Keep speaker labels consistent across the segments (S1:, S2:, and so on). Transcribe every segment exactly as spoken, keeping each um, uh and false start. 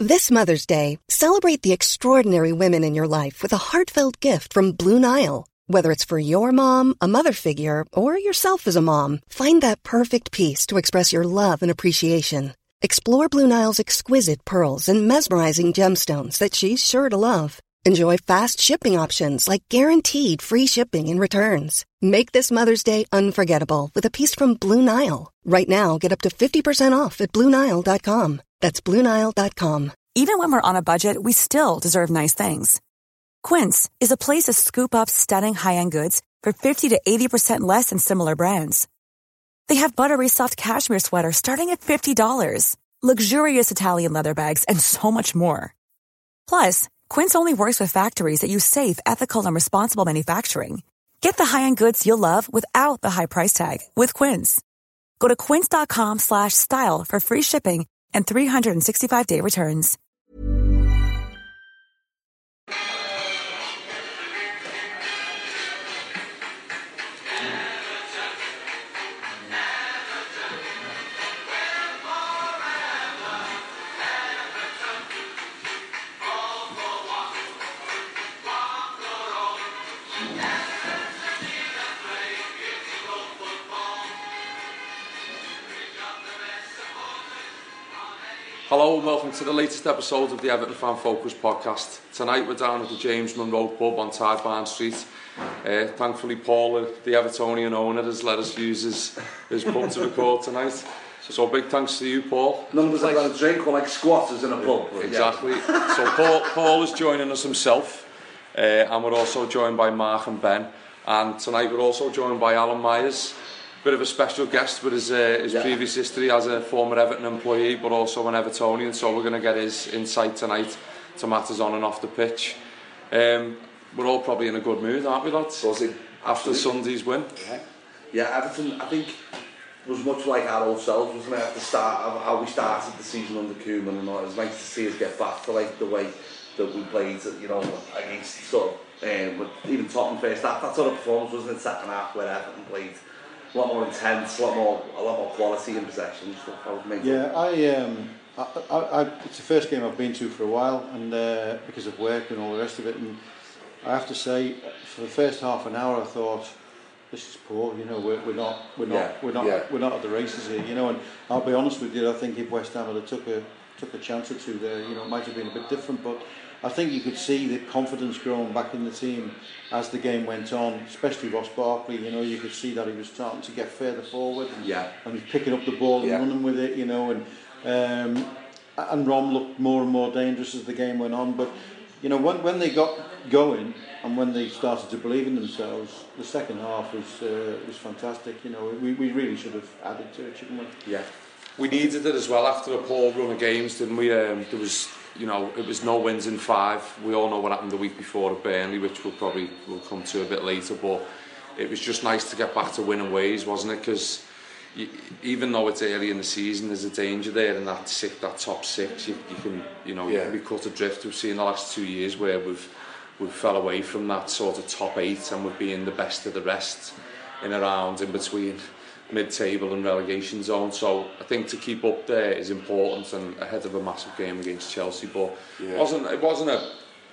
S1: This Mother's Day, celebrate the extraordinary women in your life with a heartfelt gift from Blue Nile. Whether it's for your mom, a mother figure, or yourself as a mom, find that perfect piece to express your love and appreciation. Explore Blue Nile's exquisite pearls and mesmerizing gemstones that she's sure to love. Enjoy fast shipping options like guaranteed free shipping and returns. Make this Mother's Day unforgettable with a piece from Blue Nile. Right now, get up to fifty percent off at Blue Nile dot com. That's Blue Nile dot com.
S2: Even when we're on a budget, we still deserve nice things. Quince is a place to scoop up stunning high-end goods for fifty to eighty percent less than similar brands. They have buttery soft cashmere sweaters starting at fifty dollars, luxurious Italian leather bags, and so much more. Plus, Quince only works with factories that use safe, ethical, and responsible manufacturing. Get the high-end goods you'll love without the high price tag with Quince. Go to quince.com slash style for free shipping and three sixty-five day returns.
S3: Hello and welcome to the latest episode of the Everton Fan Focus podcast. Tonight we're down at the James Monroe pub on Tide Barn Street. Uh, thankfully Paul, the Evertonian owner, has let us use his, his pub to record tonight. So big thanks to you, Paul.
S4: None of us like a drink, we're like squatters in a pub.
S3: Exactly. Yeah. So Paul, Paul is joining us himself, uh, and we're also joined by Mark and Ben. And tonight we're also joined by Alan Myers. Bit of a special guest with his, uh, his yeah. previous history as a former Everton employee, but also an Evertonian, so we're going to get his insight tonight to matters on and off the pitch. Um, we're all probably in a good mood, aren't we, lads?
S4: It,
S3: After Sunday's win.
S4: Yeah. yeah, Everton, I think, was much like our old selves, wasn't it, at the start of how we started the season under Koeman, and all. It was nice to see us get back to like the way that we played, you know, against sort of, um, even Tottenham first half. That sort of performance wasn't it, second half, where Everton played a lot more intense, a lot more, a lot more quality in possession. Stuff.
S5: Yeah, I, um, I, I, I, it's the first game I've been to for a while, and uh, because of work and all the rest of it. And I have to say, for the first half an hour, I thought, this is poor. You know, we're, we're not, we're not, yeah, we're not, yeah. we're not at the races here. You know, and I'll be honest with you, I think if West Ham had took a took a chance or two there, you know, it might have been a bit different, but I think you could see the confidence growing back in the team as the game went on, especially Ross Barkley. You know, you could see that he was starting to get further forward, and,
S4: yeah.
S5: and he was picking up the ball and yeah. running with it. You know, and um, and Rom looked more and more dangerous as the game went on. But you know, when when they got going and when they started to believe in themselves, the second half was uh, was fantastic. You know, we we really should have added to it, shouldn't we?
S3: Yeah, we needed it as well after a poor run of games, didn't we? Um, there was. You know, it was no wins in five. We all know what happened the week before at Burnley, which we'll probably will come to a bit later. But it was just nice to get back to winning ways, wasn't it? Because even though it's early in the season, there's a danger there in that six, that top six. You, you can, you know, yeah. you can be cut adrift. We've seen the last two years where we've we've fell away from that sort of top eight, and we've been the best of the rest in around in between mid-table and relegation zone. So I think to keep up there is important, and ahead of a massive game against Chelsea. But yeah. it wasn't it wasn't a,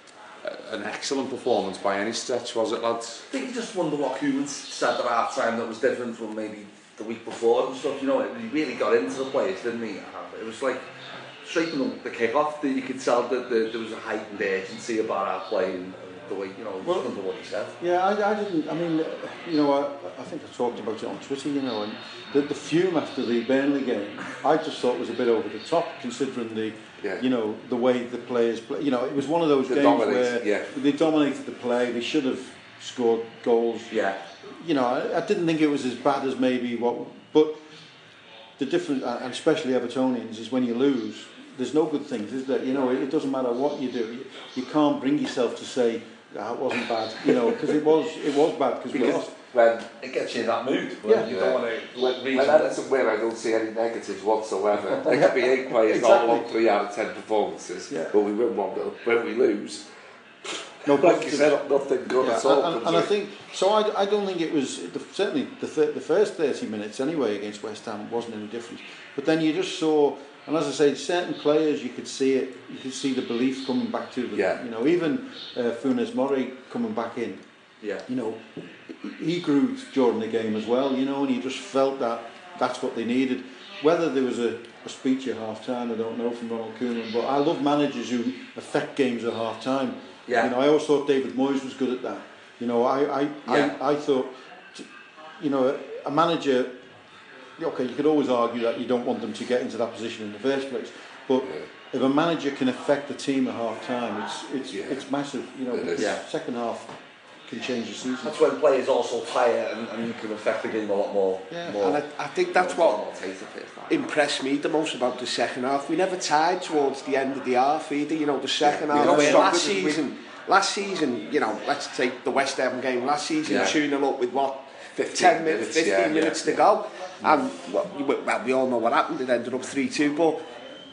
S3: a an excellent performance by any stretch, was it, lads?
S4: I think you just wonder what Koeman said at half time that was different from maybe the week before and stuff. You know, he really got into the players, didn't he? It was like straight from the kick-off that you could tell that the, there was a heightened urgency about our play. And, the way, you know, well, under what he said.
S5: Yeah, I, I didn't, I mean, you know, I, I think I talked about it on Twitter, you know, and the, the fume after the Burnley game, I just thought was a bit over the top, considering the, yeah. you know, the way the players play. You know, it was one of those they games where yeah. they dominated the play, they should have scored goals.
S4: Yeah.
S5: You know, I, I didn't think it was as bad as maybe what, but the difference, and especially Evertonians, is when you lose, there's no good things, is there? You know, it, it doesn't matter what you do, you, you can't bring yourself to say, that wasn't bad, you know, because it was it was bad because we lost.
S4: When it gets you in that mood,
S5: yeah.
S4: you don't want to. When,
S6: when Everton win, I don't see any negatives whatsoever. There could be eight players
S5: exactly.
S6: all on three out of ten performances,
S5: yeah.
S6: but we win one. When we lose,
S5: no,
S6: like you said, nothing good
S5: yeah.
S6: at all.
S5: And, and, and I think so. I, I don't think it was the, certainly the th- the first thirty minutes anyway against West Ham wasn't any different. But then you just saw And as I say, certain players, you could see it. You could see the belief coming back to them.
S6: Yeah.
S5: You know, even uh, Funes Mori coming back in.
S4: Yeah.
S5: You know, he grew during the game as well. You know, and you just felt that that's what they needed. Whether there was a, a speech at half time, I don't know, from Ronald Koeman. But I love managers who affect games at half time.
S4: Yeah.
S5: You know, I always thought David Moyes was good at that. You know, I I,
S4: Yeah.
S5: I, I thought, you know, a manager. Okay, you could always argue that you don't want them to get into that position in the first place, but
S6: Yeah.
S5: if a manager can affect the team at half time, it's it's
S6: Yeah.
S5: it's massive. You know,
S6: It
S5: because
S6: is.
S4: Yeah.
S5: second half can change the season.
S4: That's when players also tire and, and you can affect the game a lot more.
S5: Yeah.
S4: more
S7: And I, I think that's
S4: more
S7: what
S4: tighter first half.
S7: impressed me the most about the second half. We never tied towards the end of the half either. You know, the second
S6: Yeah,
S7: half.
S6: we got
S7: Where
S6: stronger,
S7: last
S6: didn't we?
S7: season, last season, you know, let's take the West Ham game. Last season,
S6: Yeah.
S7: two nil up with what,
S6: fifteen
S7: ten minutes,
S6: minutes,
S7: fifteen
S6: yeah,
S7: minutes
S6: yeah,
S7: to go, and well, we- well, we all know what happened. It ended up three two, but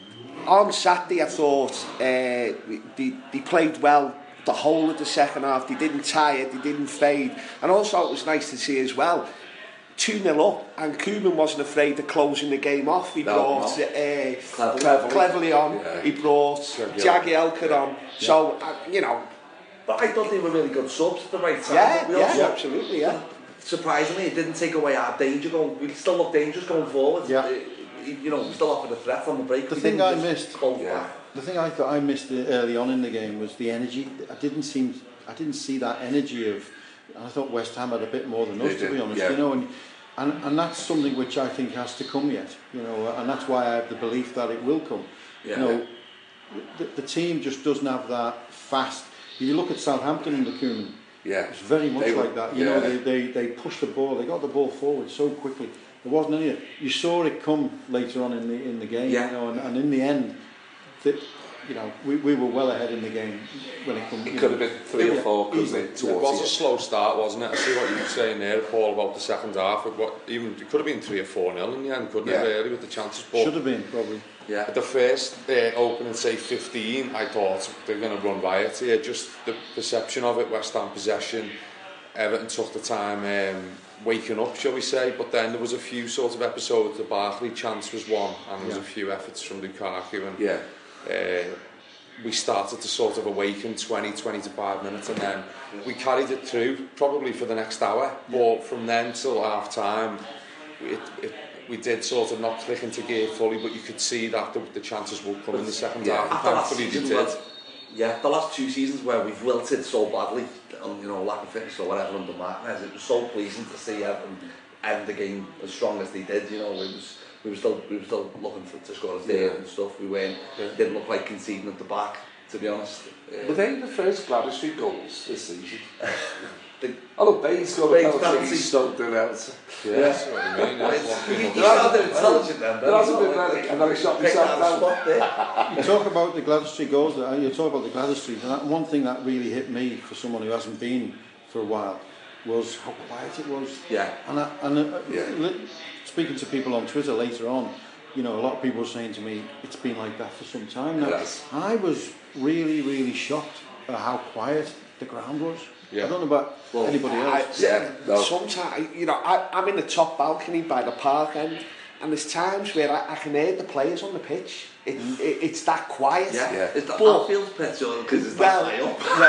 S7: on Saturday, I thought uh, they they played well the whole of the second half. They didn't tire, they didn't fade, and also it was nice to see as well. two nil up, and Koeman wasn't afraid of closing the game off. He
S6: No,
S7: brought
S6: no.
S7: Uh,
S4: Cleverly.
S7: cleverly. cleverly on.
S6: Yeah.
S7: He brought Jagielka on. So uh, you know,
S4: But I thought they were really good subs at the right time.
S7: yeah,
S4: But we
S7: yeah,
S4: also,
S7: absolutely, yeah.
S4: surprisingly, it didn't take away our danger going. We still look dangerous going forward.
S5: Yeah.
S4: Uh, You know, we still offered a threat on the break.
S5: The
S4: We
S5: thing
S4: didn't
S5: I
S4: just
S5: missed-
S4: close
S6: Yeah.
S4: back.
S5: The thing I thought I missed early on in the game was the energy. I didn't seem, I didn't see that energy of. I thought West Ham had a bit more than us,
S6: They
S5: to
S6: did,
S5: be honest.
S6: yeah.
S5: You know, and, and and that's something which I think has to come yet. You know, and that's why I have the belief that it will come.
S4: Yeah.
S5: You know, the, the team just doesn't have that fast. If you look at Southampton under Koeman,
S6: Yeah.
S5: it's very much
S6: They were-
S5: like that. You
S6: yeah.
S5: know, they, they they pushed the ball, they got the ball forward so quickly. There wasn't any. You saw it come later on in the in the game.
S4: Yeah.
S5: You know, and, and in the end, that you know, we, we were well ahead in the game when it comes.
S6: It could have been three or four, couldn't
S5: easily.
S6: it?
S3: It
S6: Towards
S3: was
S6: the
S3: a slow start, wasn't it? I see what you were saying there, Paul, about the second half. It, what, even, it could have been three or four nil in the end, couldn't
S6: Yeah.
S3: it, really, with the chances. But
S5: Should have been probably.
S4: Yeah.
S3: at the first uh, opening, say, fifteen, I thought they're going to run riot here. Just the perception of it, West Ham possession. Everton took the time um, waking up, shall we say. But then there was a few sort of episodes. The Barkley chance was one, and there was
S5: Yeah.
S3: a few efforts from Lukaku. And
S6: Yeah.
S3: uh, we started to sort of awaken twenty, twenty-five minutes, and then we carried it through probably for the next hour. But from then till half time, it, it, we did sort of not click into gear fully, but you could see that the, the chances would come in the second
S6: Yeah.
S3: half.
S4: After last
S3: Thankfully, they
S4: season,
S3: did.
S4: well, yeah, the last two seasons where we've wilted so badly, on, you know, lack of fitness or whatever under Martinez, it was so pleasing to see Everton end the game as strong as they did. You know, it was. We were still we were still looking for to score a third
S6: Yeah.
S4: and stuff. We weren't
S3: Yeah.
S4: didn't look like conceding at the back, to be honest.
S6: Were they the first Gladys Street goals this season?
S4: The,
S6: Oh, look, Baines scored a
S4: Baines
S6: penalty,
S4: penalty.
S6: he stumped it out.
S3: Yeah, that's what I mean. That's what
S4: you, you
S3: people-
S4: sounded intelligent then.
S6: There hasn't been that, and then I shot
S4: Picked
S6: myself
S4: out a
S6: down.
S4: spot there.
S5: You talk about the Gladys Street goals. uh, You talk about the Gladys Street, and that, one thing that really hit me for someone who hasn't been for a while was how quiet it was.
S4: Yeah.
S5: And I, and uh,
S6: Yeah.
S5: li- speaking to people on Twitter later on, you know, a lot of people were saying to me, it's been like that for some time now.
S6: Yes.
S5: I was really, really shocked at how quiet the ground was.
S3: Yeah.
S5: I don't know about
S4: Well,
S5: anybody
S7: I,
S5: else.
S6: Yeah, no.
S7: Sometimes, you know, I, I'm in the top balcony by the park end, and there's times where I, I can hear the players on the pitch. It, it, it's that quiet.
S4: Yeah,
S6: Yeah.
S4: it's the
S7: But-
S4: Anfield pitch because it's
S7: Well,
S4: that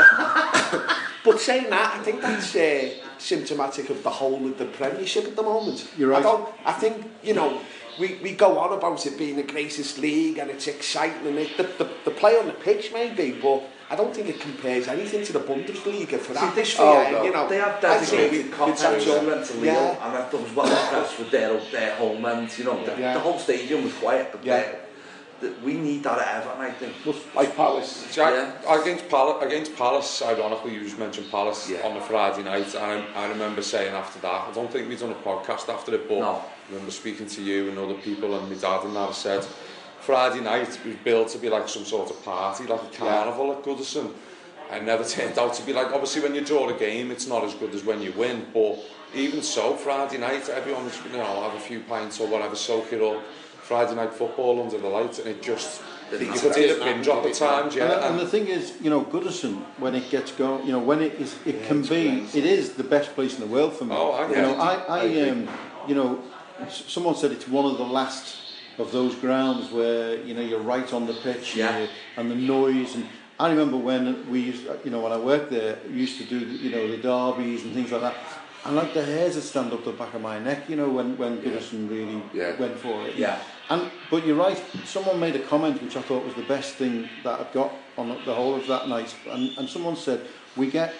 S4: high up.
S7: yeah. But saying that, I think that's uh, symptomatic of the whole of the Premiership at the moment.
S5: You're right.
S7: I don't. I think you know we, we go on about it being the greatest league and it's exciting and it, the, the the play on the pitch maybe, but I don't think it compares anything to the Bundesliga for that.
S4: they-
S7: atmosphere,
S6: oh, no.
S7: you know,
S4: They have
S7: I think
S4: designated
S7: we-
S4: cops
S7: it's
S4: who
S7: actual-
S4: went to Lille,
S7: yeah.
S4: and I was well impressed with their their home end. You know, the,
S7: Yeah.
S4: the whole stadium was quiet, but
S7: Yeah.
S4: they- the, we need that at Everton, I think.
S6: Like Palace.
S3: Jack,
S4: Yeah.
S3: against, Palace, against Palace, ironically, you just mentioned Palace
S6: Yeah.
S3: on the Friday night, and I, I remember saying after that, I don't think we'd done a podcast after it, but
S4: No.
S3: I remember speaking to you and other people, and my dad and that, I said, Friday night was built to be like some sort of party, like a carnival at Goodison, and never turned out to be like, obviously when you draw a game, it's not as good as when you win, but even so, Friday night, everyone was, you know, have a few pints or whatever, soak it up, Friday night football under the lights, and it just, you could hear the pin drop at times, yeah.
S5: And, and the thing is, you know, Goodison, when it gets going, you know, when it is, it can be, it is the best place in the world for me.
S3: Oh, I
S5: you
S3: get
S5: know,
S3: it.
S5: I,
S3: I
S5: I,
S3: agree.
S5: um, you know, s- someone said it's one of the last of those grounds where, you know, you're right on the pitch,
S4: yeah.
S5: and, you, and the noise. And I remember when we used, you know, when I worked there, we used to do, you know, the derbies and things like that. And like the hairs would stand up the back of my neck, you know, when, when Goodison really
S6: yeah.
S5: went for it.
S4: Yeah.
S5: And but you're right. Someone made a comment which I thought was the best thing that I'd got on the whole of that night. And, and someone said, we get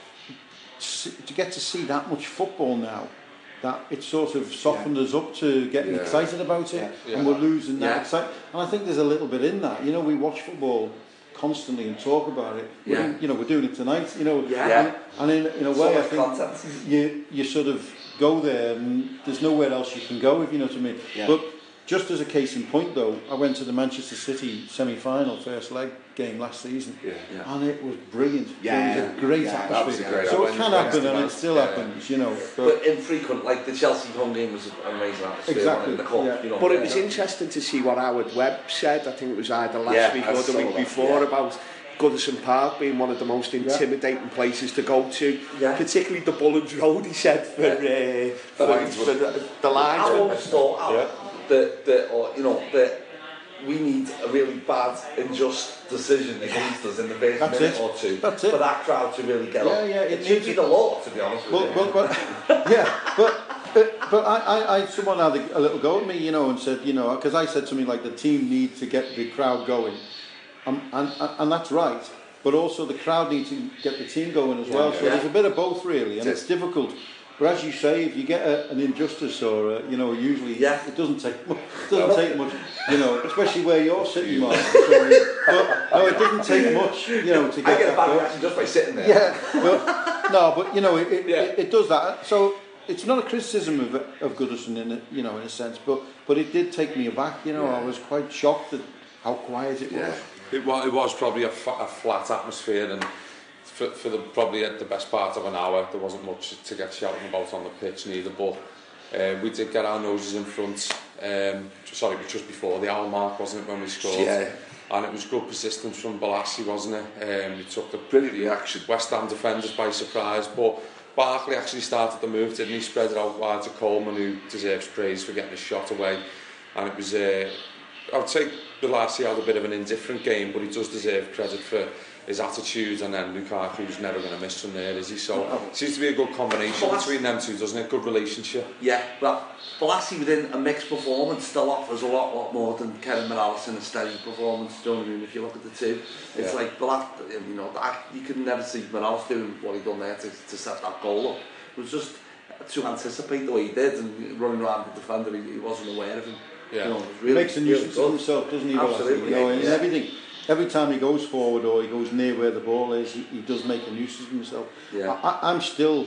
S5: to get to see that much football now, that it sort of softened yeah. us up to getting yeah. excited about it, yeah. and yeah. we're losing that yeah. excitement. And I think there's a little bit in that. You know, we watch football constantly and talk about it. We're yeah. in, you know, we're doing it tonight. You know,
S4: yeah.
S5: and, and in, in a way, so I think content. you you sort of go there, and there's nowhere else you can go, if you know what I mean. Yeah. But just as a case in point, though, I went to the Manchester City semi-final first leg game last season,
S6: yeah. Yeah.
S5: and it was brilliant.
S6: Yeah,
S5: it was a great
S6: yeah,
S5: atmosphere.
S6: Great
S5: so it can happen, and it still
S6: yeah.
S5: happens, you know.
S4: But, but infrequent, like the Chelsea home game was an amazing atmosphere.
S5: Exactly.
S4: In the cup,
S5: yeah.
S4: you know.
S7: But it was interesting to see what Howard Webb said. I think it was either last
S4: yeah,
S7: week or the week before yeah. about Goodison Park being one of the most intimidating yeah. places to go to, yeah. particularly the Bullens Road. He said for, yeah. uh, for, for the, the lines.
S4: I always thought yeah. that that or you know that we need a really bad, unjust decision against us in the first
S5: That's
S4: minute
S5: it.
S4: or two
S5: That's
S4: for
S5: it.
S4: that crowd to really get
S5: yeah,
S4: up.
S5: Yeah,
S4: it,
S5: it
S4: should be the law, to be honest with
S5: well,
S4: you.
S5: Well, well, yeah, but but, but I, I, I, someone had a, a little go at me, you know, and said, you know, because I said something like the team need to get the crowd going, um, and and that's right. But also the crowd need to get the team going as yeah, well. Yeah. So there's a bit of both, really, and it's, it's difficult. But as you say, if you get a, an injustice or a, you know, usually
S4: yeah.
S5: it doesn't take much, it doesn't take much, you know, especially where you're sitting, Mark. So, but no, it doesn't take much, you know, to get.
S4: I get a bad reaction just by sitting there.
S5: Yeah, but no, but you know, it it, yeah. it it does that. So it's not a criticism of of Goodison in a, you know, in a sense, but but it did take me aback. You know, yeah. I was quite shocked at how quiet it
S3: yeah.
S5: was.
S3: It was, it was probably a, fa- a flat atmosphere, and for, for the probably at the best part of an hour there wasn't much to get shouting about on the pitch neither, but uh, we did get our noses in front. Um, sorry, it was just before the hour mark, wasn't it, when we scored?
S6: Yeah.
S3: And it was good persistence from Balassi, wasn't it? Um, we took the
S6: brilliant reaction.
S3: West Ham defenders by surprise, but Barkley actually started the move, didn't he? Spread it out wide to Coleman, who deserves praise for getting a shot away, and it was. Uh, I'd say Balassi had a bit of an indifferent game, but he does deserve credit for his attitude, and then Lukaku's never going to miss from there, is he? So it seems to be a good combination Balassi, between them two, doesn't it? Good relationship.
S4: Yeah, but Balassi within a mixed performance still offers a lot, lot more than Kevin Morales in a steady performance. Do you know what I mean? If you look at the two, it's yeah. like Balassi, you know, I, you could never see Morales doing what he done there to, to set that goal up. It was just to anticipate the way he did and running around the defender, he, he wasn't aware of him.
S5: Yeah,
S4: you know,
S5: really, he makes a nuisance really of himself, doesn't he?
S4: Absolutely.
S5: You know,
S4: yeah.
S5: in everything. Every time he goes forward or he goes near where the ball is, he, he does make a nuisance of himself.
S4: Yeah.
S5: I, I'm still,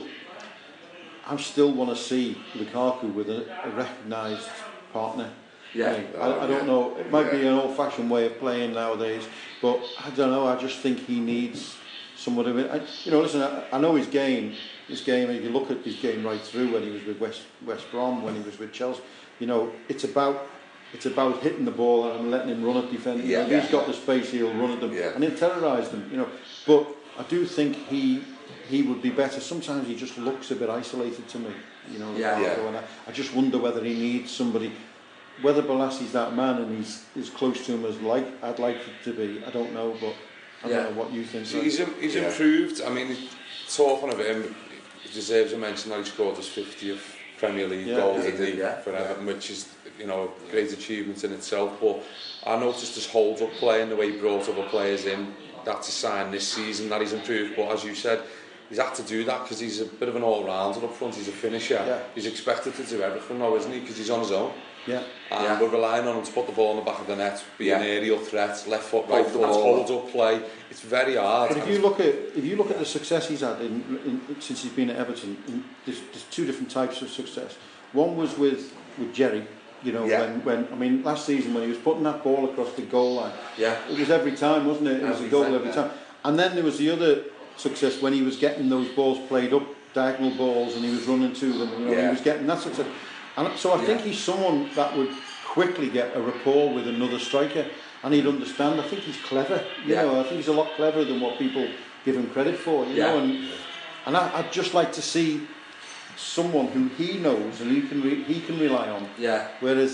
S5: I still want to see Lukaku with a, a recognised partner.
S4: Yeah.
S5: I, mean, oh, I, I don't yeah. know. It might yeah. be an old-fashioned way of playing nowadays, but I don't know. I just think he needs somewhat of it. I, you know, listen. I, I know his game. His game. If you look at his game right through, when he was with West West Brom, when he was with Chelsea, you know, it's about. It's about hitting the ball and letting him run at defenders.
S6: Yeah,
S5: if
S6: yeah.
S5: he's got the space, he'll run at them
S6: yeah.
S5: and he'll terrorise them. You know, but I do think he he would be better. Sometimes he just looks a bit isolated to me. You know,
S4: yeah, yeah.
S5: And I, I just wonder whether he needs somebody. Whether Balassi's that man and he's as close to him as like I'd like it to be, I don't know. But I
S4: yeah.
S5: don't know what you think.
S3: So he's he's yeah. improved. I mean, talking of him, he deserves a mention that he scored his fiftieth Premier League
S5: yeah,
S3: goal
S5: yeah,
S3: didn't he,
S4: yeah.
S3: for Everton, which is, you know, a great achievement in itself. But I noticed his hold up play and the way he brought other players in. That's a sign this season that he's improved. But as you said, he's had to do that because he's a bit of an all-rounder up front. He's a finisher.
S5: Yeah.
S3: He's expected to do everything now, isn't he? Because he's on his own.
S5: Yeah.
S3: And
S4: yeah.
S3: we're relying on him to put the ball in the back of the net, be
S4: yeah.
S3: an aerial threat, left foot, right foot, hold up play. It's very hard.
S5: But if you look at if you look at the success he's had in, in, since he's been at Everton, in, there's, there's two different types of success. One was with, with Jerry, you know,
S4: yeah.
S5: when, when I mean last season when he was putting that ball across the goal line.
S4: Yeah.
S5: It was every time, wasn't it? It was
S4: every
S5: a goal
S4: time,
S5: every
S4: yeah.
S5: time. And then there was the other success when he was getting those balls played up, diagonal balls, and he was running to them. You know,
S4: yeah.
S5: he was getting that success. And so I
S4: yeah.
S5: think he's someone that would quickly get a rapport with another striker, and he'd understand. I think he's clever. You
S4: yeah.
S5: know, I think he's a lot cleverer than what people give him credit for. You
S4: yeah.
S5: know, and and I, I'd just like to see someone who he knows and he can re- he can rely on.
S4: Yeah.
S5: Whereas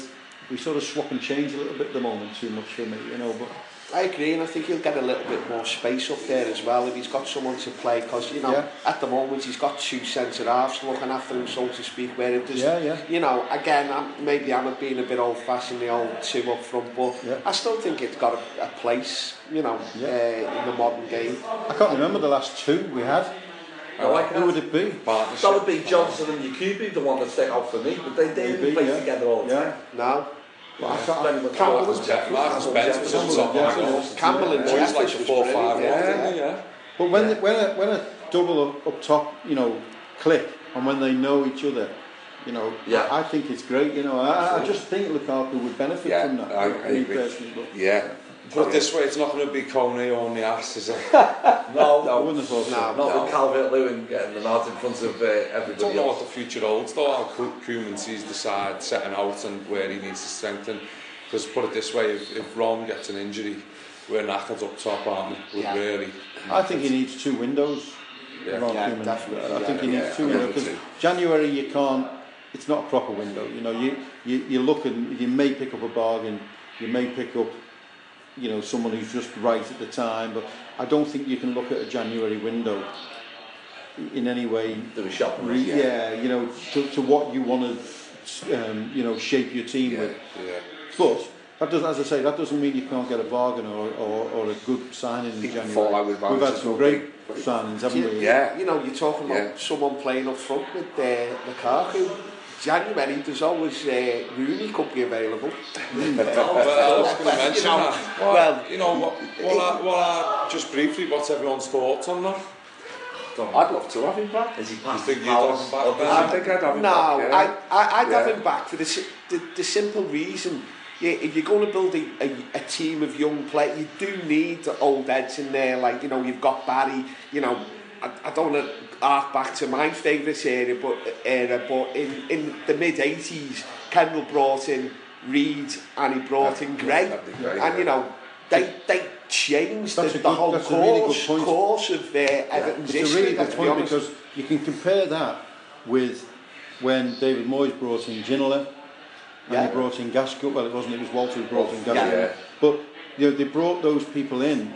S5: we sort of swap and change a little bit at the moment, too much for me, you know. But
S7: I agree, and I think he'll get a little bit more space up there as well if he's got someone to play, because, you know, yeah. at the moment he's got two centre-halves looking after him, so to speak, where it does,
S5: yeah, yeah.
S7: you know, again, I'm, maybe I'm being a bit old-fashioned, the old two up front, but yeah. I still think it's got a, a place, you know, yeah. uh, in the modern game.
S5: I can't remember the last two we had.
S4: I like
S5: Who would it be?
S4: That would be Johnson and Yakubu, the one that stick out for me, but they didn't play yeah. together all the time.
S7: Yeah. No.
S5: Well, I can't,
S3: Campbell was Marcus Spence was on top.
S7: Campbell and Jeff
S3: like the four five.
S7: Yeah, yeah, yeah.
S5: But when yeah. the, when a when a double up, up top, you know, click, and when they know each other, you know, yeah. I, I think it's great. You know, I, I just think Lukaku would benefit
S6: yeah,
S5: from that.
S6: I, I agree.
S5: Personally, but
S6: yeah.
S3: Put it this way, it's not going to be Coney on the ass, is it?
S4: no,
S5: no, I wouldn't have thought so.
S4: No, not
S3: no.
S4: with Calvert-Lewin getting the nod in front of uh, everybody.
S3: I don't know
S4: else.
S3: what the future holds, though. How Koeman sees the side setting out and where he needs to strengthen. Because put it this way, if, if Ron gets an injury, we're knackered up top, aren't we? We're yeah. really.
S5: I think he needs two windows.
S3: Yeah,
S5: Ron
S7: yeah
S5: Koeman.
S7: definitely.
S5: I
S7: yeah,
S5: think he
S7: yeah,
S5: needs
S7: yeah,
S5: two
S7: yeah,
S5: windows because January you can't. It's not a proper window. You know, you you you look and you may pick up a bargain, you may pick up, you know, someone who's just right at the time, but I don't think you can look at a January window in any way.
S4: Do a shopping
S5: re-
S4: yeah.
S5: yeah, you know, to, to what you want to, um, you know, shape your team
S3: yeah,
S5: with.
S3: Yeah.
S5: But that doesn't, as I say, that doesn't mean you can't get a bargain or, or, or a good signing in
S6: People
S5: January.
S6: fall out with
S5: We've had some great signings, haven't we?
S7: Yeah, you know, you're talking about
S6: yeah.
S7: someone playing up front with uh, Lukaku. January, there's always uh, Rooney could be available.
S3: oh, well, I was going to mention
S7: you know,
S3: that. Well, well, you know, what, what, are, what are, just briefly, what's everyone's thoughts on that?
S6: I'd love to have him back.
S4: Is he
S3: You
S4: past
S3: think
S4: the
S3: you'd have
S4: powers?
S3: him back, Ben?
S6: I think I'd have him
S7: no,
S6: back. No,
S7: I, I, I'd
S6: yeah.
S7: have him back for the, si- the, the simple reason. Yeah, if you're going to build a, a, a team of young players, you do need the old heads in there. Like, you know, you've got Barry, you know, I, I don't want to arc back to my favourite era, but, era, but in, in the mid eighties, Kendall brought in Reid and he brought in Gray.
S6: Great,
S7: and, you know, they they changed the,
S5: That's a
S7: the
S5: good-
S7: whole
S5: that's a really good
S7: course,
S5: point.
S7: course of uh, Everton's
S5: It's a
S7: history.
S5: really good
S7: let's be
S5: point
S7: honest.
S5: because you can compare that with when David Moyes brought in Ginola and
S7: Yeah.
S5: he brought in Gascoigne. Well, it wasn't, it was Walter who brought in Gascoigne.
S6: Yeah.
S5: But you know, they brought those people in.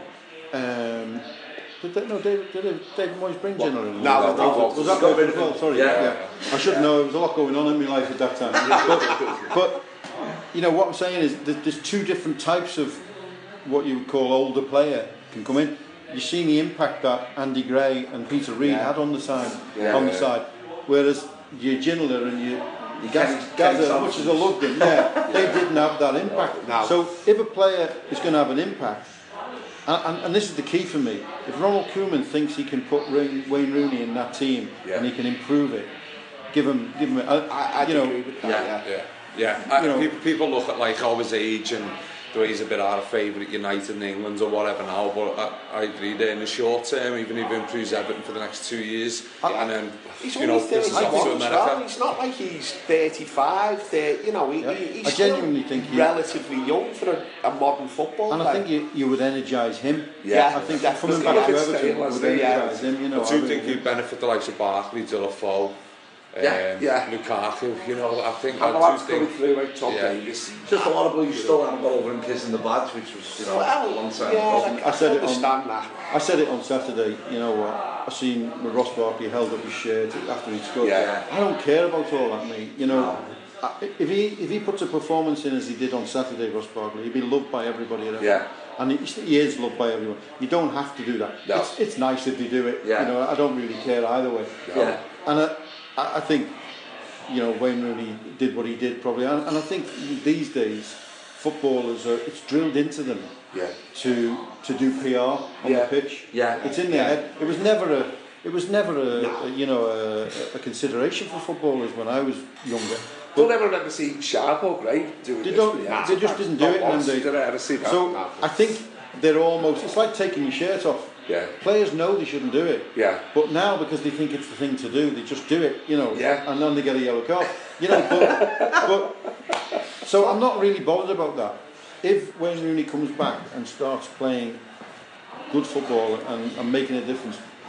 S5: Um, did they, no, David, did David Moyes bring Ginola in?
S7: No, no, no.
S5: Was that good as well? Sorry.
S4: Yeah.
S5: Yeah. I should know, there was a lot going on in my life at that time. but, but, you know, what I'm saying is that there's two different types of what you would call older player can come in. You've seen the impact that Andy Gray and Peter Reid
S7: Yeah.
S5: had on the side,
S6: Yeah,
S5: on the
S6: yeah.
S5: side, whereas your Ginola and your
S4: You
S5: Gaz,
S4: can't-
S5: Gaza,
S4: can't-
S5: much as I loved them, yeah, they didn't have that impact.
S7: No.
S5: So if a player is going to have an impact, and, and, and this is the key for me, if Ronald Koeman thinks he can put Wayne Rooney in that team
S6: Yeah.
S5: and he can improve it, give him, give him, a,
S7: I, I'd
S5: you know,
S7: agree with that, yeah.
S3: Yeah, yeah. I,
S5: You know-
S3: people, people look at like how his age and the way he's a bit out of favour at United in England or whatever now, but I, I agree there in the short term, even if he improves Everton for the next two years,
S7: I-
S3: and then
S7: He's
S3: you
S7: only
S3: know this is off to
S7: thirty-one as well.
S3: America.
S7: It's not like he's thirty-five, thirty, you know, he,
S5: Yeah.
S7: he, he's
S5: I genuinely
S7: still
S5: think he-
S7: relatively young for a, a modern football
S5: and I think you, you would energise him.
S7: Yeah,
S5: I think
S7: definitely.
S5: coming back to
S6: Look at
S5: Everton
S6: Stale,
S5: would
S6: isn't he?
S5: energise him, you know.
S3: I do
S5: I
S3: think
S5: really
S3: he'd benefit the likes of Barkley, Deulofeu,
S6: Yeah,
S3: um,
S6: yeah.
S3: Lukaku, you know, I think
S6: And the
S3: I
S6: lads
S3: do
S6: coming
S3: think
S6: through like Tom
S3: Yeah.
S6: Davis.
S4: Just a lot of boys still haven't got over him kissing the badge, which was, you know,
S7: Well,
S4: a long time
S7: yeah,
S4: ago.
S7: I,
S5: I said it on-
S7: understand that.
S5: I said it on Saturday, you know what, I seen Ross Barkley held up his shirt after he'd scored.
S6: Yeah.
S5: I don't care about all that, mate, you know. I, if he if he puts a performance in as he did on Saturday, Ross Barkley, he'd be loved by everybody at Everton.
S6: Yeah.
S5: And he, he is loved by everyone. You don't have to do that.
S6: No.
S5: It's, it's nice if they do it,
S4: Yeah.
S5: you know, I don't really care either way.
S4: Yeah.
S5: And I, I I think, you know, Wayne Rooney did what he did probably, and, and I think these days, footballers, are, it's drilled into them
S6: Yeah.
S5: to to do P R on
S6: Yeah.
S5: the pitch.
S4: Yeah.
S5: It's in their
S7: Yeah.
S5: head. It was never a it was never a,
S7: No.
S5: a you know a, a consideration for footballers when I was younger.
S6: Don't ever remember seeing Sharp or Gray doing
S5: They
S6: this.
S5: don't.
S6: Yeah.
S5: They just didn't do
S6: Not
S5: it in them
S6: once
S5: days.
S6: did I ever see that.
S5: So
S6: No.
S5: I think they're almost. It's like taking your shirt off.
S6: Yeah.
S5: Players know they shouldn't do it.
S6: Yeah.
S5: But now, because they think it's the thing to do, they just do it. You know.
S6: Yeah.
S5: And then they get a yellow card. You know. But, but so I'm not really bothered about that. If Wayne Rooney comes back and starts playing good football and, and making a difference,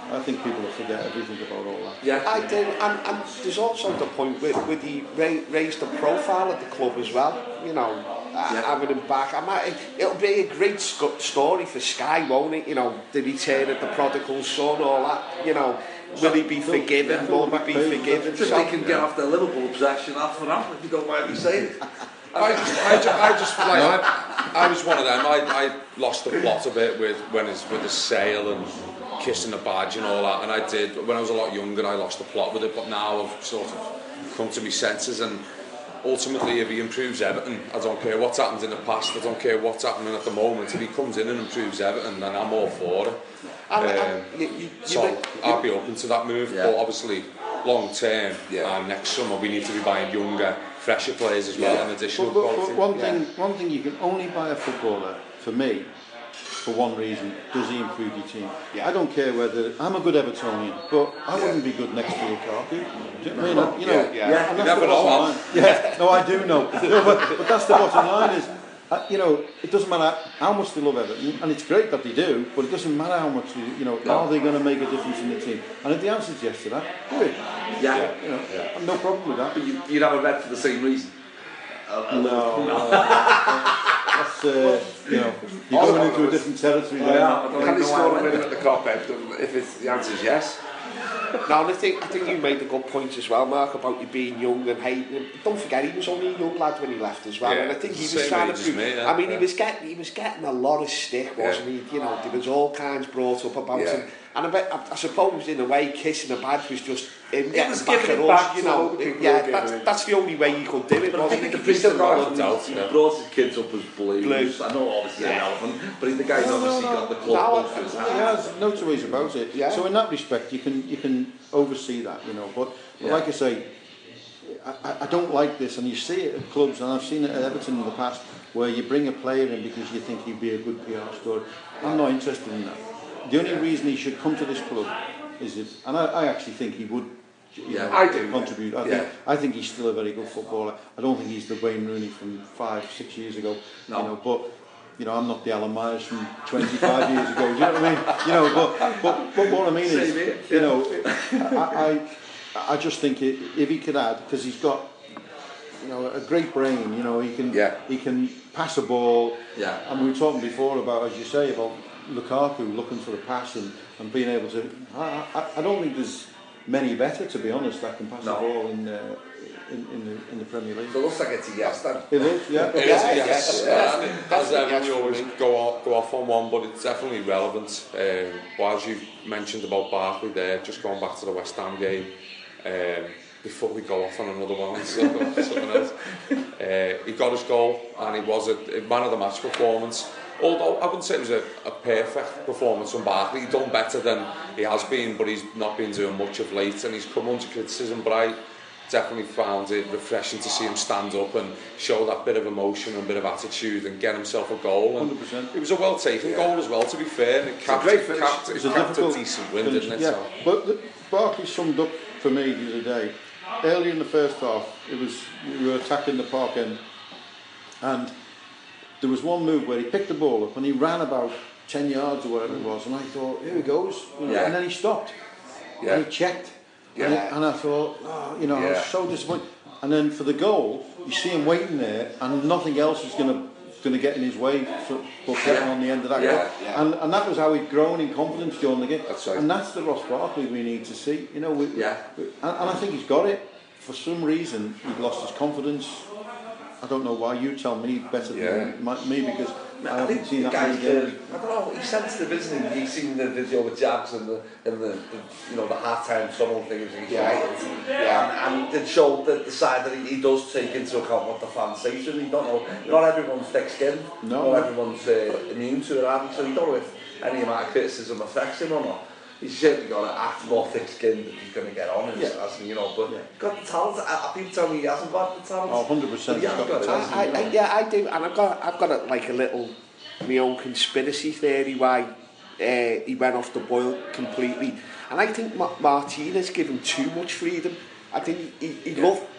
S5: I think people will forget everything about all that.
S7: Yeah, I do, and, and there's also the point where, where he ra- raised the profile of the club as well, you know, yeah. having him back. I might, it'll be a great sc- story for Sky, won't it? You know, the return of the prodigal son, all that, you know, will he be forgiven, yeah, will he be forgiven?
S4: Just so they can get off their Liverpool obsession after that, if you don't mind me saying.
S3: I just, I just, I just like, I, I was one of them. I, I lost the plot a bit with when his, with his sale and kissing the badge and all that, and I did when I was a lot younger. I lost the plot with it, but now I've sort of come to my senses, and ultimately if he improves Everton, I don't care what's happened in the past, I don't care what's happening at the moment. If he comes in and improves Everton, then I'm all for it. Um,
S7: and, you, you,
S3: so
S7: you,
S3: I'll be open to that move, yeah. But obviously long term, yeah. And next summer we need to be buying younger, fresher players as well, yeah. And additional
S5: but, but,
S3: quality.
S5: But one thing, yeah. one thing you can only buy a footballer for me. For one reason, does he improve your team? Yeah. I don't care whether I'm a good Evertonian, but I yeah. wouldn't be good next to Lukaku. Do you know? No, I mean, you know, yeah, yeah. And that's the bottom line. Yeah, no, I do know. No, but, but that's the bottom line. Is uh, you know, it doesn't matter how much they love Everton, and it's great that they do, but it doesn't matter how much you know. No. Are they going to make a difference in the team? And if the answer is yes to that, do it.
S4: Yeah, yeah.
S5: You know,
S4: yeah.
S5: I've no problem with that.
S4: But you, you'd have a bet for the same reason.
S5: Uh, no. no. That's, uh, you know, you're going into a different territory there.
S6: Oh, yeah. Can they score a minute at the Kop End if it's, the answer is yes?
S7: No, and I think, I think you made a good point as well, Mark, about you being young and hating him. Don't forget, he was only a young lad when he left as well, yeah, and I think he was trying to prove... Me, yeah, I mean, yeah. he was getting he was getting a lot of stick, wasn't yeah. he? You know, there was all kinds brought up about yeah. him. And I, bet, I, I suppose, in a way, kissing a badge was just him getting was back at us, you know. Yeah, that's, that's the only way you could do it.
S4: But I think the biggest brought out, he brought his kids up as blues. blues. I know obviously yeah. relevant, but the guy's no, obviously no, no. got the club.
S5: No, yeah, there's no two ways about it. Yeah. So in that respect, you can you can oversee that, you know. But, but yeah. like I say, I, I don't like this, and you see it at clubs, and I've seen it at Everton in the past, where you bring a player in because you think he'd be a good P R story. I'm not interested in that. The only reason he should come to this club is it, and I, I actually think he would you
S6: yeah,
S5: know,
S6: I do.
S5: contribute. I, yeah. think, I think he's still a very good footballer. I don't think he's the Wayne Rooney from five, six years ago. No. You know, but you know, I'm not the Alan Myers from twenty-five years ago. Do you know what I mean? You know, but but, but what I mean is, yeah. you know, I, I I just think it, if he could add, because he's got you know a great brain. You know, he can yeah. he can pass a ball.
S4: Yeah.
S5: And we were talking before about, as you say, about Lukaku looking for the pass and, and being able to. I, I, I don't think there's many better, to be honest, that can pass no. the ball in, uh, in in the in the Premier League.
S4: So it looks like it's a yes then.
S5: It is, yeah.
S3: It is a yes. Yeah. Yeah. As ever, we always go off go off on one, but it's definitely relevant. Um, well, as you mentioned about Barkley there, just going back to the West Ham game. Um, before we go off on another one, something else. Uh, he got his goal, and he was a, a man of the match performance. Although I wouldn't say it was a, a perfect performance from Barkley. He's done better than he has been, but he's not been doing much of late, and he's come under criticism. But I definitely found it refreshing to see him stand up and show that bit of emotion and bit of attitude and get himself a goal. And one hundred percent. It was a well taken yeah. goal as well, to be fair. And it capped,
S4: it's a great finish.
S3: Capped,
S4: it's
S3: it capped a, a decent win, finish. didn't it?
S5: Yeah,
S3: so.
S5: but the, Barkley summed up for me the other day. Early in the first half, it was we were attacking the Park End, and there was one move where he picked the ball up and he ran about ten yards or whatever it was, and I thought, here he goes, you know, yeah. and then he stopped, yeah. and he checked, yeah. and, it, and I thought, oh, you know, yeah. I was so disappointed. And then for the goal, you see him waiting there, and nothing else is going to going to get in his way for, for getting on the end of that
S6: yeah.
S5: goal. Yeah. And and that was how he'd grown in confidence during the game.
S6: That's right.
S5: And that's the Ross Barkley we need to see. You know, we,
S6: yeah.
S5: we, and, and I think he's got it. For some reason, he'd lost his confidence. I don't know why. You tell me better yeah. than my, me, because I, I haven't seen that many games.
S4: I don't know. He's sensitive, isn't he? He's seen the video with Jags and the and the, the you know the half-time tunnel things. And yeah, yeah. And, and it showed that the side that he, he does take into account what the fans say. So you don't know. Not everyone's thick-skinned. No. Not everyone's uh, immune to it. And so you don't know if any amount of criticism affects him or not. He's certainly got to act more thick-skinned if he's going to get on, yeah. hasn't he? You know, but yeah. he's got the talent. I, people tell me he hasn't got the talent.
S5: Oh, one hundred percent he's got, got the talent.
S7: I, I, yeah, I do, and I've got, I've got a, like a little, my own conspiracy theory why uh, he went off the boil completely. And I think Ma- Martinez gave him too much freedom. I think he, he, he yeah. loved,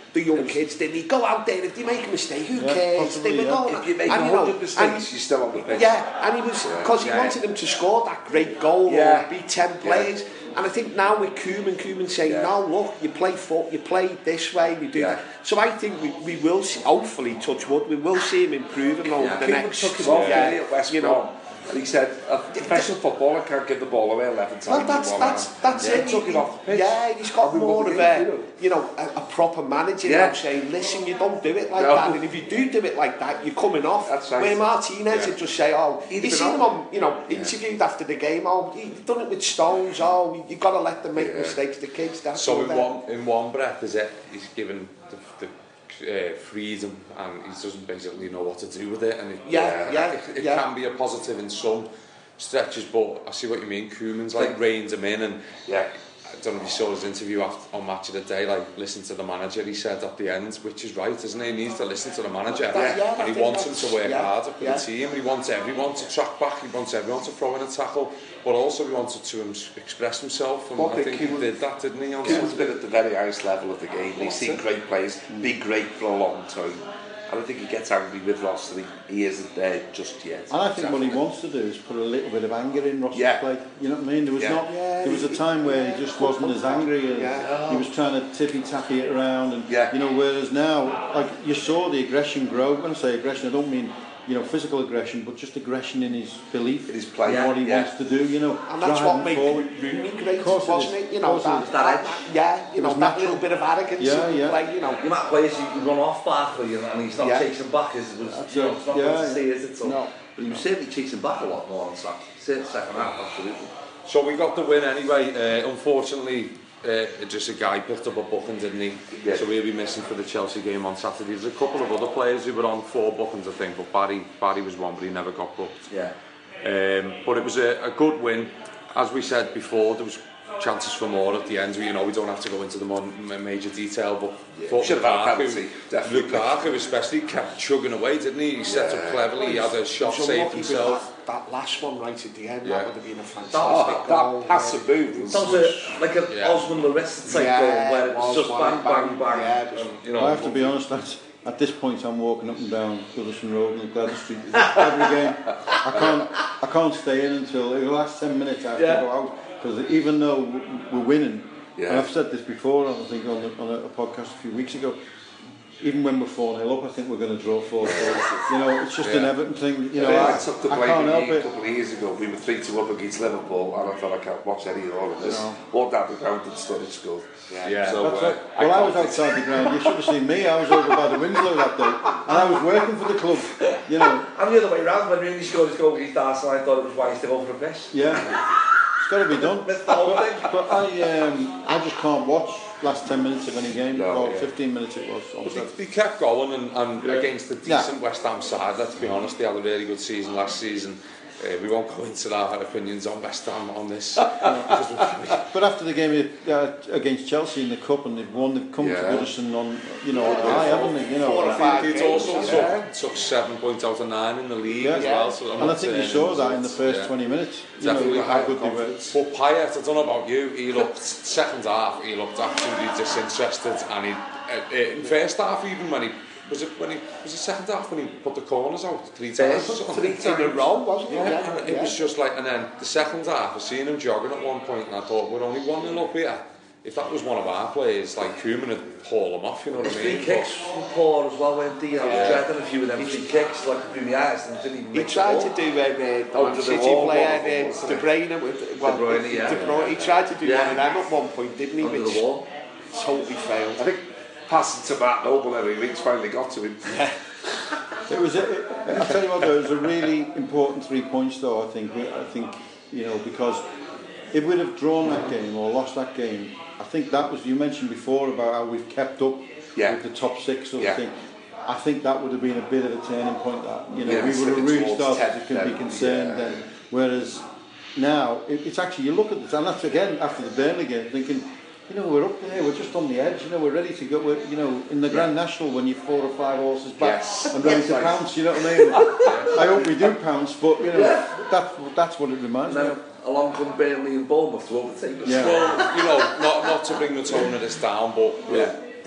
S7: the young kids, didn't he? Go out there, if they make a mistake, who
S5: yeah,
S7: cares?
S5: possibly,
S7: They were
S5: yeah.
S7: going,
S6: If you make
S7: and,
S6: a
S7: you know,
S6: hundred mistakes,
S7: and-
S6: you're still on the pitch.
S7: Yeah, and he was, because
S6: Yeah.
S7: he wanted them to score that great goal
S6: Yeah.
S7: or beat ten players. And I think now with Koeman, Koeman saying,
S6: Yeah.
S7: no, look, you play foot, you play this way, you do
S6: Yeah.
S7: that. So I think we, we will see, hopefully, touch wood, we will see him improving over
S6: Yeah.
S7: the
S6: Koeman
S7: next...
S6: took his off
S7: yeah,
S6: at West
S7: you
S6: Brom,
S7: know,
S6: and he said, a professional footballer can't give the ball away eleven times.
S7: well, that's
S6: in one
S7: that's
S6: hour.
S7: that's
S6: yeah,
S7: it.
S6: He took it off the pitch.
S7: Yeah, he's got
S6: And we
S7: more
S6: won
S7: of
S6: the game,
S7: a,
S6: you
S7: you know, a, a proper manager
S6: Yeah.
S7: now saying, listen, you don't do it like
S6: No.
S7: that, and if you do do it like that, you're coming off.
S6: That's right.
S7: Where Martinez
S6: Yeah.
S7: would just say, oh,
S6: He'd
S7: you
S6: been
S7: seen him
S6: on.
S7: on, you know, interviewed after the game, oh, you've done it with Stones, oh, you got to let them make
S6: Yeah.
S7: mistakes, the kids, that's
S3: So
S7: all
S3: in
S7: that.
S3: one in one breath, is it he's given the, the uh, freedom and he doesn't basically know what to do with it, and it,
S7: Yeah, yeah,
S3: it, it
S7: yeah.
S3: can be a positive in some stretches, but I see what you mean. Koeman's like reins him in, and
S6: Yeah.
S3: I don't know if you saw his interview after, on Match of the Day, like listen to the manager, he said at the end, which is right, isn't he? He needs to listen to the manager,
S7: That- yeah, I
S3: and he
S7: think
S3: wants him
S7: that's-
S3: to work
S7: yeah,
S3: harder for
S7: yeah.
S3: the team, and he wants everyone to track back, he wants everyone to throw in a tackle, but also he wanted to him express himself, and
S6: Well,
S3: I think he
S6: Koeman-
S3: did that, didn't he? On
S6: Koeman's
S3: Saturday?
S6: been at the very highest level of the game. He's seen great players be great for a long time. And I think he gets angry with Ross that he, he isn't there just yet.
S5: And I think what he wants to do is put a little bit of anger in Ross's
S6: Yeah.
S5: play. You know what I mean? There was
S6: Yeah.
S5: not.
S7: Yeah,
S5: there was a
S7: he-
S5: time where he just wasn't as angry, and
S7: Yeah.
S5: he was trying to tippy tappy it around. And
S6: Yeah.
S5: you know, whereas now, like you saw the aggression grow. When I say aggression, I don't mean you know physical aggression, but just aggression in his belief,
S6: In his play,
S5: and what he
S6: yeah.
S5: wants to do. You know,
S7: And that's what
S5: driving
S7: made
S5: forward.
S7: Rooney great,
S5: Of course it
S7: wasn't
S5: is.
S7: it? You
S5: Of
S7: know,
S5: course it
S7: that,
S5: is.
S7: that,
S4: That
S7: yeah, you
S5: It
S7: know,
S5: was
S7: that
S5: natural.
S7: little bit of arrogance
S5: Yeah,
S7: in
S5: yeah.
S7: the play, you know.
S4: You might players you run off Barkley and, and he's not
S7: Yeah.
S4: chasing back. Is was
S5: That's
S4: you know,
S5: it.
S4: it's not
S5: Yeah,
S4: good to
S5: yeah.
S4: see, is it? So,
S5: No.
S4: But he was certainly chasing back a lot more on Saturday. Second half, absolutely.
S3: So we got the win anyway. Uh, unfortunately, uh, just a guy picked up a booking, didn't he?
S6: Yeah.
S3: So we'll be missing for the Chelsea game on Saturday. There's a couple of other players who were on four bookings, I think, but Barry Barry was one, but he never got booked.
S4: Yeah.
S3: Um, but it was a, a good win. As we said before, there was chances for more at the end. We, you know, we don't have to go into the more major detail, but yeah,
S6: should have had a penalty, definitely.
S3: Lukaku especially kept chugging away, didn't he? He set
S6: Yeah.
S3: up cleverly. He had a shot,
S7: So
S3: saved
S7: lucky with
S3: himself.
S7: That, that last one right at the end,
S3: Yeah.
S7: that would have been a fantastic
S6: Oh,
S7: goal.
S6: that pass and move was...
S4: That was a, like a
S3: Yeah.
S4: Osman Larissa type
S7: Yeah,
S4: goal where it
S7: it
S4: was
S7: was,
S4: just bang,
S7: bang,
S4: bang,
S7: bang,
S4: bang.
S7: yeah, it was-
S4: And, you know,
S5: I have to be honest, that's, at this point I'm walking up and down Goodison Road and Gladys Street every game. I can't, I can't stay in until the last ten minutes I have
S4: Yeah.
S5: to go out, because even though we're winning,
S6: Yeah.
S5: and I've said this before, I think on, the, on a, a podcast a few weeks ago, even when we're four nil up, I think we're going to draw four four. You know, it's just
S3: Yeah.
S5: an Everton thing. You know,
S6: I,
S5: I,
S6: took the
S5: I
S6: blame
S5: can't
S6: a
S5: help
S6: year- a
S5: it.
S6: couple of years ago. We were three two up against Liverpool, and I thought I can't watch any of all of this.
S5: No.
S6: Walked out the ground and stood at school.
S3: Yeah.
S6: So,
S5: That's
S6: uh,
S5: right. Well, I was
S6: can't-
S5: outside the ground. You should have seen me. I was over by the Winslow that day, and I was working for the club. You know,
S4: and the other way round, when Rooney scored his goal against Arsenal, I thought it was wise to go for a piss.
S5: yeah, it's got to be done.
S4: Missed the whole
S5: but,
S4: thing.
S5: but I, um, I just can't watch last ten minutes of any game.
S6: No,
S5: or
S6: yeah.
S5: fifteen minutes it was. on
S3: But
S5: Saturday.
S3: they, they kept going, and, and
S5: Yeah.
S3: against the
S5: Yeah.
S3: decent West Ham side, let's be honest, they had a really good season last season. Uh, we won't go into our opinions on West Ham on this. because we-
S5: But after the game uh, against Chelsea in the cup, and they've won, they've come
S6: Yeah.
S5: to Goodison on, you know, on high, haven't they? You know,
S7: Four or
S5: I
S7: five
S5: think-
S3: It also
S7: Yeah.
S3: took, took seven points out of nine in the league
S5: Yeah.
S3: as well. So I'm
S5: and I
S3: not
S5: think you
S3: saying
S5: saw
S3: it
S5: that in the
S3: was-
S5: first
S3: yeah.
S5: twenty minutes. You
S3: Definitely
S5: know, how good they were.
S3: But Payet, I don't know about you, he looked, second half, he looked absolutely disinterested, and he, uh, uh, in first half even when he, was it when he, was it second half when he put the corners out three times or something?
S4: Three
S7: In a row, wasn't it?
S3: Yeah, and it was just like, and then the second half, I seen him jogging at one point, and I thought, we're only one nil up here. If that was one of our players, like Koeman would haul him off, you know what
S4: His
S3: I
S4: free
S3: mean?
S4: kicks from Paul as well, weren't they? I was
S7: Yeah.
S4: dreading a few of them free kicks, like the Brunias, and didn't even
S7: He
S4: make the
S7: tried
S4: ball.
S7: to do uh, the, the
S6: Under
S7: Man
S6: the
S7: City
S6: wall,
S7: player,
S6: one of them,
S7: uh,
S6: wasn't
S7: De
S6: it?
S7: Bruyne, with, well,
S4: De Bruyne, yeah.
S7: De Bruyne, he tried to do
S4: Yeah.
S7: one of them at one point, didn't he?
S4: Under
S7: Which
S4: the wall.
S7: totally failed.
S6: I think passing to Matt Noble every week's finally got to him.
S5: It was. A, it, I tell you what, though, it was a really important three points, though. I think. I think you know because if we'd have drawn that game or lost that game, I think that was you mentioned before about how we've kept up
S6: Yeah.
S5: with the top six sort
S6: Yeah.
S5: of thing. I think that would have been a bit of a turning point. That you know
S6: Yeah,
S5: we would have
S6: slipping
S5: really
S6: towards
S5: started
S6: tenth
S5: to be
S6: then,
S5: concerned
S6: yeah.
S5: then. Whereas now it, it's actually you look at this, and that's again after the Burnley game, thinking. You know, we're up there, we're just on the edge, you know, we're ready to go, we're, you know, in the Grand National when you're four or five horses back
S6: Yes.
S5: and ready
S6: Yes,
S5: to
S6: right.
S5: pounce, you know what I mean? I hope we do pounce, but, you know, that's, that's what it reminds
S4: And
S5: me
S4: then
S5: of.
S4: along come Burnley and Bournemouth to overtake us.
S5: Yeah.
S3: Well, you know, not not to bring the tone of this down, but we'll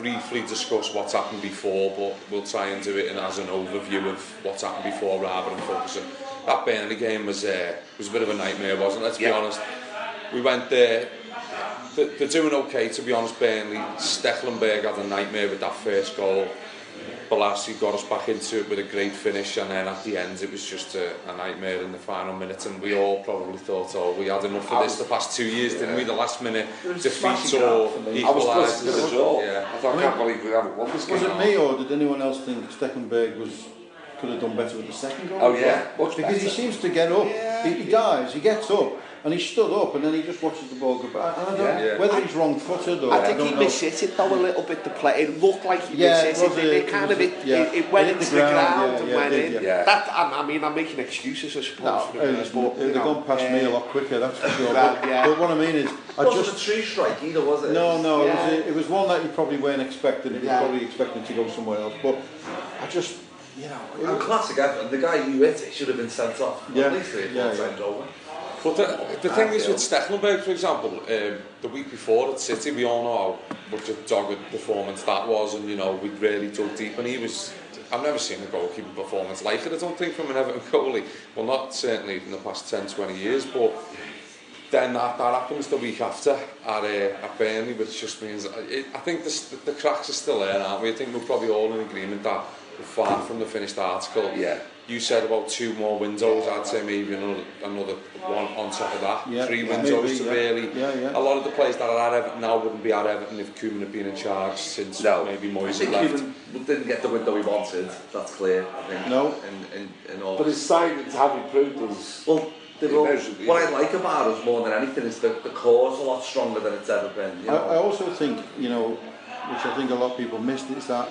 S3: briefly discuss what's happened before, but we'll try and do it in, as an overview of what's happened before rather than focusing. That Burnley game was uh, was a bit of a nightmare, wasn't it? Let's yeah. be honest. We went there. They're doing okay, to be honest, Burnley. Stekelenburg had a nightmare with that first goal. Balassi got us back into it with a great finish, and then at the end it was just a, a nightmare in the final minute, and we all probably thought, oh, we had enough of this the past two years, yeah. didn't we? The last minute defeat or equalisers.
S6: I was close to the draw.
S3: Yeah.
S6: I thought, I can't believe we haven't won this game.
S5: Was it me, or did anyone else think Stekelenburg was could have done better with the second goal?
S6: Oh yeah, much
S5: because
S6: better.
S5: He seems to get up, yeah. he, he dives, he gets up, and he stood up, and then he just watches the ball go back. And I don't
S3: yeah.
S5: know whether he's wrong-footed or
S7: I think
S5: I don't
S7: he
S5: know.
S7: missed it though a little bit. The play, it looked like he
S5: yeah,
S7: missed it. It, it, it kind
S5: it
S7: of it,
S5: yeah.
S7: it, it went
S5: it
S7: into
S5: the
S7: the
S5: ground,
S7: ground
S5: yeah,
S7: and
S5: yeah,
S7: went
S5: did,
S7: in.
S5: Yeah.
S7: That I, I mean, I'm making excuses, I suppose.
S5: No,
S7: for the
S5: it,
S7: but,
S5: they've gone past uh, me a lot quicker. That's for sure.
S7: Well,
S5: but,
S7: yeah.
S5: but what I mean is, I
S4: it wasn't
S5: just
S4: a tree strike either, was it?
S5: No, no,
S7: yeah.
S5: it was a, it was one that you probably weren't expecting. You
S7: yeah.
S5: were probably expecting to go somewhere else. But I just, you know, it
S4: and
S5: was,
S4: classic Everton. The guy who hit it should have been sent off.
S5: Yeah.
S4: At least three or four
S5: Yeah,
S4: times
S5: yeah.
S4: over.
S3: But the, the thing is with Stekelenburg, for example, um, the week before at City, we all know how much a dogged performance that was, and you know, we'd really dug deep, and he was, I've never seen a goalkeeper performance like it, I don't think, from an Everton goalie. Well, not certainly in the past ten, twenty years, but then that, that happens the week after at, uh, at Burnley, which just means, it, I think the, the cracks are still there, aren't we? I think we're probably all in agreement that we're far from the finished article.
S6: Yeah.
S3: You said about two more windows, I'd say maybe another another one on top of that.
S5: Yeah,
S3: Three
S5: yeah,
S3: windows
S5: maybe,
S3: to
S5: yeah.
S3: really...
S5: Yeah, yeah.
S3: A lot of the players that are at Everton now wouldn't be at Everton if Koeman had been in charge since
S6: no.
S3: maybe
S4: I
S3: Moyes
S4: think
S3: had left.
S4: Koeman didn't get the window he wanted, that's clear, I think.
S5: No.
S4: In, in, in all.
S6: But his signings have improved us.
S4: Well, they were, what I like about us more than anything is that the core's a lot stronger than it's ever been. You know?
S5: I, I also think, you know, which I think a lot of people missed, is that,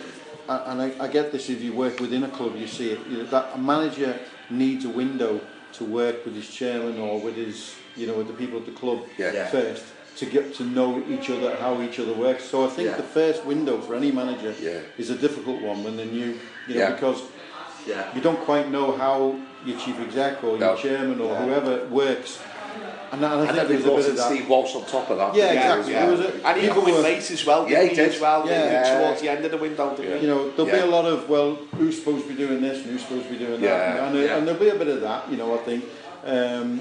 S5: and I, I get this if you work within a club, you see it, you know, that a manager needs a window to work with his chairman or with his, you know, with the people at the club
S6: yeah. Yeah.
S5: first, to get to know each other, how each other works. So I think
S4: yeah.
S5: the first window for any manager
S6: yeah.
S5: is a difficult one when they're new, you know,
S6: yeah.
S5: because
S4: yeah.
S5: you don't quite know how your chief exec or
S6: no.
S5: your chairman or
S6: yeah.
S5: whoever works. And, and I
S6: and
S5: think
S6: then
S5: there was a bit of that.
S6: Steve Walsh on top of that.
S5: Yeah,
S7: Yeah,
S5: exactly.
S7: yeah.
S5: There was a,
S7: And he
S5: people
S7: come in
S5: were-
S7: late as well.
S6: Yeah, he
S7: he
S6: did.
S7: as well.
S5: Yeah.
S7: Yeah. Towards the end of the window, didn't
S6: Yeah.
S7: he?
S5: You know, there'll
S6: Yeah.
S5: be a lot of, well, who's supposed to be doing this and who's supposed to be doing that,
S6: Yeah.
S5: and, and,
S4: Yeah.
S5: and there'll be a bit of that, you know, I think. Um,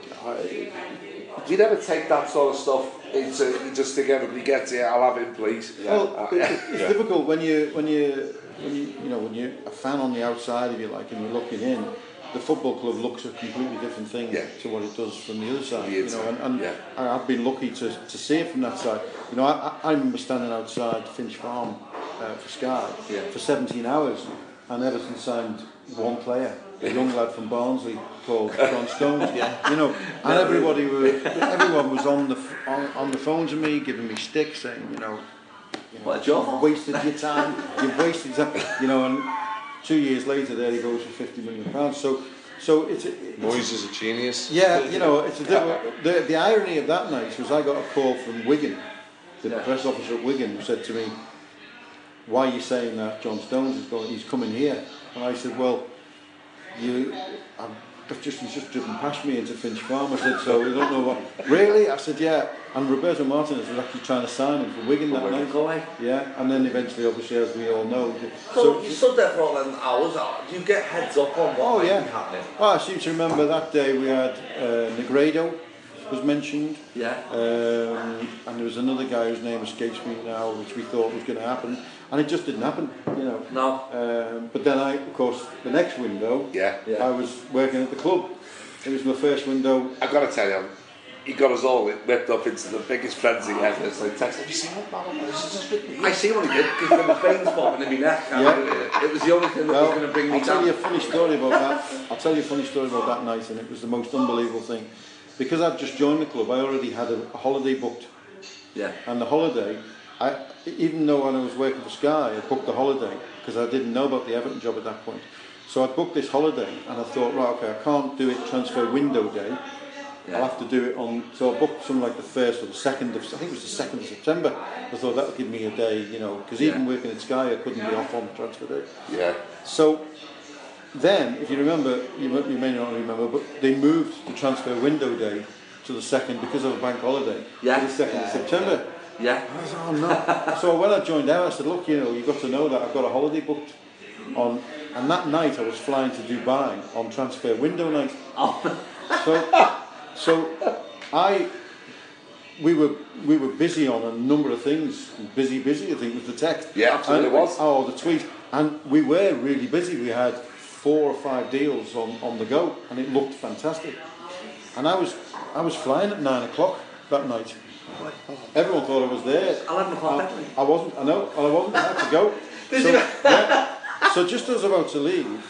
S5: I,
S6: We never take that sort of stuff into, you just think everybody gets it, I'll have it, please. Yeah.
S5: well,
S6: Uh,
S5: it's, it's
S6: yeah.
S5: difficult when you, when you, when you, you know, when you're a fan on the outside, if you like, and you're looking in. The football club looks a completely different thing
S6: Yeah.
S5: to what it does from the other side.
S6: The
S5: You know,
S6: inside,
S5: and, and
S6: yeah.
S5: I, I've been lucky to, to see it from that side. You know, I, I remember standing outside Finch Farm uh, for Sky
S4: Yeah.
S5: for seventeen hours, and Everton signed one player, a young lad from Barnsley called John Stones.
S4: Yeah.
S5: You know, and everybody were, everyone was on the f- on, on the phone to me, giving me sticks, saying, you know, you know,
S4: What a job.
S5: you've wasted your time, you've wasted time, you know, and two years later there he goes for fifty million pounds. So, so it's, a, it's
S3: Moyes is a genius.
S5: yeah, you know, it's a different, the the irony of that night was I got a call from Wigan, the
S4: Yeah.
S5: press officer at Wigan, who said to me, "Why are you saying that John Stones is going? He's coming here?" And I said, "Well, you, I've just he's just driven past me into Finch Farm." I said, "So you don't know what?" Really? I said, "Yeah." And Roberto Martinez was actually trying to sign him for Wigan
S4: For
S5: that
S4: Wigan,
S5: night.
S4: go away.
S5: Yeah, and then eventually, obviously, as we all know.
S4: So, you stood there for all them hours. Do you get heads up on what
S5: Oh
S4: might
S5: yeah.
S4: be happening?
S5: Well, I seem to remember that day we had uh, Negredo was mentioned.
S4: Yeah.
S5: Um, and there was another guy whose name escapes me now, which we thought was going to happen, and it just didn't happen. You know.
S4: No.
S5: Um, but then I, of course, the next window,
S6: Yeah.
S4: Yeah.
S5: I was working at the club. It was my first window.
S6: I've got to tell you, he got us all whipped up into the biggest frenzy ever. It's like, text, have you seen what Mama this is just with me?
S4: I see what he did because there was veins popping in my neck.
S5: Yeah.
S4: It was the only thing that
S5: Well,
S4: was going to bring me
S5: I'll tell
S4: down.
S5: you a funny story about that. I'll tell you a funny story about that night, and it was the most unbelievable thing. Because I'd just joined the club, I already had a, a holiday booked.
S4: Yeah.
S5: And the holiday, I, even though when I was working for Sky, I booked the holiday because I didn't know about the Everton job at that point. So I booked this holiday, and I thought, right, okay, I can't do it transfer window day.
S4: Yeah.
S5: I'll have to do it on. So I booked something like the first or the second of. I think it was the second of September. I thought that would give me a day, you know, because even
S4: Yeah.
S5: working at Sky, I couldn't be off on transfer day.
S6: Yeah.
S5: So then, if you remember, you, may- you may not remember, but they moved the transfer window day to the second because of a bank holiday.
S4: Yeah.
S5: To the second
S4: Yeah,
S5: of September.
S4: Yeah.
S5: I said, oh no. So when I joined out, I said, look, you know, you've got to know that I've got a holiday booked on, and that night I was flying to Dubai on transfer window night.
S4: Oh.
S5: So, so I, we were we were busy on a number of things. Busy, busy. I think was the text.
S6: Yeah, absolutely
S5: and,
S6: it was.
S5: Oh, the tweet, and we were really busy. We had four or five deals on, on the go, and it looked fantastic. And I was I was flying at nine o'clock that night. Everyone thought I was there.
S4: Eleven o'clock.
S5: I, I wasn't. I know. I wasn't. I had to go.
S4: Did
S5: so,
S4: you?
S5: Yeah, so just as I was about to leave,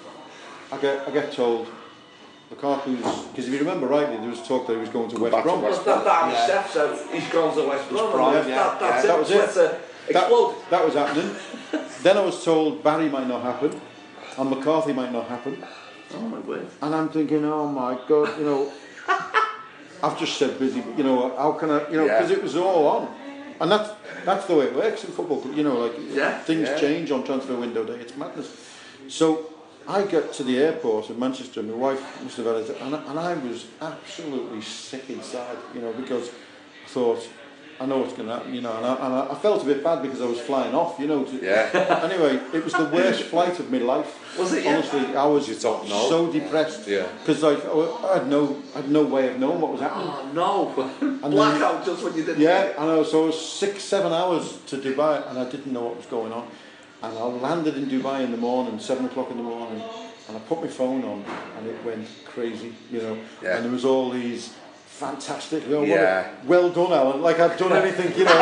S5: I get I get told. Lukaku's, because if you remember rightly, there was talk that he was going to West Brom.
S4: That, that, that yeah. Steph said he's gone to West Brom.
S5: Brom,
S4: yeah.
S5: Yeah.
S4: That, that's
S5: yeah.
S4: it.
S5: That was it.
S4: That,
S5: that, that was happening. Then I was told Barry might not happen, and McCarthy might not happen.
S4: Oh my word!
S5: And I'm thinking, oh my God, you know, I've just said busy, but you know, how can I, you know, because yeah. it was all on, and that's that's the way it works in football. You know, like
S4: yeah.
S5: things
S6: yeah.
S5: change on transfer window day. It's madness. So I get to the airport in Manchester, and my wife must have had it, and, and I was absolutely sick inside, you know, because I thought, I know what's going to happen, you know, and I, and I felt a bit bad because I was flying off, you know. To,
S6: yeah.
S5: Anyway, it was the worst flight of my life.
S4: Was it? Yeah?
S5: Honestly, I was so depressed.
S6: Yeah.
S5: Because like I had no, I had no way of knowing what was happening.
S4: Oh no! Blackout just when you didn't.
S5: Yeah, I know. So it was six, seven hours to Dubai, and I didn't know what was going on. And I landed in Dubai in the morning, seven o'clock in the morning, and I put my phone on, and it went crazy, you know.
S6: Yeah.
S5: And there was all these fantastic, you know,
S6: yeah.
S5: what a, well done, Alan. Like I've done anything, you know.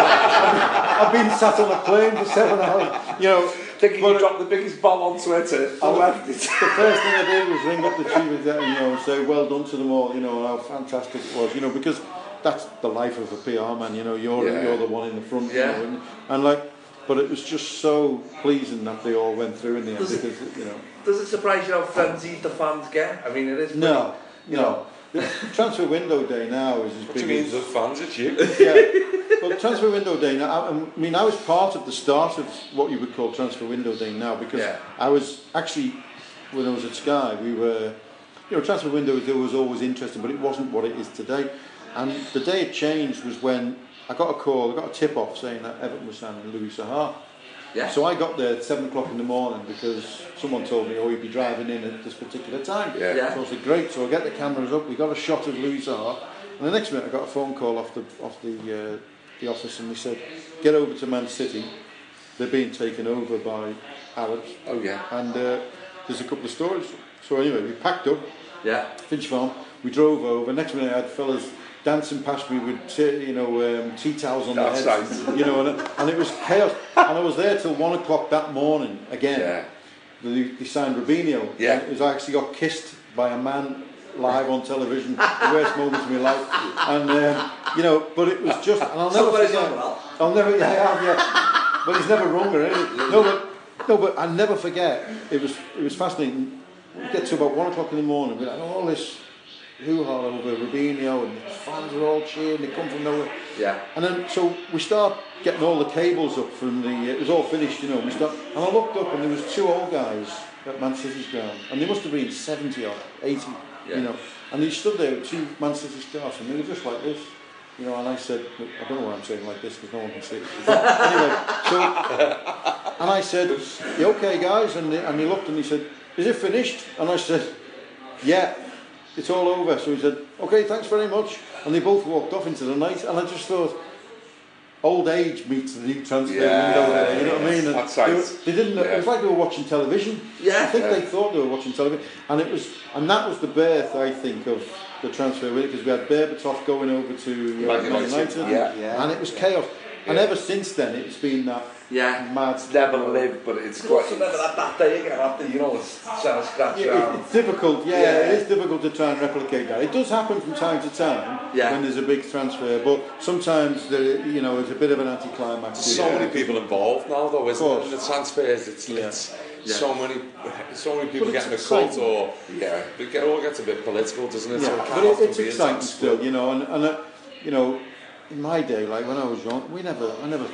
S5: I've been sat on a plane for seven hours, you know.
S6: Thinking you dropped the biggest bomb on Twitter. I left it.
S5: The first thing I did was ring up the chief executive, you know, and say well done to them all, you know, how fantastic it was, you know, because that's the life of a P R man, you know. You're
S6: yeah.
S5: you're the one in the front,
S4: yeah.
S5: you know, and, and like. But it was just so pleasing that they all went through in the end
S4: does
S5: because,
S4: it,
S5: you know.
S4: Does it surprise you how frenzied the fans get? I mean, it is. Pretty,
S5: no,
S4: you
S5: no.
S4: know.
S5: The transfer window day now is as
S3: What
S5: big
S3: do you mean
S5: as
S3: the fans? It's you.
S5: Yeah. Well, transfer window day now. I, I mean, I was part of the start of what you would call transfer window day now because
S4: yeah.
S5: I was actually when I was at Sky, we were, you know, transfer window there was always interesting, but it wasn't what it is today. And the day it changed was when I got a call, I got a tip off saying that Everton was signing Louis Saha.
S4: Yeah.
S5: So I got there at seven o'clock in the morning because someone told me, oh, you'd be driving in at this particular time.
S6: Yeah.
S4: Yeah.
S5: So I said, great. So I get the cameras up. We got a shot of Louis Saha, and the next minute I got a phone call off the off the uh, the office, and they said, get over to Man City. They're being taken over by Arabs.
S6: Oh yeah.
S5: And uh, there's a couple of stories. So anyway, we packed up.
S4: Yeah.
S5: Finch Farm. We drove over. Next minute I had fellas dancing past me with, you know, um, tea towels on
S6: That's
S5: their heads,
S6: nice.
S5: you know, and, and it was chaos. And I was there till one o'clock that morning again.
S6: Yeah.
S5: They, they signed Robinho.
S6: Yeah.
S5: It was, I actually got kissed by a man live on television. The worst moment of my life. And um, you know, but it was just. And I'll never
S4: Somebody's
S5: forget.
S4: on well.
S5: I'll never. Yeah, I have, yeah. But he's never wrong or anything. No, but no, but I never forget. It was it was fascinating. We get to about one o'clock in the morning. We had all this hoo-ha over Robinho, and the fans are all cheering, they come from nowhere.
S4: Yeah.
S5: And then, so we start getting all the cables up from the, it was all finished, you know, we start, and I looked up and there was two old guys at Man City's ground, and they must have been seventy or eighty,
S4: yeah.
S5: you know, and they stood there with two Man City stars, and they were just like this, you know, and I said, I don't know why I'm saying like this, because no one can see it. Anyway, so, and I said, you okay guys? And they, and he looked and he said, is it finished? And I said, yeah. It's all over. So he said, okay, thanks very much. And they both walked off into the night. And I just thought, old age meets the new transfer
S6: yeah,
S5: window there, you know what I mean? And
S6: that's
S5: they,
S6: right.
S5: were, they didn't know,
S6: yeah.
S5: it was like they were watching television.
S4: Yeah.
S5: I think
S6: yeah.
S5: they thought they were watching television. And it was, and that was the birth, I think, of the transfer window, because we had Berbatov going over to uh, Man United.
S6: Yeah. Yeah.
S5: And it was chaos. And
S6: Yeah.
S5: ever since then, it's been that
S4: yeah.
S5: mad.
S6: It's never lived, but it's
S4: It's
S6: quite.
S4: also never that, that day again after, you know, it's trying to scratch
S5: Yeah,
S4: around.
S5: it's difficult, yeah,
S4: Yeah.
S5: it is difficult to try and replicate that. It does happen from time to time
S4: Yeah.
S5: when there's a big transfer, but sometimes there, you know, it's a bit of an anticlimax.
S3: There's so
S5: Yeah.
S3: many people involved now, though, isn't
S5: Of
S3: there?
S5: course.
S3: In the transfers, it's,
S5: Yeah.
S3: it's
S4: Yeah.
S3: so many, so many people
S5: But it's
S3: getting a cut,
S5: exciting.
S3: or
S6: Yeah.
S3: it get, all gets a bit political, doesn't it?
S5: Yeah,
S3: So it
S5: but
S3: can't
S5: it,
S3: often
S5: it's
S3: be as
S5: exciting
S3: that
S5: still, you know, and, and uh, you know, in my day, like when I was young, we never, I never,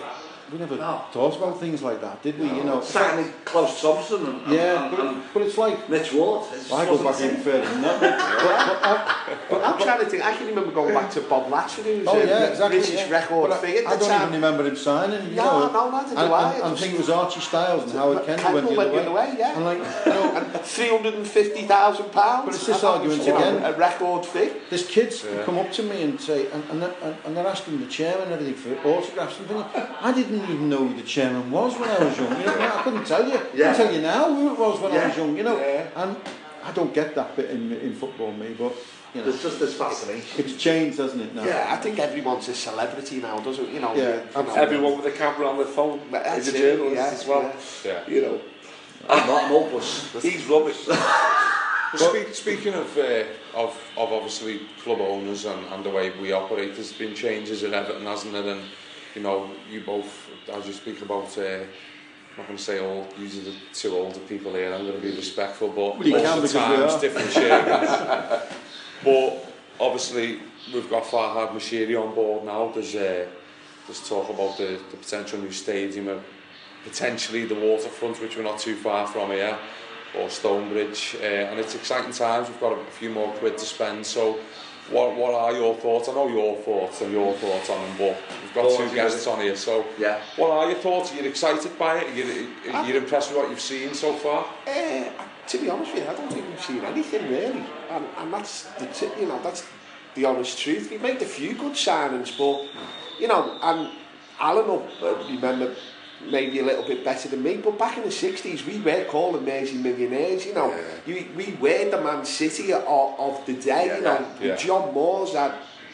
S5: we never
S4: no.
S5: thought about things like that, did we?
S4: No.
S5: You know,
S4: signing Klaus Thompson and,
S5: yeah,
S4: and,
S5: but,
S4: and
S5: but it's like
S4: Mitch Ward. It's
S5: I go back even further than that. but, but, I,
S7: but I'm trying to think. I can remember going back to Bob Latcher, who was
S5: oh,
S7: a
S5: yeah, exactly,
S7: British
S5: yeah.
S7: record
S5: but
S7: figure
S5: I,
S7: at the
S5: I don't
S7: time.
S5: even remember him signing. You
S7: no,
S5: know,
S7: no, neither do
S5: and,
S7: I.
S5: And, and I think it was Archie Styles and Howard Kendall went,
S7: went
S5: the other way.
S7: way. Yeah,
S5: and like, you know,
S7: and three hundred and fifty thousand pounds.
S5: But it's this argument again.
S7: A record fee.
S5: There's kids
S3: yeah.
S5: come up to me and say, and, and, and, and they're asking the chairman and everything for autographs and things. I didn't even know who the chairman was when I was young. You know, I couldn't tell you.
S4: Yeah.
S5: I can tell you now who it was when
S4: yeah.
S5: I was young. You know,
S7: yeah.
S5: and I don't get that bit in in football, me. But you know,
S4: there's just this fascination.
S5: it's changed, hasn't it? Now.
S7: Yeah, I think everyone's a celebrity now, doesn't you know?
S5: Yeah,
S7: you know
S6: Everyone with a camera on their phone is a journalist
S7: yeah,
S6: as well.
S7: Yeah.
S3: Yeah.
S6: You know,
S4: I'm not an opus.
S6: he's rubbish.
S3: Well, speak, speaking of, uh, of of obviously club owners and, and the way we operate, there's been changes at Everton, hasn't there? And you know, you both, as you speak about, uh, I'm not going to say old, usually the two older people here, I'm going to be respectful, but
S5: well, you can
S3: most of the times, different changes. But obviously, we've got Farhad Moshiri on board now. There's uh, there's talk about the, the potential new stadium, and potentially the waterfront, which we're not too far from here, or Stonebridge, uh, and it's exciting times. We've got a few more quid to spend. So, what what are your thoughts? I know your thoughts and your thoughts on them, but we've got
S4: Thoughts,
S3: two guests on here. So,
S4: yeah.
S3: What are your thoughts? Are you excited by it? Are you, are you impressed with what you've seen so far?
S7: Uh, to be honest with you, I don't think we've seen anything really, and, and that's the t you know that's the honest truth. We've made a few good signings, but you know, and Alan will uh, remember maybe a little bit better than me, but back in the sixties we were called amazing millionaires, you know. Yeah. You, we were the Man City of, of the day, yeah, you know. Yeah. John Moores had,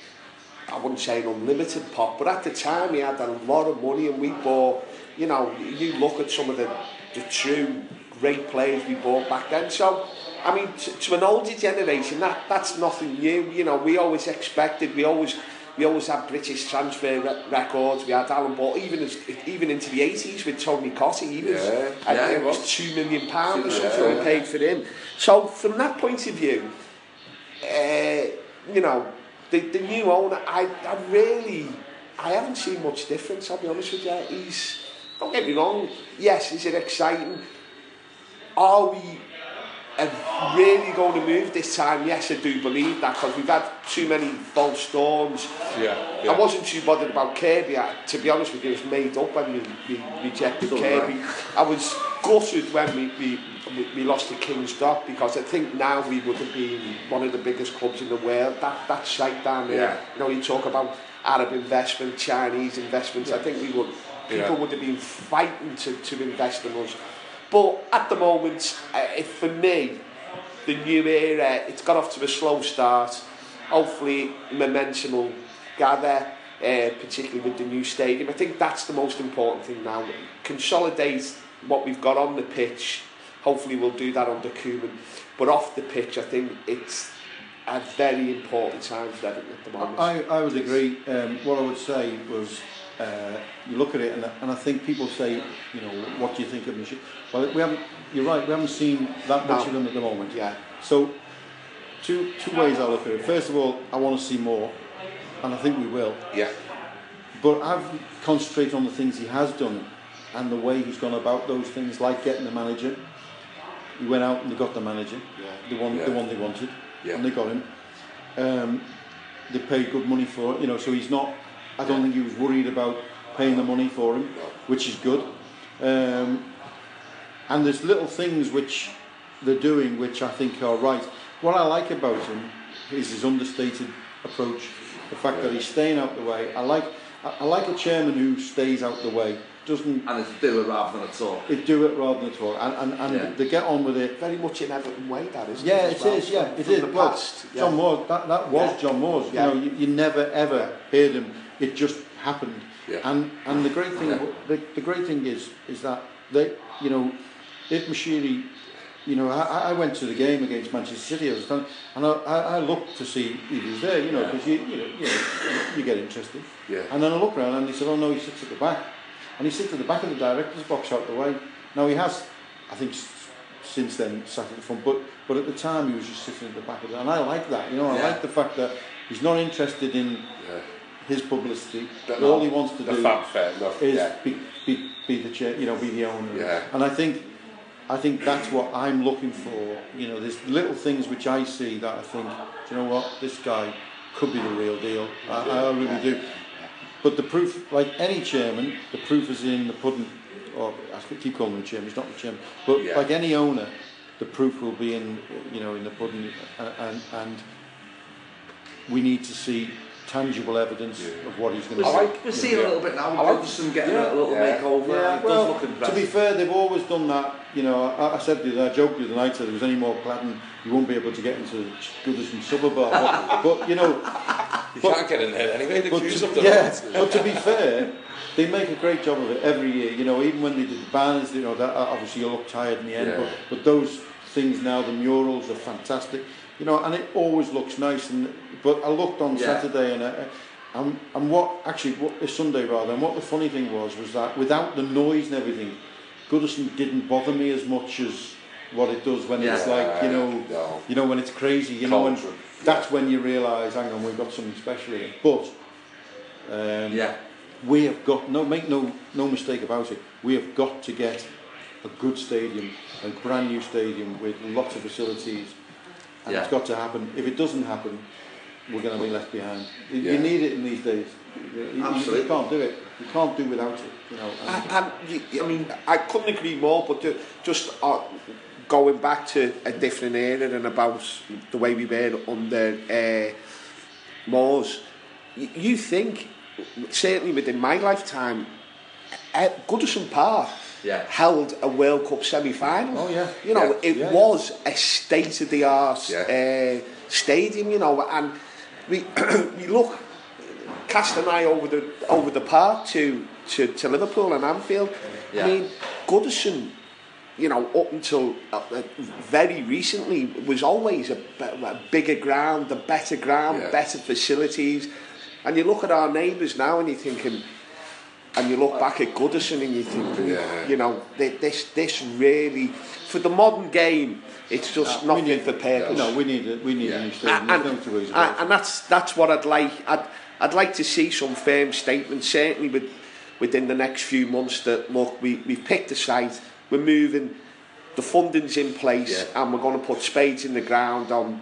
S7: I wouldn't say an unlimited pot, but at the time he had a lot of money, and we bought, you know, you look at some of the, the true great players we bought back then. So, I mean, to, to an older generation, that that's nothing new, you know. We always expected, we always We always had British transfer re records. We had Alan Ball, even as, even into the eighties with Tony Cottee. He was,
S6: yeah,
S7: I
S6: yeah,
S7: think it was, was two million pounds or something yeah, we paid for him. So from that point of view, uh, you know, the the new owner, I I really, I haven't seen much difference. I'll be honest with you. He's, don't get me wrong. Yes, is it exciting? Are we are really going to move this time? Yes, I do believe that, because we've had too many false storms.
S3: Yeah, yeah.
S7: I wasn't too bothered about Kirby. I, to be honest with you, it was made up when we, we rejected so Kirby. Right. I was gutted when we, we, we lost to King's Dock, because I think now we would have been one of the biggest clubs in the world. That, that site down there, yeah. You know, you talk about Arab investment, Chinese investments, yeah. I think we would, people yeah. would have been fighting to, to invest in us. But at the moment, uh, for me, the new era, it's got off to a slow start. Hopefully, momentum will gather, uh, particularly with the new stadium. I think that's the most important thing now. Consolidate what we've got on the pitch. Hopefully, we'll do that under Koeman. But off the pitch, I think it's a very important time for Everton at the moment.
S5: I, I would agree. Um, what I would say was, Uh, you look at it, and, and I think people say, you know, what do you think of Moshiri? Well, we haven't. You're right. We haven't seen that much no. of them at the moment.
S7: Yeah.
S5: So, two two ways I look at it. First of all, I want to see more, and I think we will.
S6: Yeah.
S5: But I've concentrated on the things he has done, and the way he's gone about those things, like getting the manager. He went out and they got the manager, yeah. the one yeah. the one they wanted, yeah. and they got him. Um, they paid good money for it, you know. So he's not. I don't think he was worried about paying the money for him, which is good. Um, and there's little things which they're doing which I think are right. What I like about him is his understated approach, the fact that he's staying out the way. I like I, I like a chairman who stays out the way, doesn't...
S4: And it's do it rather than a talk.
S5: It do it rather than a talk. And, and, and yeah. they get on with it.
S7: Very much in Everton way, that isn't
S5: yeah,
S7: it?
S5: It well, is, yeah, it is. Well, past, yeah. John Moores, that, that was yeah. John Moores. Yeah. You know, you, you never ever yeah. heard him. It just happened, yeah. and and the great thing, yeah. the, the great thing is is that they, you know, if Moshiri, you know, I, I went to the game against Manchester City, I was done, and I, I looked to see if he was there, you know, because yeah. you, you know, you know, you get interested,
S6: yeah.
S5: and then I looked around and he said, oh no, he sits at the back, and he sits at the back of the director's box out the way. Now he has, I think, since then sat at the front, but but at the time he was just sitting at the back of it, and I like that, you know, I yeah. like the fact that he's not interested in. Yeah. his publicity.
S6: But
S5: all
S6: no,
S5: he wants to
S6: the
S5: do
S6: fanfare, no,
S5: is
S6: yeah.
S5: be, be, be the chair, you know, be the owner.
S6: Yeah.
S5: And I think, I think that's what I'm looking for. You know, there's little things which I see that I think, do you know what, this guy could be the real deal. I, I really do. But the proof, like any chairman, the proof is in the pudding. Or I keep calling him the chairman. He's not the chairman. But
S6: yeah.
S5: like any owner, the proof will be in, you know, in the pudding, and and, and we need to see tangible evidence yeah. of what he's going to do.
S4: Like, we're seeing
S5: know,
S4: a little bit now. We're like, some getting yeah. a little yeah. makeover.
S5: Yeah.
S4: It
S5: Well,
S4: does look impressive.
S5: to be fair, they've always done that. You know, I, I said the other, I joked the other night that if there was any more cladding, you won't be able to get into Goodison suburb. But, but you know,
S3: you
S5: but,
S3: can't get in there anyway. They choose
S5: to,
S3: something.
S5: Yeah, but to be fair, they make a great job of it every year. You know, even when they did the banners, you know, that obviously you look tired in the end.
S3: Yeah.
S5: But but those things now, the murals are fantastic. You know, and it always looks nice. And but I looked on yeah. Saturday and. I, And, and what, actually, what, uh, Sunday rather, and what the funny thing was, was that without the noise and everything, Goodison didn't bother me as much as what it does when yeah, it's like, you know, no. you know, when it's crazy, you know, and that's when you realise, hang on, we've got something special here. But, um, yeah. we have got, no, make no, no mistake about it, we have got to get a good stadium, a brand new stadium with lots of facilities, and yeah. it's got to happen. If it doesn't happen, we're going to be left behind. You, yeah. you need it in these days. You, Absolutely. You can't do it. You can't do without it. You know.
S7: And, and you, I mean, I couldn't agree more. But to, just uh, going back to a different era and about the way we were under uh, Moores, you, you think certainly within my lifetime, uh, Goodison Park yeah. held a World Cup semi-final.
S5: Oh yeah.
S7: You know,
S5: yeah.
S7: it
S5: yeah,
S7: was
S5: yeah.
S7: a state-of-the-art yeah. uh, stadium. You know, and. We we look, cast an eye over the over the park to, to, to Liverpool and Anfield. Yeah. I mean, Goodison, you know, up until uh, very recently, was always a, a bigger ground, a better ground, yeah. better facilities. And you look at our neighbours now, and you're thinking, and you look back at Goodison, and you think, yeah. you know, this this really for the modern game. It's just uh, not fit for purpose.
S5: No, we need it. We need yeah. a new stadium.
S7: And,
S5: no and,
S7: and, and that's that's what I'd like. I'd I'd like to see some firm statements, certainly with, within the next few months. That look, we we've picked a site. We're moving. The funding's in place, yeah. and we're going to put spades in the ground on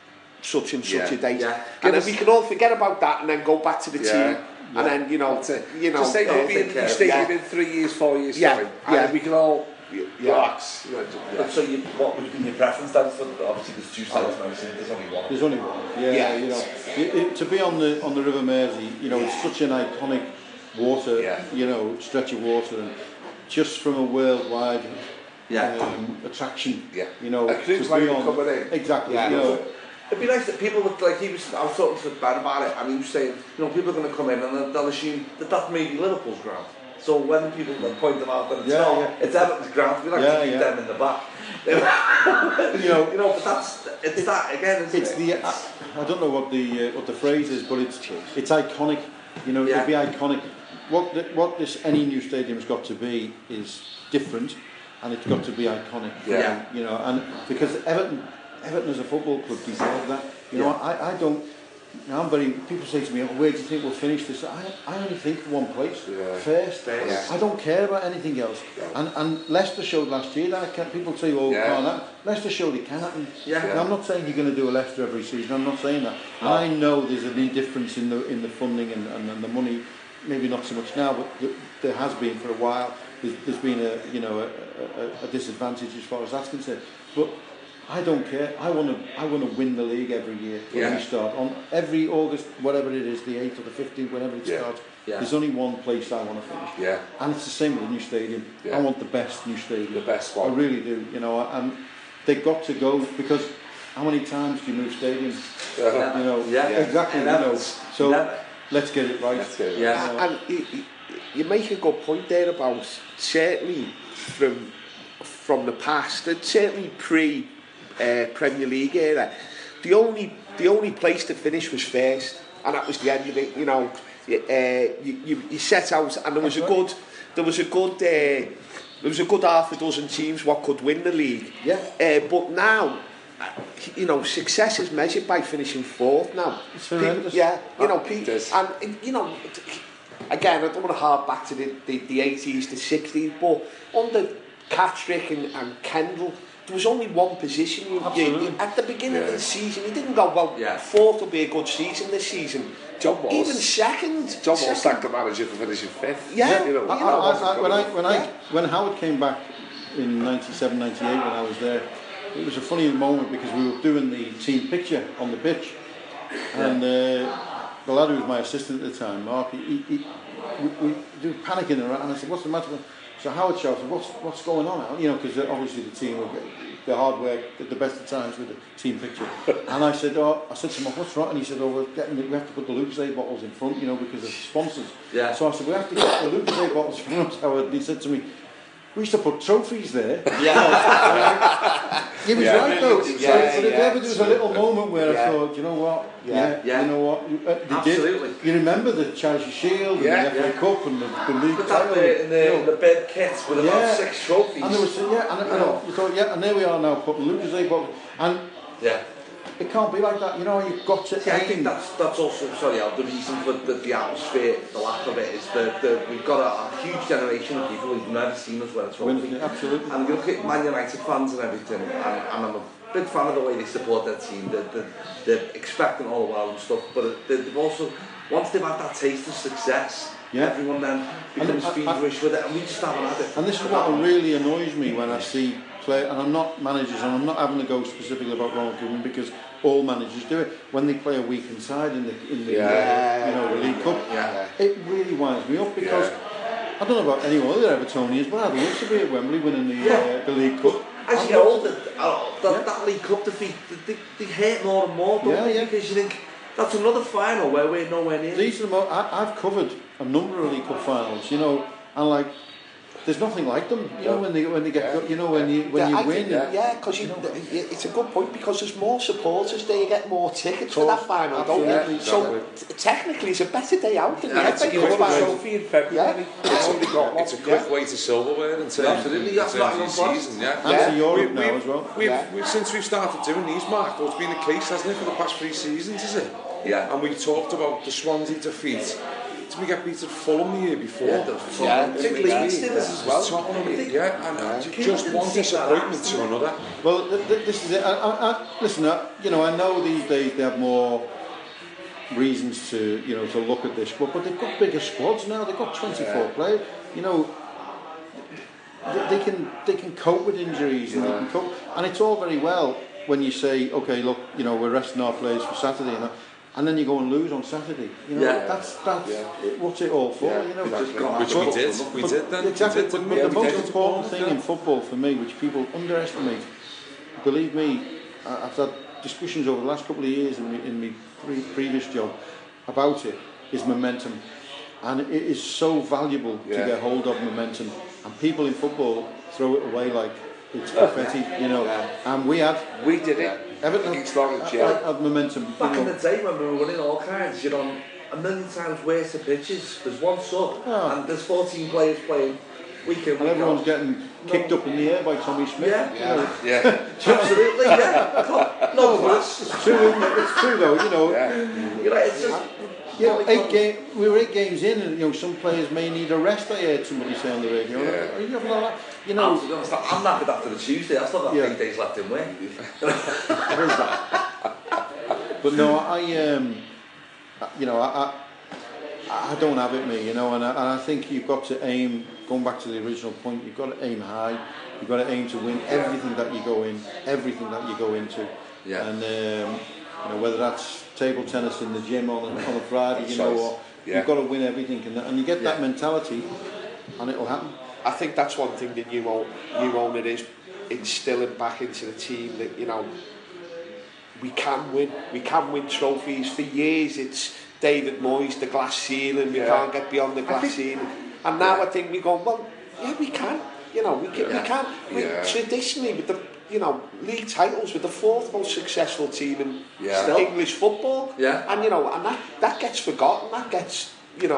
S7: such and such
S6: yeah.
S7: a date.
S6: Yeah.
S7: And then we can all forget about that, and then go back to the
S6: yeah.
S7: team.
S6: Yeah.
S7: And then you know, you know,
S6: just say
S7: uh,
S6: we'll be in the new stadium
S7: yeah.
S6: in three years, four years
S7: yeah.
S6: time,
S7: yeah.
S6: and we can all. Yeah. Relax.
S4: Yeah. Yeah. So, you, what would be your preference then? For obviously, there's two sides now. There's only one.
S5: There's only one. Yeah, yeah. You know, it, it, to be on the on the River Mersey, you know, yeah. it's such an iconic water, yeah. you know, stretch of water, and just from a worldwide yeah. um, attraction.
S6: Yeah.
S5: You know,
S6: a cruise line coming in.
S5: Exactly.
S6: Yeah.
S5: You know,
S4: it'd be nice that people would, like he was. I was talking to Ben about it, and he was saying, you know, people are going to come in and they'll, they'll assume that that may be Liverpool's ground. So when people point them out that it's yeah, not, yeah. it's Everton's ground, we like yeah, to keep yeah. them in the back. you know, you know, but that's it's it, that again. Isn't
S5: it's
S4: it?
S5: the
S4: it's,
S5: I, I don't know what the uh, what the phrase is, but it's it's iconic. You know, yeah. it'd be iconic. What the, what this any new stadium's got to be is different, and it's got to be iconic.
S6: Yeah.
S5: You know, and because Everton Everton as a football club deserve that. You yeah. know, I I don't. I'm very. People say to me, oh, "Where do you think we'll finish this?" I, I only think of one place, yeah. first. Yeah. I don't care about anything else. Yeah. And and Leicester showed last year that can, people say, "Oh, yeah. can't that?" Leicester showed it can happen. Yeah. Yeah. I'm not saying you're going to do a Leicester every season. I'm not saying that. No. And I know there's an indifference in the in the funding and, and, and the money. Maybe not so much now, but th- there has been for a while. There's, there's been a you know a, a, a disadvantage as far as that's concerned, but. I don't care. I want to. I want to win the league every year when yeah. we start on every August, whatever it is, the eighth or the fifteenth, whenever it yeah. starts. Yeah. There's only one place I want to finish.
S6: Yeah.
S5: And it's the same with the new stadium. Yeah. I want the best new stadium.
S6: The best one.
S5: I really do. You know, and they've got to go because how many times do you move stadiums? Uh, you know.
S4: Yeah.
S5: yeah. Exactly. You know. So Never. let's get it right.
S6: Let's get it right.
S7: Yeah. You know. And you, you make a good point there about certainly from from the past, and certainly pre. Uh, Premier League era. The only the only place to finish was first, and that was the end of it. You know, uh, you, you you set out, and there was a good there was a good uh, there was a good half a dozen teams what could win the league.
S5: Yeah.
S7: Uh, but now, you know, success is measured by finishing fourth now.
S5: It's horrendous.
S7: Yeah, you know,
S6: It
S7: people,
S6: is.
S7: and you know, again, I don't want to hark back to the, the, the eighties, the sixties, but under Catrick and, and Kendall, there was only one position. You, you, you, at the beginning
S6: Yeah.
S7: of the season, you didn't go, well,
S4: Yeah.
S7: fourth will be a good season this season.
S6: John Wall.
S7: Even second.
S6: John Wall
S7: second.
S6: sacked the manager for finishing fifth.
S7: Yeah.
S6: You know,
S5: I,
S7: You
S5: I,
S7: know,
S5: I, I, when I when
S7: Yeah.
S5: I when Howard came back in ninety-seven, ninety-eight, when I was there, it was a funny moment because we were doing the team picture on the pitch, and uh, the lad who was my assistant at the time, Mark, he, he, he we, we, we were panicking around, and I said, "What's the matter?" So Howard shouted, "What's what's going on?" You know, because obviously the team were the hard work at the best of times with the team picture. And I said, "Oh," I said to him, "What's wrong?" And he said, "Oh, we're getting, we have to put the Lucozade bottles in front, you know, because of sponsors."
S4: Yeah.
S5: So I said, "We have to get the Lucozade bottles in front." Howard, and he said to me, "We used to put trophies there."
S4: Yeah.
S5: He was
S6: Yeah.
S5: right though.
S7: Yeah,
S5: so, but if
S7: yeah,
S5: ever there was a little moment where
S7: Yeah.
S5: I thought, you know what?
S7: Yeah.
S4: Yeah.
S5: You know what? You, uh, they
S4: Absolutely.
S5: Did. You remember the Charity Shield and
S6: Yeah,
S5: the F A
S4: yeah.
S5: Cup and the, the league
S4: Put that
S5: title.
S4: there in the,
S5: you know.
S4: in the bed kits with about
S5: Yeah.
S4: six trophies.
S5: And there was yeah, and, and
S4: You know.
S5: you thought yeah, and there we are now putting Lucozade bottles, and
S4: Yeah.
S5: it can't be like that. You know, you've got to.
S4: Yeah, I think that's that's also sorry, Al, the reason for the, the atmosphere, the lack of it is that the, we've got a, a huge generation of people who've never seen us win a trophy.
S5: Win, absolutely.
S4: And you look at Man United fans and everything, and, and I'm a big fan of the way they support their team. They're, they're, they're expecting all the while and stuff, but they've also once they've had that taste of success,
S5: Yeah.
S4: everyone then becomes
S5: I- I-
S4: feverish with it, and we just haven't had it.
S5: And this is what really annoys me when I see play, and I'm not managers, and I'm not having to go specifically about Ronald Koeman because all managers do it. When they play a weekend side in the in the
S6: Yeah.
S5: uh, you know the League Cup,
S4: Yeah.
S5: it really winds me up because
S6: Yeah.
S5: I don't know about anyone other Evertonians, but I'd love to be at Wembley winning the
S4: Yeah.
S5: uh, the League Cup.
S4: As
S5: I'd
S4: you get
S5: love
S4: older, uh, that,
S5: Yeah.
S4: that League Cup defeat, they, they hurt more and more, don't
S5: Yeah,
S4: they?
S5: yeah.
S4: Because you think, that's another final where we're nowhere near.
S5: These are the mo- I, I've covered a number of League Cup finals, you know, and like there's nothing like them, you know, when they when they get,
S6: Yeah.
S5: you know, when you when
S7: Yeah,
S5: you
S7: I
S5: win.
S7: think, yeah, because you, it's a good point because there's more supporters there, you get more tickets for that final, don't
S5: Absolutely.
S7: you? So t- technically, it's a better day out than
S4: Yeah,
S7: the
S4: it's
S7: F A
S4: a
S7: Cup
S4: good
S7: final.
S6: trophy in February. It's only got
S3: It's a quick way to silverware in terms,
S4: Absolutely,
S3: in
S4: that's
S3: terms
S4: right
S3: of
S4: on
S3: the
S4: point.
S3: season. Yeah.
S5: And
S7: Yeah.
S5: to Europe
S3: We-
S5: now
S3: we've-
S5: as well.
S3: We've,
S7: Yeah.
S3: we've, since we've started doing these, Mark, it's been the case, hasn't it, for the past three seasons, is it?
S4: Yeah.
S3: And we talked about the Swansea defeat. Did we get beat at Fulham the year before?
S4: Yeah, the
S7: Yeah,
S4: big
S7: yeah.
S4: league stimmers as well.
S3: Tottenham,
S4: I think-
S3: yeah, and uh,
S4: Keane
S3: just
S4: didn't
S3: one
S4: see that
S3: disappointment
S4: last,
S3: to another.
S5: Well, th- th- this is it. I, I, I, listen, I, you know, I know these days they have more reasons to, you know, to look at this, but, but they've got bigger squads now. They've got twenty-four players. You know, they, they can they can cope with injuries, and they can cope. And it's all very well when you say, okay, look, you know, we're resting our players for Saturday, you know, and then you go and lose on Saturday. You know,
S4: Yeah.
S5: that's that's
S6: Yeah.
S5: it, what's it all for?
S6: Yeah,
S5: you know,
S4: Just gone
S3: Which
S4: out
S3: we
S4: of
S3: did,
S4: football.
S3: we
S5: But-
S3: did then.
S5: Exactly,
S3: we did,
S5: but,
S3: didn't
S5: but
S3: we?
S5: the
S3: We
S5: most
S3: did.
S5: important thing in football for me, which people underestimate, believe me, I- I've had discussions over the last couple of years in my, in my pre- previous job about it, is momentum. And it is so valuable
S6: Yeah.
S5: to get hold of momentum. And people in football throw it away like it's confetti, you know.
S6: Yeah.
S5: And we had
S6: We did it.
S5: Everton
S6: Against Norwich,
S5: had,
S6: yeah.
S5: had, had momentum. you
S4: Back in
S5: know.
S4: the day when we were running all kinds, you're on a million times worse of pitches. There's one sub,
S5: Oh.
S4: and there's fourteen players playing week in,
S5: And
S4: week
S5: everyone's
S4: out.
S5: getting kicked up in the air by Tommy Smith.
S4: Yeah.
S5: you know.
S6: Yeah.
S4: Absolutely, yeah. God, no class.
S5: It's true, isn't it? It's true though, you know.
S6: Yeah.
S4: You're right, it's just...
S5: Yeah, eight game, we were eight games in, and you know some players may need a rest. I heard somebody say on the radio.
S6: Yeah.
S5: Are you having a la- You
S4: I'm,
S5: know,
S4: to be honest, I'm knackered after the Tuesday. I've still got
S5: Yeah.
S4: eight days left in work.
S5: there is that. But no, I um, you know, I, I, I don't have it, me. You know, and I, and I think you've got to aim. Going back to the original point, you've got to aim high. You've got to aim to win everything that you go in, everything that you go into.
S4: Yeah.
S5: And um, you know, whether that's table tennis in the gym on a, on a Friday, you know, or
S6: Yeah.
S5: you've got to win everything, and, and you get that
S4: Yeah.
S5: mentality, and it'll happen.
S7: I think that's one thing the new, own, new owner is instilling back into the team that, you know, we can win. We can win trophies. For years it's David Moyes, the glass ceiling, we
S6: Yeah.
S7: can't get beyond the glass
S6: think-
S7: ceiling. And now I think we're going, well, yeah, we can. You know, we can.
S4: Yeah.
S7: We can. We,
S6: Yeah.
S7: Traditionally, with the, you know, league titles, with the fourth most successful team in
S6: Yeah.
S4: Still.
S7: English football.
S4: Yeah.
S7: And, you know, and that, that gets forgotten. That gets, you know,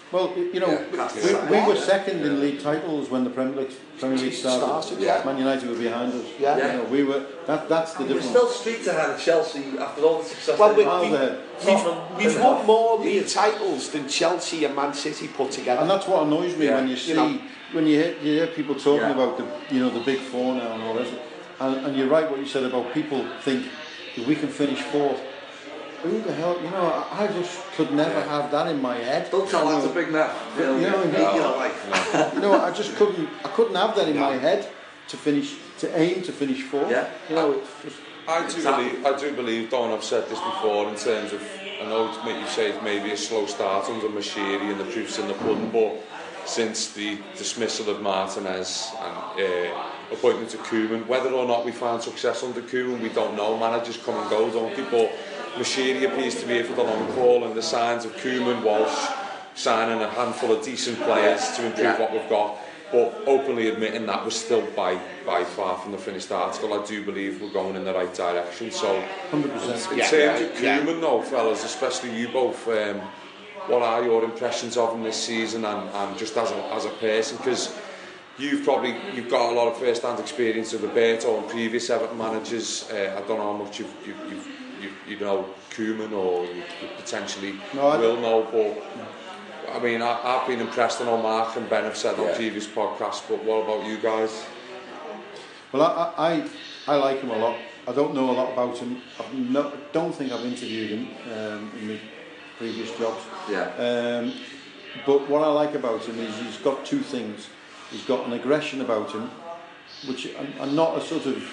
S5: Well, you know,
S4: Yeah,
S5: we, we were second in league titles when the Premier League, Premier League started.
S7: started.
S6: Yeah.
S5: Man United were behind us.
S7: Yeah.
S5: You know, we were. That, that's the
S4: We're
S5: difference.
S4: still streets ahead of Chelsea after all the success.
S7: Well,
S4: they've
S7: we,
S4: had.
S5: Miles ahead.
S7: we've, we've won more league titles than Chelsea and Man City put together.
S5: And that's what annoys me
S6: Yeah.
S5: when you see,
S7: You know.
S5: when you hear, you hear people talking
S4: Yeah.
S5: about the, you know, the big four now and all this. And, and you're right what you said about people think if we can finish fourth. Who the hell, you know, I, I just could never
S6: Yeah.
S5: have that in my head.
S4: Don't tell that to Big Net. You know,
S5: You know what I mean?
S4: make your life.
S5: You know, I just couldn't, I couldn't have that in my head to finish, to aim to finish fourth.
S4: Yeah.
S5: You know, it's just.
S3: I do believe, I do believe, Don, I've said this before in terms of, I know it's make you say it's maybe a slow start under Mashiri and the proof's in the pudding, but since the dismissal of Martinez and uh, appointment of Koeman, whether or not we find success under Koeman, we don't know. Managers come and go, don't they? But Mashiri appears to be here for the long haul, and the signs of Koeman, Walsh signing a handful of decent players to improve
S4: Yeah.
S3: what we've got. But openly admitting that we're still by by far from the finished article, I do believe we're going in the right direction. So,
S5: one hundred percent.
S3: in
S7: Yeah,
S3: terms
S7: yeah,
S3: of
S7: yeah.
S3: Koeman, though, fellas, especially you both, um, what are your impressions of him this season, and, and just as a as a person? Because you've probably you've got a lot of first-hand experience of Roberto and previous Everton managers. Uh, I don't know how much you've, you've, you've, you you know Koeman or you, you potentially
S5: No, I
S3: will know, but. I mean, I, I've been impressed. I know Mark and Ben have said on
S6: Yeah.
S3: previous podcasts, but what about you guys?
S5: Well, I, I, I like him a lot. I don't know a lot about him. I no, don't think I've interviewed him um, in my previous jobs.
S4: Yeah.
S5: Um, but what I like about him is he's got two things. He's got an aggression about him, which and, and not a sort of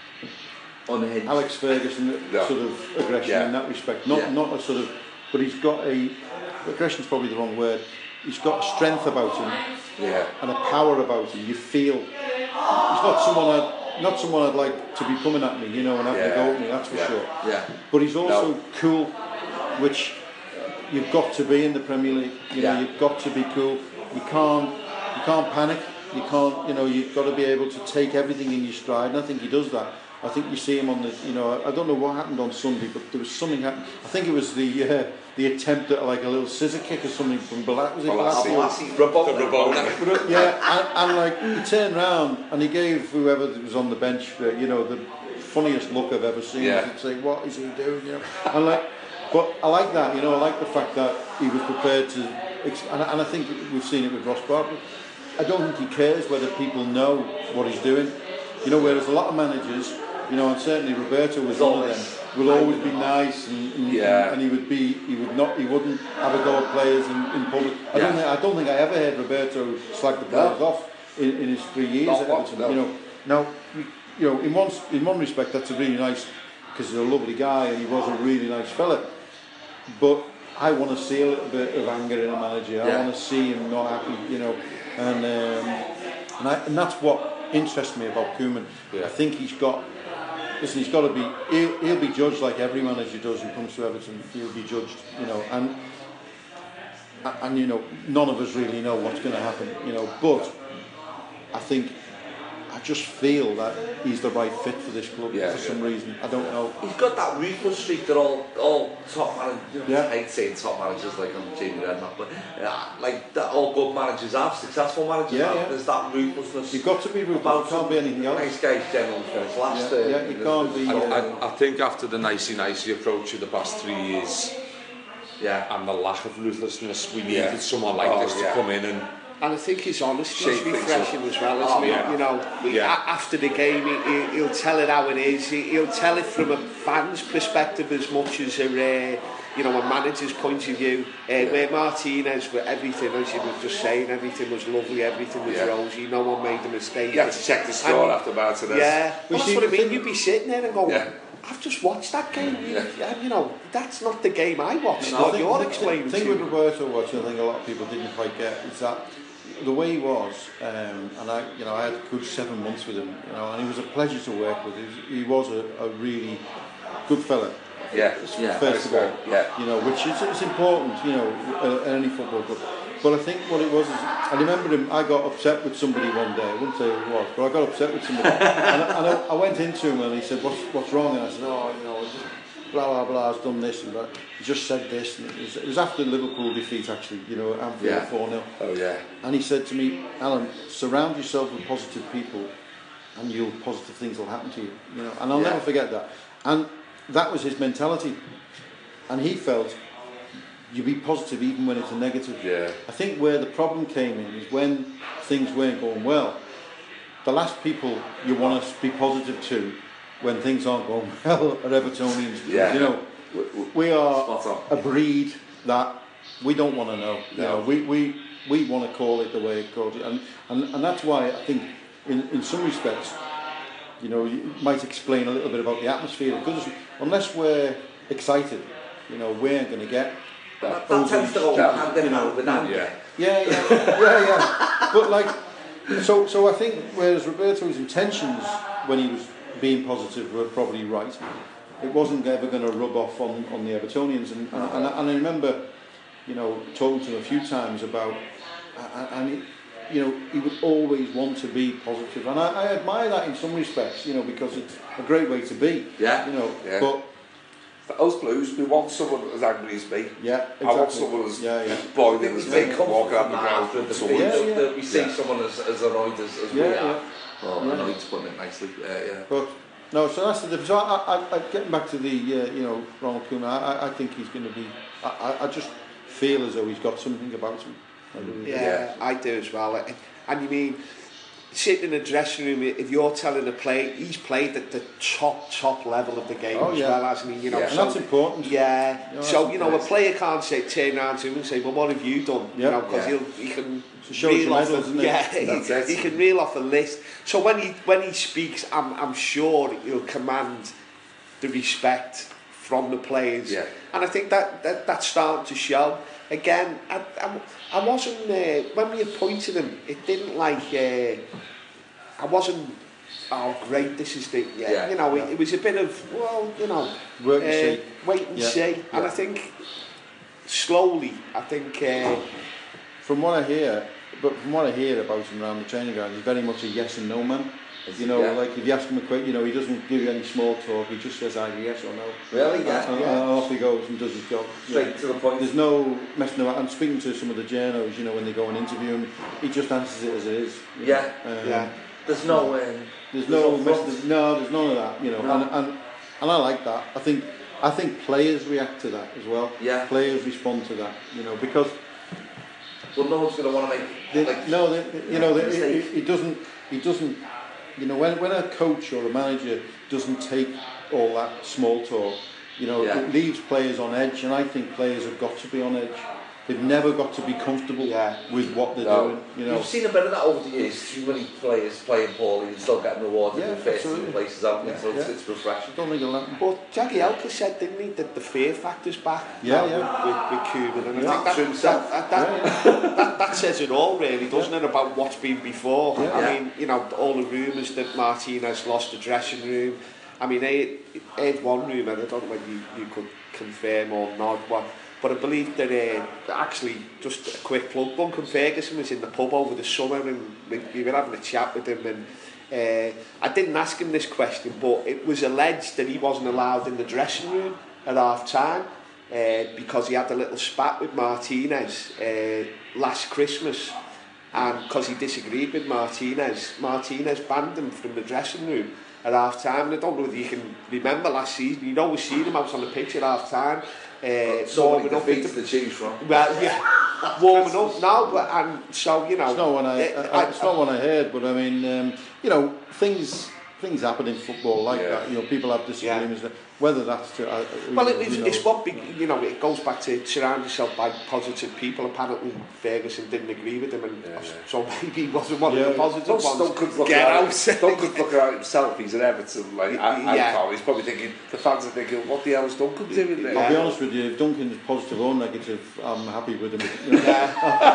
S4: Unhinged.
S5: Alex Ferguson
S6: No.
S5: sort of aggression
S6: Yeah.
S5: in that respect. Not
S4: Yeah.
S5: not a sort of, but he's got a aggression's probably the wrong word. He's got a strength about him
S6: Yeah.
S5: and a power about him. You feel he's not someone I'd not someone I'd like to be coming at me, you know, and having a
S6: Yeah.
S5: go at me. That's for
S6: Yeah.
S5: sure.
S4: Yeah.
S5: But he's also
S6: No.
S5: cool, which you've got to be in the Premier League. You know,
S4: Yeah.
S5: you've got to be cool. You can't you can't panic. You can't. You know, you've got to be able to take everything in your stride. And I think he does that. I think you see him on the. You know, I don't know what happened on Sunday, but there was something happened. I think it was the uh, the attempt at like a little scissor kick or something from Bala. Was it
S6: Balassi.
S5: Balassi?
S6: Rabona.
S5: But, uh, yeah, and, and like he turned round and he gave whoever was on the bench, uh, you know, the funniest look I've ever seen.
S6: Yeah.
S5: He'd say, "What is he doing?" You know, and like, but I like that. You know, I like the fact that he was prepared to, ex- and, I- and I think we've seen it with Ross Barkley. I don't think he cares whether people know what he's doing. You know, whereas a lot of managers, you know, and certainly Roberto was one of them, will always be nice and, and,
S6: Yeah.
S5: and he would be, he would not, he wouldn't have a go at players in, in public. I don't
S4: Yeah.
S5: think, I don't think I ever heard Roberto slag the players off in, in his three years
S6: Not
S5: at
S6: once,
S5: Everton.
S6: no.
S5: You know, now, you know, in one in one respect, that's a really nice, because he's a lovely guy and he was a really nice fella. But I want to see a little bit of anger in a manager. I
S4: Yeah.
S5: want to see him not happy, you know, and um, and, I, and that's what interests me about Koeman.
S3: Yeah.
S5: I think he's got. Listen, he's got to be. He'll, he'll be judged like every manager does who comes to Everton. He'll be judged, you know, and and you know, none of us really know what's going to happen, you know. But I think I just feel that he's the right fit for this club
S6: Yeah,
S5: for some
S6: yeah.
S5: reason. I don't know.
S4: He's got that ruthless streak that all all top managers, you know,
S5: Yeah.
S4: I hate saying top managers like I'm Jamie Redknapp, but uh, like that all good managers have, successful managers
S5: Yeah,
S4: have.
S5: yeah.
S4: There's that ruthlessness.
S5: You've got to be ruthless.
S4: about
S5: It can't be anything else.
S4: Nice guys generally finish last.
S5: Yeah,
S4: uh,
S5: yeah, you can't be,
S3: I,
S5: uh,
S3: I, I think after the nicey-nicey approach of the past three years
S4: yeah.
S3: and the lack of ruthlessness, we needed
S6: Yeah.
S3: someone like
S6: Oh,
S3: this to
S6: yeah.
S3: come in and
S7: And I think his honesty is
S6: Shape things
S7: refreshing as well, isn't
S4: Oh,
S7: it?
S3: yeah.
S7: You know,
S3: Yeah.
S7: a- after the game, he, he- he'll tell it how it is. He, he'll tell it from a fan's perspective as much as a, uh, you know, a manager's point of view. Uh, Where Martinez, with everything, as you were just saying, everything was lovely, everything was
S6: Yeah.
S7: rosy, no one made a mistake.
S6: You have to check the score
S7: And-
S6: after Martinez.
S7: Yeah,
S5: We
S7: well, that's
S5: see
S7: what I
S5: the
S7: mean.
S5: thing-
S7: You'd be sitting there and go,
S6: Yeah.
S7: I've just watched that game.
S6: Yeah.
S7: Yeah, you know, that's not the game I watched.
S5: No,
S7: what
S5: I think-
S7: you're
S5: the
S7: explaining
S5: The thing
S7: to
S5: with
S7: me.
S5: Roberto, which I think a lot of people didn't quite get, is that the way he was, um, and I, you know, I had a good seven months with him, you know, and he was a pleasure to work with. He was, he was a, a really good fella.
S6: Yeah.
S4: Yeah.
S5: First of all,
S6: Yeah.
S5: you know, which is it's important, you know, at any football club. But I think what it was is, I remember him. I got upset with somebody one day. I wouldn't say who it was, but I got upset with somebody, and, I, and I, I went into him and he said, "What's what's wrong?" And I said, "Oh, you know, I just, blah blah blah has done this and that. He just said this, and it was, it was after the Liverpool defeat actually, you know, Anfield
S6: Yeah.
S5: four nil.
S6: Oh yeah.
S5: And he said to me, Alan, surround yourself with positive people, and you'll positive things will happen to you. You know, and I'll
S6: Yeah.
S5: never forget that. And that was his mentality. And he felt you be positive even when it's a negative.
S6: Yeah.
S5: I think where the problem came in is when things weren't going well. The last people you want to be positive to when things aren't going well are Evertonians.
S6: Yeah.
S5: You know, we, we are
S6: Spot on.
S5: a breed that we don't want to know. You
S6: No.
S5: know, we we we want to call it the way it calls it, and and and that's why I think in in some respects, you know, you might explain a little bit about the atmosphere because unless we're excited, you know, we ain't going to get
S4: That,
S5: that.
S4: that tends to go
S5: overly-
S4: hand in
S5: you know,
S4: hand with anger.
S6: Yeah.
S5: yeah, yeah, yeah, yeah. But like, so so I think whereas Roberto's intentions when he was being positive were probably right, it wasn't ever going to rub off on, on the Evertonians. And and, and, I, and I remember, you know, talking to him a few times about, and, and it, you know, he would always want to be positive, and I, I admire that in some respects, you know, because it's a great way to be.
S6: Yeah.
S5: You know,
S6: Yeah.
S5: but.
S6: For us Blues, we want someone as angry as me.
S5: Yeah,
S6: I want
S5: exactly.
S6: someone as
S5: Yeah, yeah.
S6: boiling
S4: We
S6: as
S4: take
S6: me,
S4: comfort
S6: walking
S4: from
S6: on the
S4: that
S6: ground.
S4: after the
S6: someone-
S5: Yeah,
S4: defeat,
S5: yeah.
S4: that we see
S6: Yeah.
S4: someone as, as annoyed as, as we
S5: Yeah,
S4: are.
S5: yeah.
S4: Or
S5: Yeah.
S4: annoyed, to put it nicely. Yeah, yeah.
S5: But no, so that's the difference. So I, I, I, getting back to the, uh, you know, Ronald Koeman, I, I think he's going to be. I, I, I just feel as though he's got something about him. I really do.
S7: Yeah, I do as well. And, and you mean, sitting in a dressing room, if you're telling a player, he's played at the top, top level of the game
S5: Oh,
S7: as
S5: yeah.
S7: well, hasn't he? You know,
S6: Yeah.
S5: And
S7: so,
S5: that's important.
S7: yeah.
S5: No,
S7: so,
S5: that's
S7: you know, a
S5: important.
S7: player can't say, turn around to him and say, well, what have you done?
S5: Yeah.
S7: You know, because
S6: Yeah.
S7: he'll he can
S5: It shows
S7: reel
S5: your
S7: off
S5: medals,
S7: a,
S5: isn't it?
S7: yeah,
S6: That's
S7: he,
S6: it.
S7: he can reel off a list. So when he when he speaks, I'm I'm sure he'll command the respect from the players.
S6: Yeah.
S7: And I think that, that that's starting to show. Again, I, I, I wasn't, uh, when we appointed him, it didn't like, uh, I wasn't, oh great, this is the, yeah,
S6: Yeah.
S7: you know,
S5: Yeah.
S7: it, it was a bit of, well, you know,
S5: Wait and
S7: uh,
S5: see.
S7: wait and
S5: Yeah.
S7: see. And
S5: Yeah.
S7: I think, slowly, I think, uh,
S5: From what I hear, but from what I hear about him around the training ground, he's very much a yes and no man. You know,
S6: Yeah.
S5: like if you ask him a question, you know, he doesn't give you any small talk. He just says either yes or no.
S4: Really? Yeah.
S5: And,
S4: yeah.
S5: and off he goes and does his job.
S4: Straight
S5: Yeah.
S4: to the point.
S5: There's no messing about. I'm speaking to some of the journos, you know, when they go and interview him, he just answers it as it is. you know.
S4: Yeah.
S5: Um,
S7: yeah.
S4: There's no... Um,
S5: There's no,
S4: no
S5: mess,
S4: front.
S5: there's, no, there's none of that, you know,
S4: No.
S5: and, and and I like that. I think I think players react to that as well.
S4: Yeah.
S5: Players respond to that, you know, because
S4: Well, no one's going to want to make...
S5: they,
S4: like,
S5: no, they, you know, they,
S4: mistake.
S5: it, it doesn't, it doesn't, you know, when when a coach or a manager doesn't take all that small talk, you know,
S4: Yeah.
S5: it leaves players on edge, and I think players have got to be on edge. They've never got to be comfortable
S7: Yeah.
S5: with what they're
S6: No.
S5: doing, you know.
S4: You've seen a bit of that over the years. Too many players playing poorly and still getting rewarded
S5: Yeah,
S4: in first
S5: absolutely.
S4: team places, haven't they?
S5: Yeah,
S4: So it's,
S5: yeah.
S4: it's refreshing.
S5: I don't think it'll happen.
S7: But Jackie Elka said, didn't he, that the fear factor's back
S5: Yeah,
S7: now
S5: yeah.
S7: with, with, with Koeman. And
S5: Yeah.
S7: I think that,
S4: To himself.
S7: that, that,
S5: Yeah,
S7: that, that, that says it all, really, doesn't it, about what's been before.
S5: Yeah.
S7: I
S4: Yeah.
S7: mean, you know, all the rumours that Martinez lost the dressing room. I mean, I I had one rumour, I don't know whether you, you could confirm or not, what, but I believe that uh, actually, just a quick plug, Duncan Ferguson was in the pub over the summer and we, we were having a chat with him, and uh, I didn't ask him this question, but it was alleged that he wasn't allowed in the dressing room at half time uh, because he had a little spat with Martinez uh, last Christmas, and because he disagreed with Martinez, Martinez banned him from the dressing room at half time. And I don't know whether you can remember last season, you'd always seen him out on the pitch at half time. Uh,
S4: So many
S7: warming up
S4: defeats
S7: into-
S4: to choose from.
S7: well, yeah, warming up now, but and so you know,
S5: It's not one I,
S7: uh,
S5: I, it's not one I heard, but I mean, um, you know, things things happen in football like
S6: Yeah.
S5: that. You know, people have disagreements. Whether that's to, uh,
S7: well, it, it's,
S5: you know,
S7: it's what big, you know. It goes back to surround yourself by positive people. Apparently, Ferguson didn't agree with him, and
S6: Yeah, yeah.
S7: so maybe he wasn't one
S5: Yeah.
S7: of the positive
S6: Don't,
S7: ones.
S6: don't good look
S7: Get
S6: at
S7: out!
S6: Don't good look at himself. He's an Everton. Like I, I
S7: Yeah.
S6: thought he's probably thinking. The fans are thinking, what the hell is Duncan doing there?
S5: I'll be
S7: Yeah.
S5: honest with you, if Duncan's positive or negative, I'm happy with him. You know,
S7: Yeah.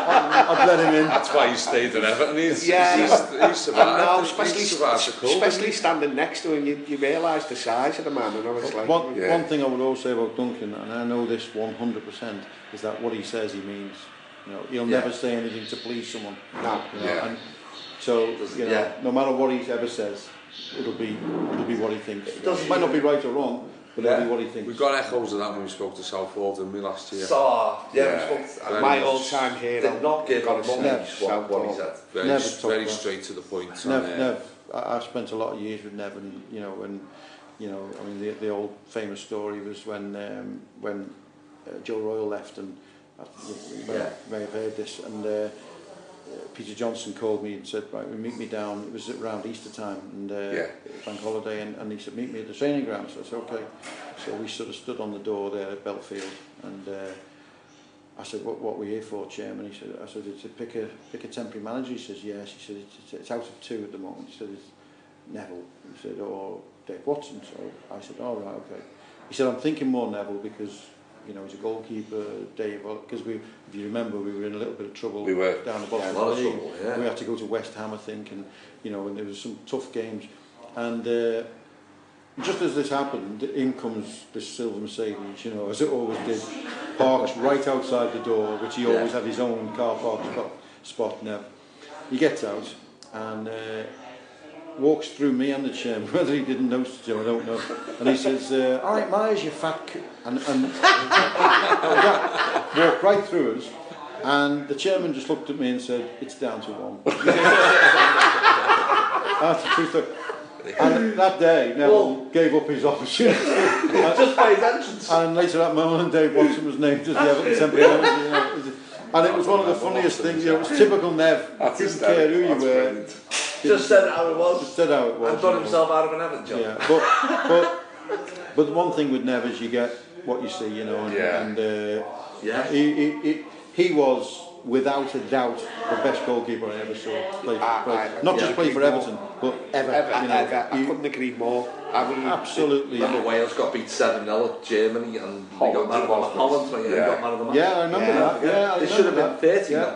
S5: I'd let him in.
S3: That's why he stayed at Everton. He's,
S7: Yeah.
S3: he's, he's survived.
S7: No,
S3: He's
S7: especially,
S3: survived the cold,
S7: especially
S3: hasn't
S7: standing next to him, you, you realise the size of the man, and I was like,
S5: One,
S6: Yeah.
S5: one thing I would also say about Duncan, and I know this one hundred percent, is that what he says he means. You know, he'll
S6: Yeah.
S5: never say anything to please someone.
S7: no.
S5: You know,
S6: Yeah.
S5: and so, you know,
S4: Yeah.
S5: no matter what he ever says, it'll be it'll be what he thinks. It
S4: doesn't
S5: might not be right or wrong, But
S3: yeah.
S5: what do you think?
S3: We got echoes of that when we spoke to Southall, didn't we, last year?
S4: So, yeah,
S6: Yeah.
S4: we spoke to,
S7: My all-time hero.
S4: did not give
S7: Gotta
S4: a
S7: say,
S4: money's what,
S7: Southall.
S4: what he said.
S3: Very,
S5: Never
S3: very
S5: took that.
S3: straight to the point.
S5: Nev,
S3: and, uh,
S5: Nev, I, I spent a lot of years with Nev, and you know, and you know, I mean, the, the old famous story was when um, when uh, Joe Royle left, and uh, you may,
S4: Yeah.
S5: may have heard this, and uh, Peter Johnson called me and said, right, we meet me down. It was around Easter time and uh,
S6: Yeah.
S5: bank holiday, and, and he said, meet me at the training ground. So I said, okay. So we sort of stood on the door there at Belfield, and uh, I said, what, what are we here for, Chairman? He said, I said, it's to pick a pick a temporary manager. He says, yes. He said, it's, it's out of two at the moment. He said, it's Neville. He said, or Dave Watson. So I said, all right, okay. He said, I'm thinking more Neville because, you know, he's a goalkeeper, Dave, because we, if you remember, we were in a little bit of trouble
S6: We were.
S5: down the bottom
S4: Yeah,
S5: of
S4: a lot of
S5: the league.
S4: trouble, yeah.
S5: We had to go to West Ham, I think, and, you know, and there was some tough games. And uh, just as this happened, in comes this silver Mercedes, you know, as it always did, parks right outside the door, which he always
S4: Yeah.
S5: had his own car park spot, spot now. He gets out and uh, walks through me and the chairman, whether he didn't notice it, I don't know. And he says, uh, all right, Myers, you fat c-, and, and that walked right through us. And the chairman just looked at me and said, it's down to one. That's the truth. And that day, Neville
S4: Well,
S5: gave up his opportunity.
S4: just by his entrance.
S5: And later that moment, Dave Watson was named as the Everton temporary manager. You know. And it was one of the funniest things. You know, it was typical Nev.
S6: That's
S5: Didn't care who you
S6: That's
S5: were.
S6: brilliant.
S4: Just said how it was.
S5: Just said how it was.
S4: And done
S5: you know.
S4: himself out of an Everton job.
S5: Yeah, but but but the one thing with Nev is you get what you see, you know, and,
S6: Yeah.
S5: and uh,
S4: Yeah.
S5: he, he, he, he was without a doubt the best goalkeeper I ever saw play.
S7: I-
S5: play.
S7: I-
S5: Not
S7: yeah,
S5: just play for
S7: agree
S5: Everton, but ever.
S7: Ever,
S5: you know,
S7: ever. I
S5: he-
S7: couldn't agree more. I mean,
S5: absolutely.
S4: Remember Wales got beat seven nil at Germany and they
S6: Holland
S4: got man of the
S6: was-
S4: Holland, yeah, they
S6: yeah.
S4: got man of the match.
S5: Yeah, I remember
S7: Yeah.
S5: that. Yeah, I
S4: They should have
S5: remember
S4: been
S5: that.
S4: thirty
S5: Yeah.
S4: nil.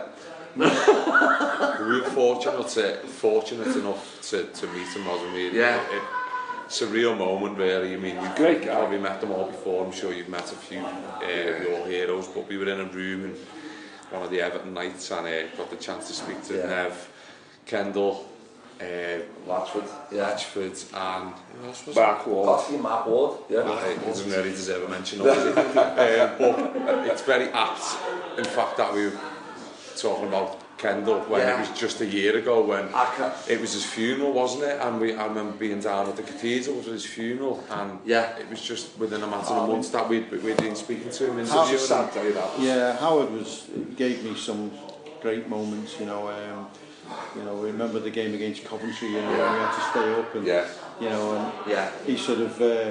S3: we were fortunate to, fortunate enough to, to meet him, wasn't we?
S4: Yeah.
S3: It, it's a real moment, really. I mean, you've
S6: Great guy.
S3: probably met them all before. I'm sure you've met a few uh, your heroes, but we were in a room in one of the Everton nights and uh, got the chance to speak to
S4: Yeah.
S3: Nev, Kendall, uh,
S4: Latchford, yeah.
S3: Latchford, and who else was
S6: Mark Ward.
S4: Classy Mark Ward, yeah.
S3: Well, it doesn't really deserve a mention, obviously. um, but it's very apt, in fact, that we were talking about Kendall when
S4: Yeah.
S3: it was just a year ago when
S4: I can't-
S3: it was his funeral, wasn't it? And we, I remember being down at the cathedral for his funeral, and
S4: Yeah.
S3: it was just within a matter of months that we'd, we'd been speaking to him.
S5: How-
S3: interviewing
S6: Sad
S3: him.
S6: day that was.
S5: Yeah, Howard was gave me some great moments. You know, um, you know, remember the game against Coventry. You know, when we had to stay up, and
S6: Yeah.
S5: you know, and
S4: Yeah.
S5: he sort of. Uh,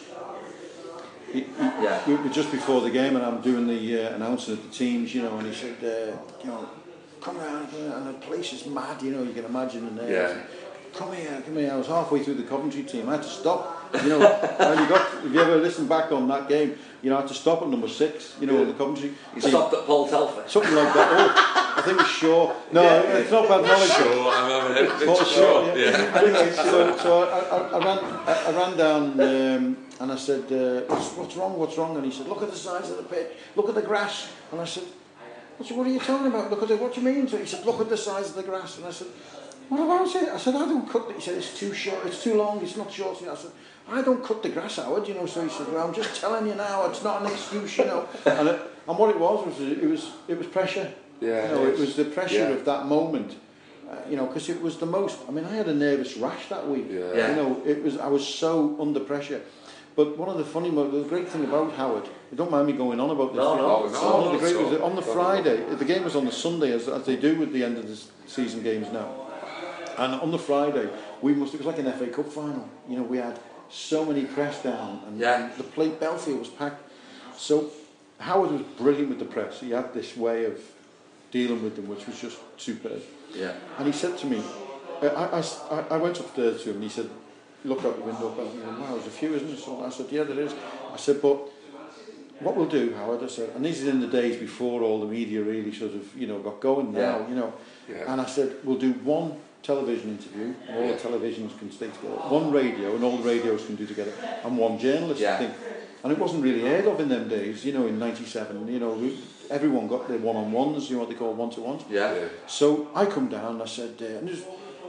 S5: he, he,
S4: Yeah.
S5: we were just before the game, and I'm doing the uh, announcing of the teams. You know, and he said, uh, you know, come around, come around, and the place is mad. You know, you can imagine in there.
S6: Yeah.
S5: Come here, come here. I was halfway through the Coventry team. I had to stop. You know, and you got. If you ever listen back on that game, you know, I had to stop at number six. You know,
S4: Yeah.
S5: the Coventry.
S4: You
S5: team.
S4: stopped at Paul Telfer.
S5: Something like that. Oh, I think it's Shaw. No,
S4: Yeah.
S5: it's not bad knowledge.
S3: Sure, I remember it.
S5: Paul
S3: It's
S5: Shaw,
S3: sure,
S5: yeah.
S3: yeah.
S5: Anyway, so, so I, I, I ran, I, I ran down, um, and I said, uh, what's, "What's wrong? What's wrong?" And he said, "Look at the size of the pitch. Look at the grass." And I said, "What, what are you talking about? Look at the. What do you mean?" So he said, "Look at the size of the grass." And I said, "What about it?" I said, "I don't cut it." He said, "It's too short. It's too long. It's not short." I said, "I don't cut the grass, Howard." You know. So he said, "Well, I'm just telling you now. It's not an excuse, you know." And it, and what it was was it was it was pressure.
S6: Yeah,
S5: You know,
S6: it
S5: it was the pressure
S6: yeah.
S5: of that moment. Uh, you know, because it was the most. I mean, I had a nervous rash that week.
S6: Yeah.
S4: Yeah.
S5: You know, it was. I was so under pressure. But one of the funny, mo- the great thing about Howard, you don't mind me going on about this.
S4: No,
S5: do you?
S4: no,
S3: no,
S5: So one of
S3: not
S5: the great
S3: at all.
S5: was that on the Friday. The game was on the Sunday, as, as they do with the end of the s- season games now. And on the Friday, we must. It was like an F A Cup final. You know, we had so many press down, and
S4: Yeah.
S5: the plate Belfield was packed. So Howard was brilliant with the press. He had this way of dealing with them, which was just superb.
S4: Yeah.
S5: And he said to me, I, I, I, I went up there to him, and he said, looked out the window, and he said, "Wow, there's a few, isn't there?" So I said, "Yeah, there is." I said, "But what we'll do, Howard," I said, and this is in the days before all the media really sort of, you know, got going now,
S4: Yeah.
S5: you know.
S6: Yeah.
S5: And I said, "We'll do one television interview, and all the televisions can stay together, one radio, and all the radios can do together, and one journalist."
S4: Yeah.
S5: I think. And it wasn't really heard of in them days, you know, in ninety-seven, you know, we, everyone got their one-on-ones, you know what they call one-to-ones.
S4: Yeah.
S6: Yeah.
S5: So I come down and I said, uh, and there's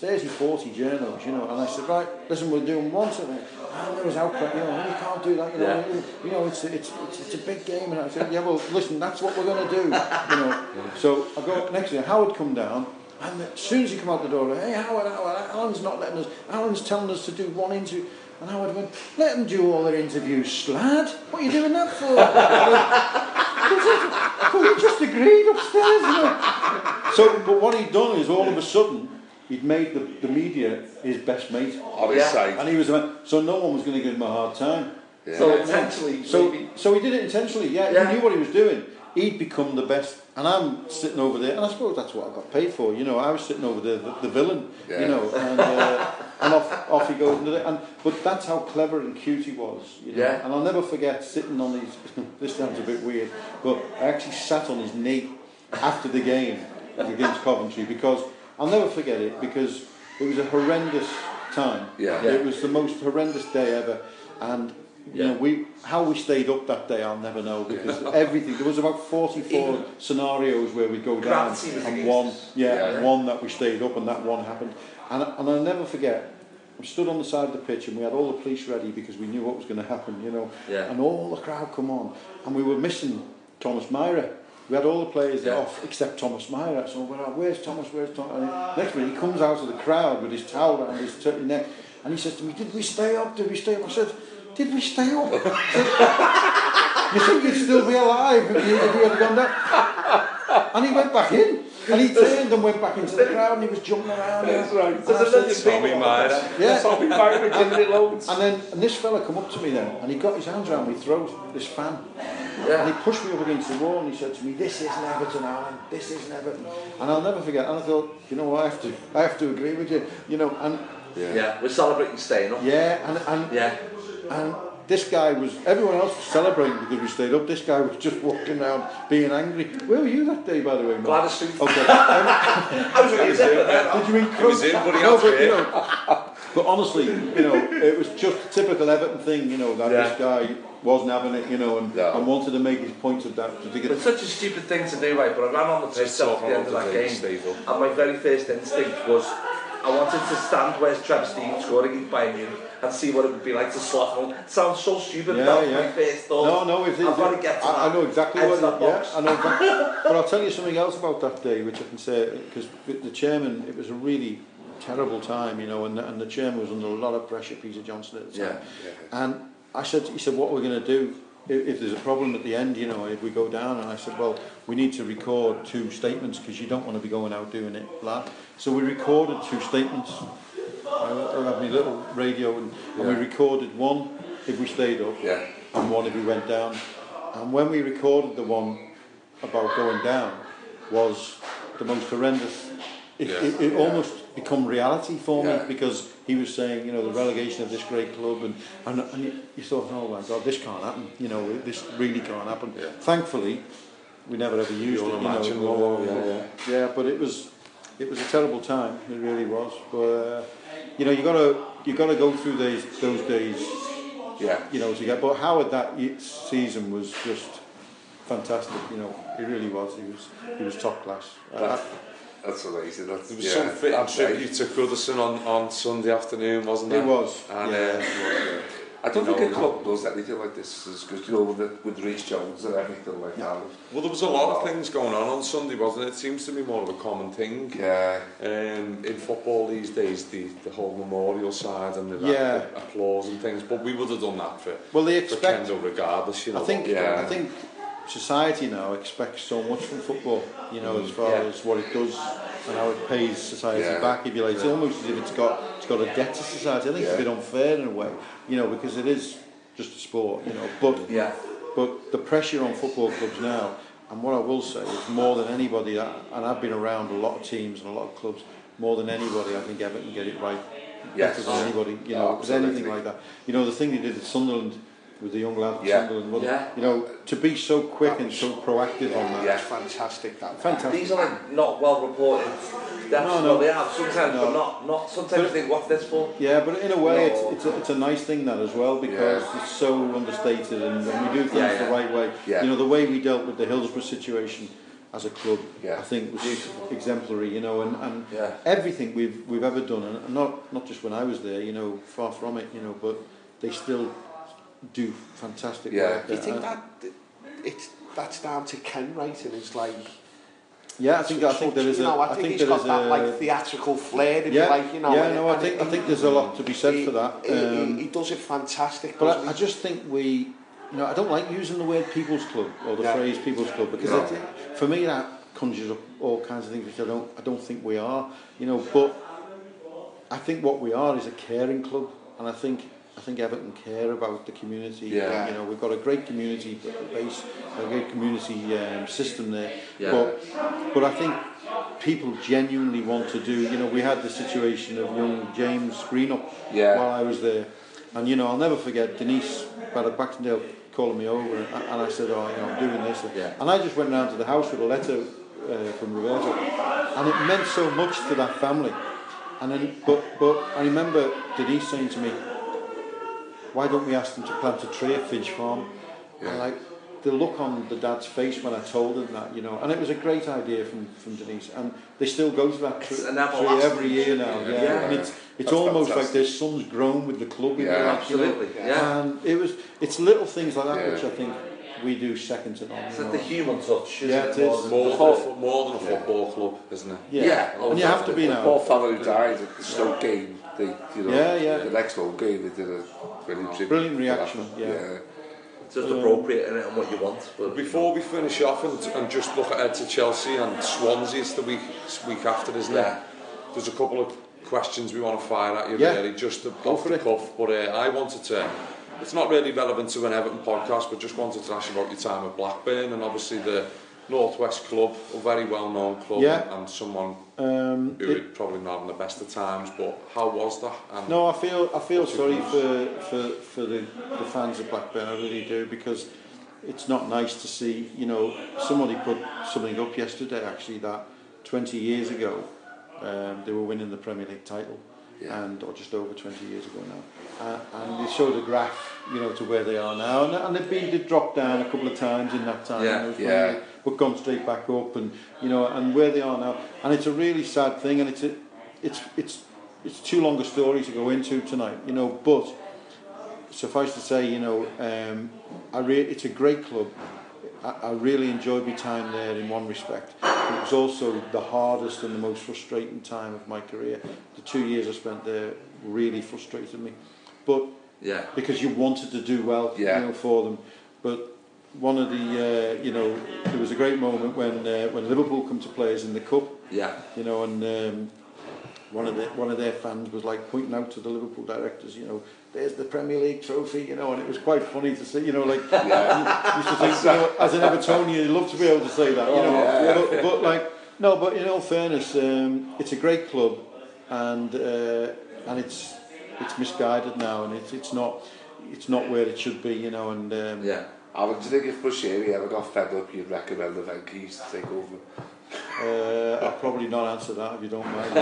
S5: thirty, forty journals, you know, and I said, right, listen, we're doing one something. And there was outcry, you know, you can't do that, you know,
S3: Yeah.
S5: you, you know, it's, it's it's it's a big game. And I said, yeah, well, listen, that's what we're going to do, you know. So I go next thing, Howard come down, and as soon as he come out the door, hey, Howard, Howard, Alan's not letting us, Alan's telling us to do one interview. And Howard went, let them do all their interviews, slad. What are you doing that for? Well, you just agreed upstairs, you know. So, but what he'd done is all of a sudden, he'd made the, the media his best mate.
S6: On his
S4: Yeah.
S6: side.
S5: And he was, so no one was going to give him a hard time.
S6: Yeah.
S4: So intentionally,
S5: So,
S4: maybe.
S5: so he did it intentionally, yeah,
S4: Yeah.
S5: he knew what he was doing. He'd become the best, and I'm sitting over there, and I suppose that's what I got paid for, you know, I was sitting over there, the, the villain,
S6: Yeah.
S5: you know, and, uh, and off, off he goes into it, and, but that's how clever and cute he was, you know,
S4: Yeah.
S5: and I'll never forget sitting on his, this sounds a bit weird, but I actually sat on his knee after the game against Coventry, because, I'll never forget it, because it was a horrendous time,
S6: Yeah.
S5: it was the most horrendous day ever, and you know, we how we stayed up that day, I'll never know, because everything, there was about forty-four
S4: Even
S5: scenarios where we'd go down,
S4: gravity was
S5: and
S4: against
S5: one,
S4: us.
S5: yeah,
S6: Yeah,
S5: and
S6: yeah.
S5: one that we stayed up, and that one happened, and and I'll never forget. I stood on the side of the pitch, and we had all the police ready because we knew what was going to happen, you know,
S4: Yeah.
S5: and all the crowd come on, and we were missing Thomas Myra. We had all the players
S4: Yeah.
S5: off except Thomas Myra. So we're like, where's Thomas? Where's Thomas? And next minute he comes out of the crowd with his towel around his t- neck, and he says to me, "Did we stay up? Did we stay up?" I said, "Did we stay up?" I said, "You think you'd still be alive if you, if you had gone down?" And he went back in, and he turned and went back into the crowd, and he was jumping around.
S6: That's right.
S5: And
S4: There's
S5: I
S4: a million
S5: said,
S4: people.
S3: Tommy Myra.
S5: yeah.
S6: Tommy Myra giving it loads.
S5: And then and this fella come up to me then, and he got his hands around my throat, this fan. And he
S4: Yeah.
S5: pushed me up against the wall, and he said to me, "This isn't Everton, Alan. This isn't Everton." And I'll never forget. And I thought, you know what, I have to, I have to agree with you. You know, and
S4: Yeah. We're celebrating staying up.
S5: yeah, and and
S4: Yeah.
S5: and this guy was. Everyone else was celebrating because we stayed up. This guy was just walking around being angry. Where were you that day, by the way, Mark?
S4: Gladys Street.
S5: Okay. Um,
S4: I was really upset there.
S5: Did you mean
S3: He was in, but he
S5: no,
S3: had
S5: but,
S3: to
S5: you know, but honestly, you know, it was just a typical Everton thing, you know, that
S4: Yeah.
S5: this guy wasn't having it, you know, and,
S6: No.
S5: and wanted to make his point of that. To get
S4: It's such a stupid thing to do, right? But I ran on the pitch
S3: Just
S4: after
S3: talking
S4: the end of
S3: about
S4: that
S3: the day
S4: game,
S3: you stayed up.
S4: and my very first instinct was I wanted to stand where Trevor Stevens scored against Bayern Munich and see what it would be like to slot one. It sounds so stupid.
S5: Yeah,
S4: that was
S5: yeah.
S4: my first thought.
S5: No, no, it's, it's,
S4: I've got to get to
S5: I,
S4: that.
S5: I know exactly
S4: Edge
S5: what.
S4: that
S5: Yeah,
S4: box.
S5: I know exactly. But I'll tell you something else about that day, which I can say, because the chairman, it was a really terrible time, you know, and the, and the chairman was under a lot of pressure, Peter Johnson at the time.
S4: Yeah.
S5: And I said, he said, what are we going to do if, if there's a problem at the end, you know, if we go down? And I said, well, we need to record two statements because you don't want to be going out doing it, blah. So we recorded two statements. I I had my little radio, and, and we recorded one if we stayed up,
S6: Yeah.
S5: and one if we went down. And when we recorded the one about going down, was the most horrendous. It,
S3: Yeah.
S5: it, it
S6: Yeah.
S5: almost become reality for
S6: Yeah.
S5: me, because he was saying, you know, the relegation of this great club, and and, and you, you thought, oh my God, this can't happen. You know, this really can't happen.
S3: Yeah.
S5: Thankfully, we never ever used
S3: You'll
S5: it. You
S3: imagine,
S5: know,
S3: well,
S5: uh,
S3: yeah, yeah.
S5: yeah, but it was it was a terrible time. It really was. But uh, you know, you got to you got to go through those those days.
S6: Yeah.
S5: You know, to get. But Howard that ye- season was just fantastic. You know, he really was. He was he was top class. Uh,
S6: That's, that's amazing. That's,
S3: There was
S6: yeah,
S3: some fitting
S6: that day.
S3: tribute to Goodison on, on Sunday afternoon, wasn't there?
S5: It was,
S3: And,
S5: yeah.
S3: uh,
S6: I don't
S3: You
S6: think
S3: know,
S6: a club does anything like this, because you know, with, the, with Reece Jones and everything like that.
S3: well, there was a lot of things going on on Sunday, wasn't it? It seems to be more of a common thing.
S6: Yeah.
S3: Um, in football these days, the, the whole memorial side and the,
S5: Yeah.
S3: the applause and things, but we would have done that for,
S5: Well, they
S3: for
S5: expect.
S3: Kendall regardless, you know.
S5: I think.
S6: Yeah.
S5: I think society now expects so much from football. You know, as far
S4: Yeah.
S5: as what it does and how it pays society
S6: Yeah.
S5: back. If you like, it's almost as if it's got it's got a debt to society. I think it's a
S6: Yeah.
S5: bit unfair in a way. You know, because it is just a sport. You know, but
S4: Yeah.
S5: but the pressure on football clubs now, and what I will say is more than anybody, and I've been around a lot of teams and a lot of clubs, more than anybody, I think Everton get it right.
S6: Yes.
S5: Better than anybody, you know,
S6: Oh,
S5: with anything
S6: absolutely.
S5: like that. You know, the thing they did at Sunderland with the young lad at
S6: Yeah.
S5: Sunderland, wasn't
S4: Yeah.
S5: it? You know, to be so quick and so proactive on that.
S6: Yeah.
S7: It's fantastic, that.
S5: Fantastic.
S4: These are like not well reported deaths.
S5: No, no.
S4: Well, they have sometimes,
S5: No.
S4: but not not. Sometimes
S5: But-
S4: you think, what's this for?
S5: Yeah, but in a way,
S4: No.
S5: it's it's a, it's a nice thing that as well, because
S6: Yeah.
S5: it's so understated, and, and we do things
S4: Yeah,
S5: the
S4: yeah.
S5: right way.
S6: Yeah.
S5: You know, the way we dealt with the Hillsborough situation as a club,
S6: yeah.
S5: I think was exemplary, you know, and, and
S4: yeah.
S5: everything we've we've ever done, and not not just when I was there, you know, far from it, you know, but they still do fantastic
S6: yeah.
S5: work.
S7: Do you think
S5: uh,
S7: that it's that's down to Ken writing? It's like
S5: yeah, I think I think there is
S7: you
S5: a.
S7: know, I,
S5: I
S7: think,
S5: think
S7: he's
S5: there
S7: got
S5: is
S7: that
S5: a,
S7: like theatrical flair, if
S5: yeah,
S7: you like, you know.
S5: Yeah,
S7: and,
S5: no, I
S7: and
S5: think
S7: it,
S5: I think there's a lot to be said
S7: he,
S5: for that.
S7: He,
S5: Um,
S7: he, he does it fantastic.
S5: But I, I just think we, you know, I don't like using the word people's club or the
S7: yeah.
S5: phrase people's club because
S6: no.
S5: it, for me that conjures up all kinds of things which I don't I don't think we are, you know. But I think what we are is a caring club, and I think I think Everton care about the community.
S6: Yeah.
S5: You know, we've got a great community base, a great community um, system there.
S4: Yeah.
S5: But but I think people genuinely want to do. You know, we had the situation of young James Greenup
S6: yeah.
S5: while I was there, and you know, I'll never forget Denise Baxendale calling me over, and, and I said, "Oh, you know, I'm doing this,"
S4: Yeah.
S5: and I just went round to the house with a letter uh, from Roberto, and it meant so much to that family. And then, but but I remember Denise saying to me, "Why don't we ask them to plant a tree at Finch Farm?"
S6: Yeah.
S5: And like the look on the dad's face when I told them that, you know, and it was a great idea from, from Denise, and they still go to that tree, tree every year now. Yeah,
S6: Yeah.
S5: and it's it's
S6: That's
S5: almost
S6: fantastic.
S5: like their son's grown with the club.
S6: Yeah,
S5: you know,
S4: absolutely.
S5: You know?
S4: Yeah.
S5: And it was it's little things like that
S6: Yeah.
S5: which I think we do second to none.
S4: It's
S5: you
S4: like
S5: know.
S4: the human touch, isn't
S5: Yeah,
S4: it?
S5: it is.
S4: More than-
S3: More,
S4: more
S3: than, more than a football club, isn't it?
S5: Yeah,
S4: Yeah.
S5: and you have to be
S6: The
S5: now.
S6: poor fellow who died at the Stoke game, they, you know,
S5: Yeah, yeah.
S6: the next home game, they did a brilliant tribute.
S5: Brilliant
S6: to that.
S5: reaction, yeah.
S4: It's just appropriate in it and what you want. But
S3: Before we finish off and, and just look ahead to Chelsea and Swansea, it's the week week after, isn't
S4: Yeah.
S3: it? There's a couple of questions we want to fire at you,
S5: Yeah.
S3: really, just
S5: Go
S3: off
S5: for
S3: the
S5: it.
S3: cuff. But uh, I wanted to, it's not really relevant to an Everton podcast, but just wanted to ask you about your time at Blackburn and obviously the Northwest Club, a very well-known club,
S5: Yeah.
S3: and, and someone
S5: Um,
S3: who
S5: it-
S3: would probably not having the best of times. But how was that? And
S5: No, I feel I feel
S3: What's your
S5: sorry
S3: views?
S5: for, for, for the, the fans of Blackburn, I really do, because it's not nice to see, you know, somebody put something up yesterday actually that twenty years ago um, they were winning the Premier League title,
S6: Yeah.
S5: and or just over twenty years ago now, uh, and they showed a graph, you know, to where they are now, and, and they've been they've dropped down a couple of times in that time,
S4: Yeah,
S5: you know, from
S6: yeah.
S5: there, but gone straight back up, and you know, and where they are now, and it's a really sad thing, and it's a, it's it's it's too long a story to go into tonight, you know, but suffice to say, you know, um, I re- it's a great club. I, I really enjoyed my time there in one respect. It was also the hardest and the most frustrating time of my career. The two years I spent there really frustrated me, but
S4: yeah,
S5: because you wanted to do well,
S6: Yeah.
S5: you know, for them. But one of the, uh, you know, there was a great moment when uh, when Liverpool come to play us in the cup,
S4: yeah,
S5: you know, and um, one of the one of their fans was like pointing out to the Liverpool directors, you know, there's the Premier League trophy, you know, and it was quite funny to see, you know, like
S6: Yeah.
S5: you used to think, you know, as an Evertonian, you'd love to be able to say that, you know,
S6: yeah.
S5: but, but like no, but in all fairness, um, it's a great club, and uh, and it's it's misguided now, and it's it's not it's not where it should be, you know, and um,
S4: yeah.
S6: Alan, do you think if Bushiri ever got fed up, you'd recommend the Venky's to take over?
S5: uh, I'll probably not answer that if you don't mind.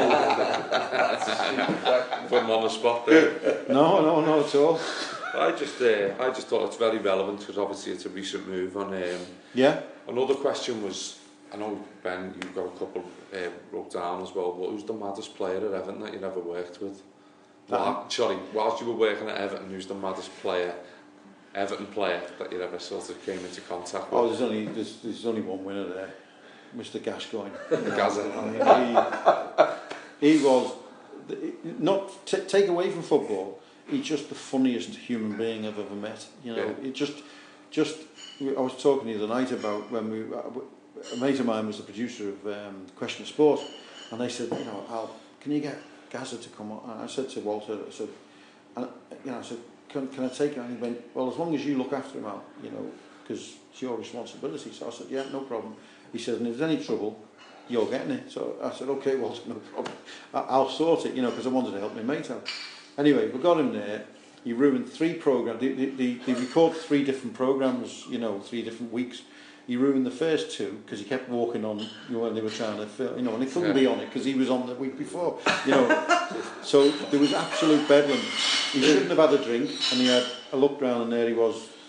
S3: put him on the spot there.
S5: No, no, no, at all.
S3: I just, uh, I just thought it's very relevant because obviously it's a recent move on. Um,
S5: Yeah.
S3: Another question was, I know Ben, you've got a couple uh, wrote down as well. But who's the maddest player at Everton that you ever worked with? Well, sorry, whilst you were working at Everton, who's the maddest player, Everton player that you ever sort of came into contact with?
S5: Oh, there's only there's, there's only one winner there, Mister Gascoigne.
S3: Gazza.
S5: I mean, he, he was not t- take away from football. He's just the funniest human being I've ever met. You know,
S3: Yeah.
S5: it just just. I was talking the other night about when we a mate of mine was the producer of um, Question of Sport, and they said, you know, Al, can you get Gazza to come on? And I said to Walter, I said, and, you know, I said, can, can I take him? And he went, well, as long as you look after him, Al, you know, because it's your responsibility. So I said, yeah, no problem. He said, and if there's any trouble, you're getting it. So I said, okay, Walter, no problem. I, I'll sort it, you know, because I wanted to help my mate out. Anyway, we got him there. He ruined three programs. They, they, they, they recorded three different programs, you know, three different weeks. He ruined the first two because he kept walking on, you know, when they were trying to film, you know, and he couldn't
S3: Yeah.
S5: be on it because he was on the week before, you know. So there was absolute bedlam. He shouldn't have had a drink, and he had, I looked round and there he was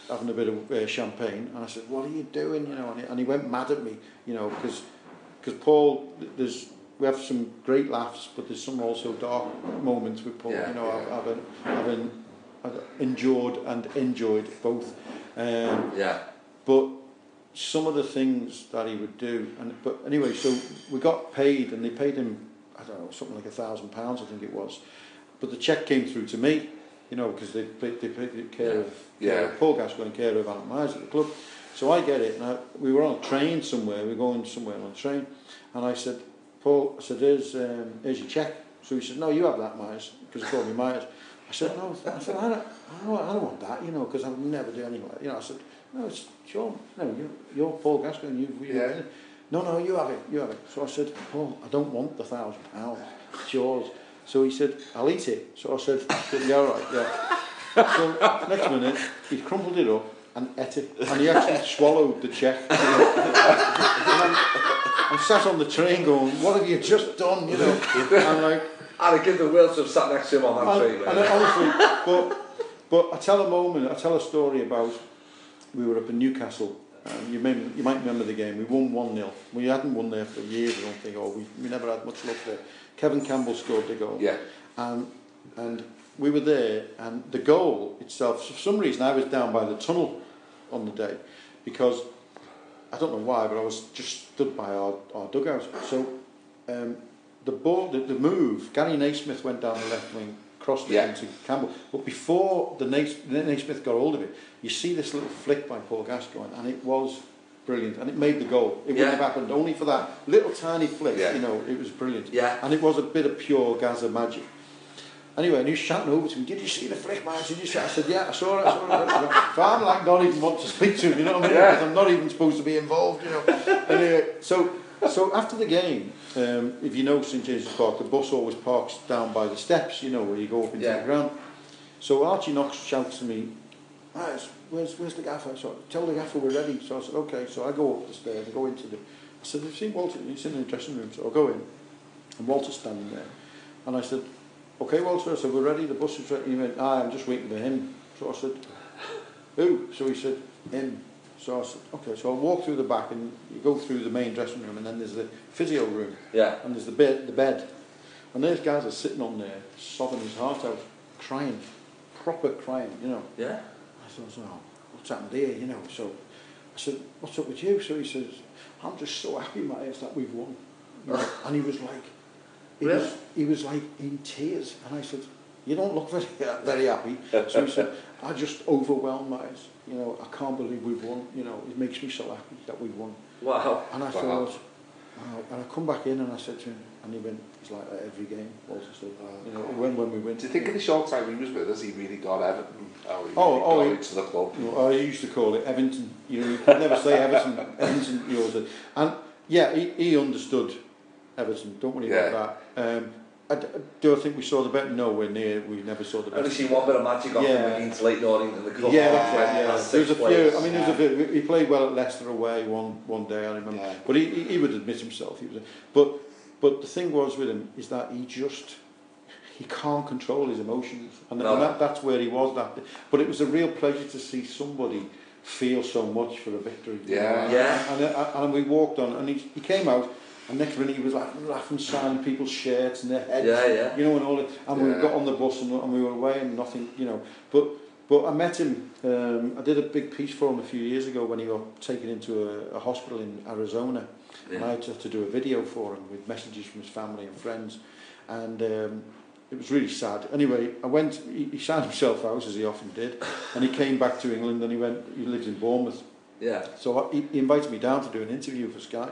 S5: having a bit of uh, champagne, and I said, "What are you doing?" You know, and he, and he went mad at me, you know, because because Paul, there's we have some great laughs, but there's some also dark moments with Paul. Yeah, you know, yeah. I've, having having I've endured and enjoyed both. Um,
S6: yeah.
S5: But some of the things that he would do, and but anyway, so we got paid, and they paid him, I don't know, something like a thousand pounds, I think it was. But the cheque came through to me, you know, because they they paid care
S6: yeah.
S5: of
S6: yeah.
S5: Uh, Paul Gascoigne and care of Alan Myers at the club. So I get it, and I, we were on a train somewhere. We were going somewhere on a train, and I said, Paul, I said, "Here's um, here's your cheque." So he said, "No, you have that, Myers," because he called me Myers. I said, "No," I said, "I don't, I don't, I don't want that, you know, because I would never do anyway." You know, I said, "No, it's your, no, you're, you're Paul Gascoigne. You, you,
S6: yeah.
S5: No, no, you have it, you have it." So I said, "Paul, I don't want the thousand pounds. It's yours." So he said, "I'll eat it." So I said, "Yeah, all right, yeah." So next minute, he crumpled it up and ate it, and he actually swallowed the cheque. You know? And I'm sat on the train going, "What have you just done?" You know, and like.
S4: I'd have given the world to have sat next to him on that
S5: and,
S4: train.
S5: And I, honestly, but but I tell a moment, I tell a story about we were up in Newcastle. Um, you may you might remember the game. We won one nil. We hadn't won there for years, I don't think, or we we never had much luck there. Kevin Campbell scored the goal.
S6: Yeah.
S5: And and we were there, and the goal itself. For some reason, I was down by the tunnel on the day, because I don't know why, but I was just stood by our, our dugout. So. Um, The ball, the, the move, Gary Naismith went down the left wing, crossed it
S6: yeah.
S5: into Campbell. But before the Nais, Naismith got hold of it, you see this little flick by Paul Gascoigne, and it was brilliant, and it made the goal. It
S6: yeah.
S5: wouldn't have happened only for that little tiny flick.
S6: Yeah.
S5: You know, it was brilliant.
S6: Yeah.
S5: And it was a bit of pure Gaza magic. Anyway, and he was shouting over to me, "Did you see the flick, man? Did you see?" I said, "Yeah, I saw it. I saw it." So I'm like, not even want to speak to him. You know what I mean?
S6: Yeah.
S5: Because I'm not even supposed to be involved. You know. Anyway, so. So after the game, um, if you know St James's Park, the bus always parks down by the steps, you know, where you go up into
S6: yeah.
S5: the ground. So Archie Knox shouts to me, ah, where's, where's the gaffer? So tell the gaffer we're ready. So I said, okay. So I go up the stairs, I go into the... I said, have you seen Walter? He's in the dressing room. So I go in, and Walter's standing there. And I said, okay, Walter, I said, we're ready, the bus is ready. He went, ah, I'm just waiting for him. So I said, who? So he said, him. So I said, okay, so I walk through the back, and you go through the main dressing room, and then there's the physio room,
S6: yeah.
S5: and there's the bed, the bed, and those guys are sitting on there, sobbing his heart out, crying, proper crying, you know.
S6: Yeah.
S5: I thought, oh, what's happened here, you know? So I said, what's up with you? So he says, I'm just so happy, Myers, that we've won. You know? And he was like, he
S6: really?
S5: was, he was like in tears, and I said, you don't look very very happy. So he said, I just overwhelmed Myers. You know, I can't believe we've won. You know, it makes me so happy that we've won.
S6: Wow.
S5: And I
S6: wow.
S5: thought, wow. And I come back in and I said to him, and he went, it's like that every game, Walter said. Wow. You know, when, when we win.
S6: Do you think in the short time he was with us, he really got Everton? Oh, he
S5: oh,
S6: really
S5: oh,
S6: got
S5: he,
S6: into the club.
S5: You know, I used to call it Everton. You know, you could never say Everton. Everton, you know, and yeah, he, he understood Everton. Don't worry
S6: yeah.
S5: about that. Um, I, do I think we saw the bet? Nowhere near. We never saw the bet.
S4: I've only seen one bit of magic off
S5: yeah.
S4: him against Leyton Orient in the cup.
S5: Yeah, that's right. Yeah,
S4: yeah.
S5: there was a
S4: players.
S5: few. I mean, there was a few. He played well at Leicester away one one day. I remember, yeah. But he, he he would admit himself. He was. A, but but the thing was with him is that he just he can't control his emotions, and,
S6: no.
S5: and that, that's where he was. That, but it was a real pleasure to see somebody feel so much for a victory.
S6: Yeah,
S5: you know?
S6: yeah.
S5: And, and and we walked on, and he he came out. And next minute he was like laughing, signing people's shirts and their heads,
S6: yeah, yeah.
S5: you know, and all that. And
S6: yeah.
S5: we got on the bus and, and we were away and nothing, you know. But but I met him. Um, I did a big piece for him a few years ago when he got taken into a, a hospital in Arizona, yeah. and I had to, to do a video for him with messages from his family and friends, and um, it was really sad. Anyway, I went. He, he signed himself out as he often did, and he came back to England and he went. He lives in Bournemouth.
S6: Yeah.
S5: So I, he, he invited me down to do an interview for Sky.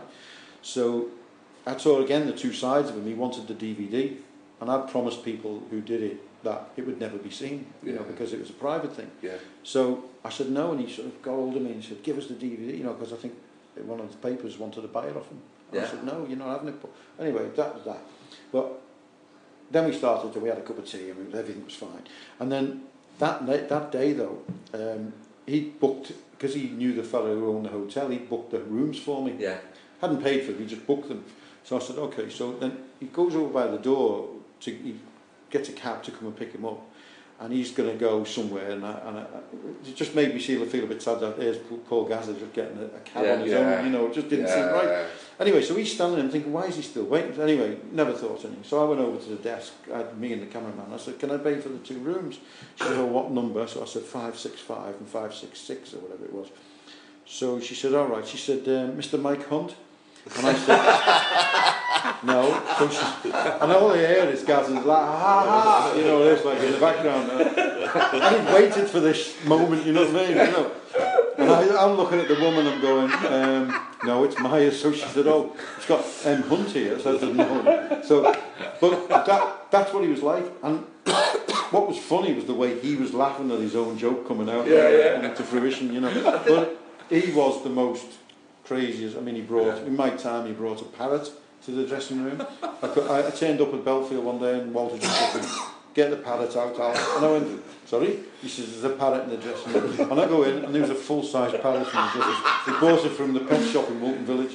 S5: So I saw again the two sides of him. He wanted the D V D, and I promised people who did it that it would never be seen, you yeah. know, because it was a private thing.
S6: Yeah.
S5: So I said no, and he sort of got hold of me and said, "Give us the D V D," you know, because I think one of the papers wanted to buy it off him. And yeah. I said, "No, you're not having it." But anyway, that was that. But then we started, and we had a cup of tea, and everything was fine. And then that that day though, um, he booked, because he knew the fellow who owned the hotel. He booked the rooms for me.
S6: Yeah.
S5: Hadn't paid for them, he just booked them. So I said, okay. So then he goes over by the door to he gets a cab to come and pick him up, and he's going to go somewhere, and, I, and I, it just made me feel, feel a bit sad that there's Paul Gasser just getting a, a cab
S6: yeah,
S5: on his
S6: yeah.
S5: own, you know, it just didn't
S6: yeah,
S5: seem right.
S6: Yeah.
S5: Anyway, so he's standing there and thinking, why is he still waiting? Anyway, never thought anything. So I went over to the desk, I had me and the cameraman, I said, can I pay for the two rooms? She said, oh, what number? So I said, five six five and five six six or whatever it was. So she said, all right. She said, uh, Mister Mike Hunt? And I said, no. So she, and all I heard is Gaz is like, ha ha, you know, there's like in the background. And he waited for this moment, you know what I mean? You know. And I, I'm looking at the woman, I'm going, um, no, it's Maya. So she said, oh, it's got M. Hunt here. So I said, no. So, but that, that's what he was like. And what was funny was the way he was laughing at his own joke coming out,
S6: yeah, yeah.
S5: coming to fruition, you know. But he was the most craziest. I mean, he brought, yeah. in my time, he brought a parrot to the dressing room. I, could, I, I turned up at Belfield one day and Walter just said, get the parrot out, Al. And I went, sorry? He says, there's a parrot in the dressing room. And I go in, and there was a full-size parrot in the dressing room. He bought it from the pet shop in Walton Village.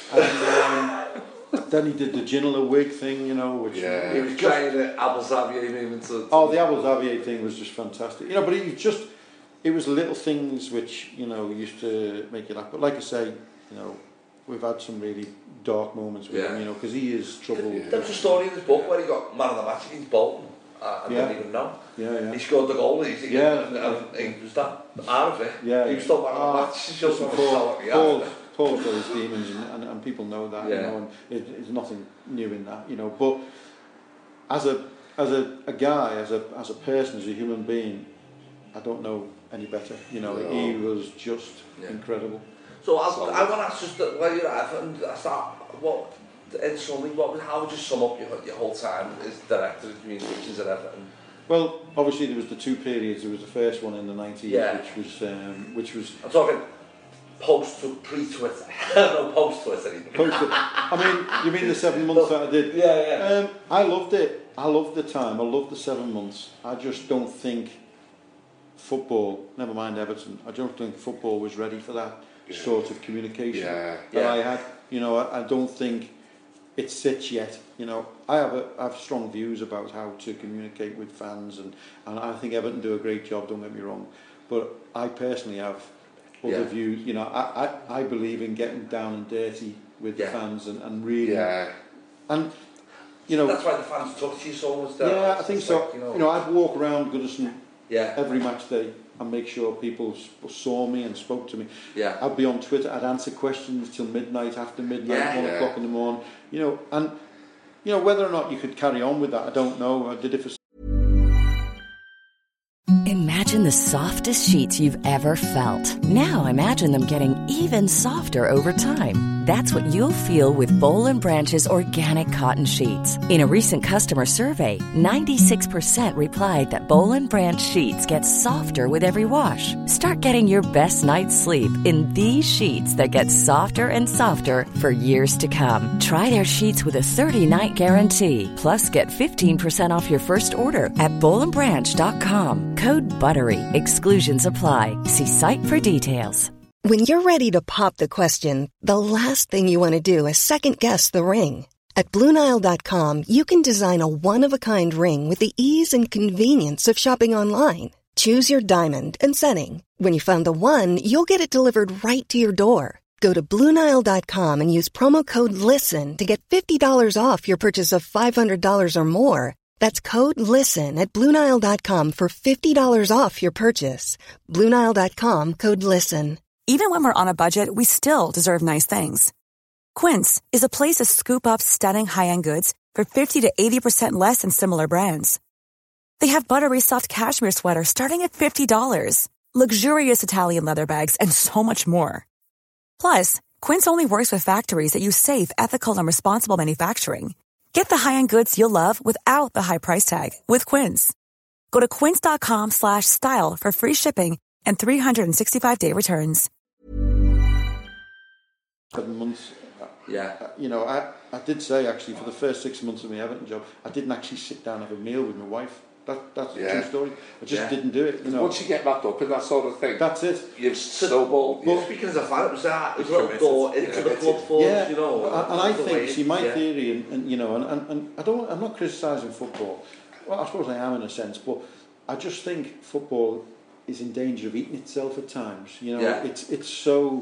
S5: And um, then he did the Ginola wig thing, you know, which...
S6: Yeah.
S4: He was trying the Abel Xavier movement to, to...
S5: Oh, the Abel Xavier thing was just fantastic. You know, but it was just... It was little things which, you know, used to make you laugh. But like I say, you know, we've had some really dark moments with
S4: yeah.
S5: him, you know, because he is trouble.
S4: Yeah. There was a story in this book where he got man of the match against Bolton. Uh, I
S5: yeah.
S4: didn't even know.
S5: Yeah, yeah.
S4: He scored the goal, and he,
S5: yeah.
S4: and, and he was that out of it.
S5: Yeah.
S4: He was still man of the
S5: uh,
S4: match. He just
S5: Paul, Paul, Paul's got his demons, and, and, and people know that,
S4: yeah.
S5: you know, and it, it's nothing new in that, you know. But as a as a, a guy, as a as a person, as a human being, I don't know any better. You know, no. He was just yeah. incredible.
S4: So I, I want to ask just that while you're at and I start what in summary, what was how would you sum up your your whole time as director of communications at Everton?
S5: Well, obviously there was the two periods. There was the first one in the nineties,
S4: yeah.
S5: which was um, which was.
S4: I'm talking post to pre-Twitter. No, post-Twitter. Even.
S5: Post. I mean, you mean the seven months that I did?
S4: Yeah, yeah.
S5: Um, I loved it. I loved the time. I loved the seven months. I just don't think football, never mind Everton, I don't think football was ready for that yeah. sort of communication
S6: yeah.
S5: that
S4: yeah.
S5: I had. You know, I, I don't think it sits yet. You know, I have a, I have strong views about how to communicate with fans, and, and I think Everton do a great job, don't get me wrong. But I personally have other yeah. views. You know, I, I, I believe in getting down and dirty with yeah. the fans and, and really...
S6: Yeah.
S5: And, you know...
S4: That's why the fans talk to you so much there.
S5: Yeah, I think so. Like, you, know, you know, I'd walk around Goodison
S4: yeah.
S5: every match day and make sure people saw me and spoke to me.
S4: Yeah.
S5: I'd be on Twitter, I'd answer questions till midnight, after midnight,
S4: yeah.
S5: one
S6: yeah.
S5: o'clock in the morning. You know, and, you know, whether or not you could carry on with that, I don't know. I did it for...
S8: Imagine the softest sheets you've ever felt. Now imagine them getting even softer over time. That's what you'll feel with Boll and Branch's organic cotton sheets. In a recent customer survey, ninety-six percent replied that Boll and Branch sheets get softer with every wash. Start getting your best night's sleep in these sheets that get softer and softer for years to come. Try their sheets with a thirty-night guarantee. Plus, get fifteen percent off your first order at boll and branch dot com. Code BUTTERY. Exclusions apply. See site for details.
S1: When you're ready to pop the question, the last thing you want to do is second-guess the ring. At Blue Nile dot com, you can design a one-of-a-kind ring with the ease and convenience of shopping online. Choose your diamond and setting. When you find the one, you'll get it delivered right to your door. Go to Blue Nile dot com and use promo code LISTEN to get fifty dollars off your purchase of five hundred dollars or more. That's code LISTEN at Blue Nile dot com for fifty dollars off your purchase. Blue Nile dot com, code LISTEN.
S2: Even when we're on a budget, we still deserve nice things. Quince is a place to scoop up stunning high-end goods for fifty to eighty percent less than similar brands. They have buttery soft cashmere sweaters starting at fifty dollars, luxurious Italian leather bags, and so much more. Plus, Quince only works with factories that use safe, ethical, and responsible manufacturing. Get the high-end goods you'll love without the high price tag with Quince. Go to quince dot com slash style for free shipping and three sixty-five day returns.
S5: Seven months.
S4: Yeah.
S5: You know, I, I did say actually for the first six months of my Everton job, I didn't actually sit down and have a meal with my wife. That, that's a
S6: yeah.
S5: true story. I just
S6: yeah.
S5: didn't do it. You know.
S6: Once you get wrapped up in that sort of thing,
S5: that's it.
S6: You've snowballed.
S4: Well, speaking as a fan, it was that it was a little door into yeah. the club for
S5: yeah.
S4: you know.
S5: And, and I think,
S4: way.
S5: see, my
S4: yeah.
S5: theory, and, and you know, and, and, and I don't, I'm not criticising football. Well, I suppose I am in a sense, but I just think football is in danger of eating itself at times. You know,
S4: Yeah.
S5: it's it's so,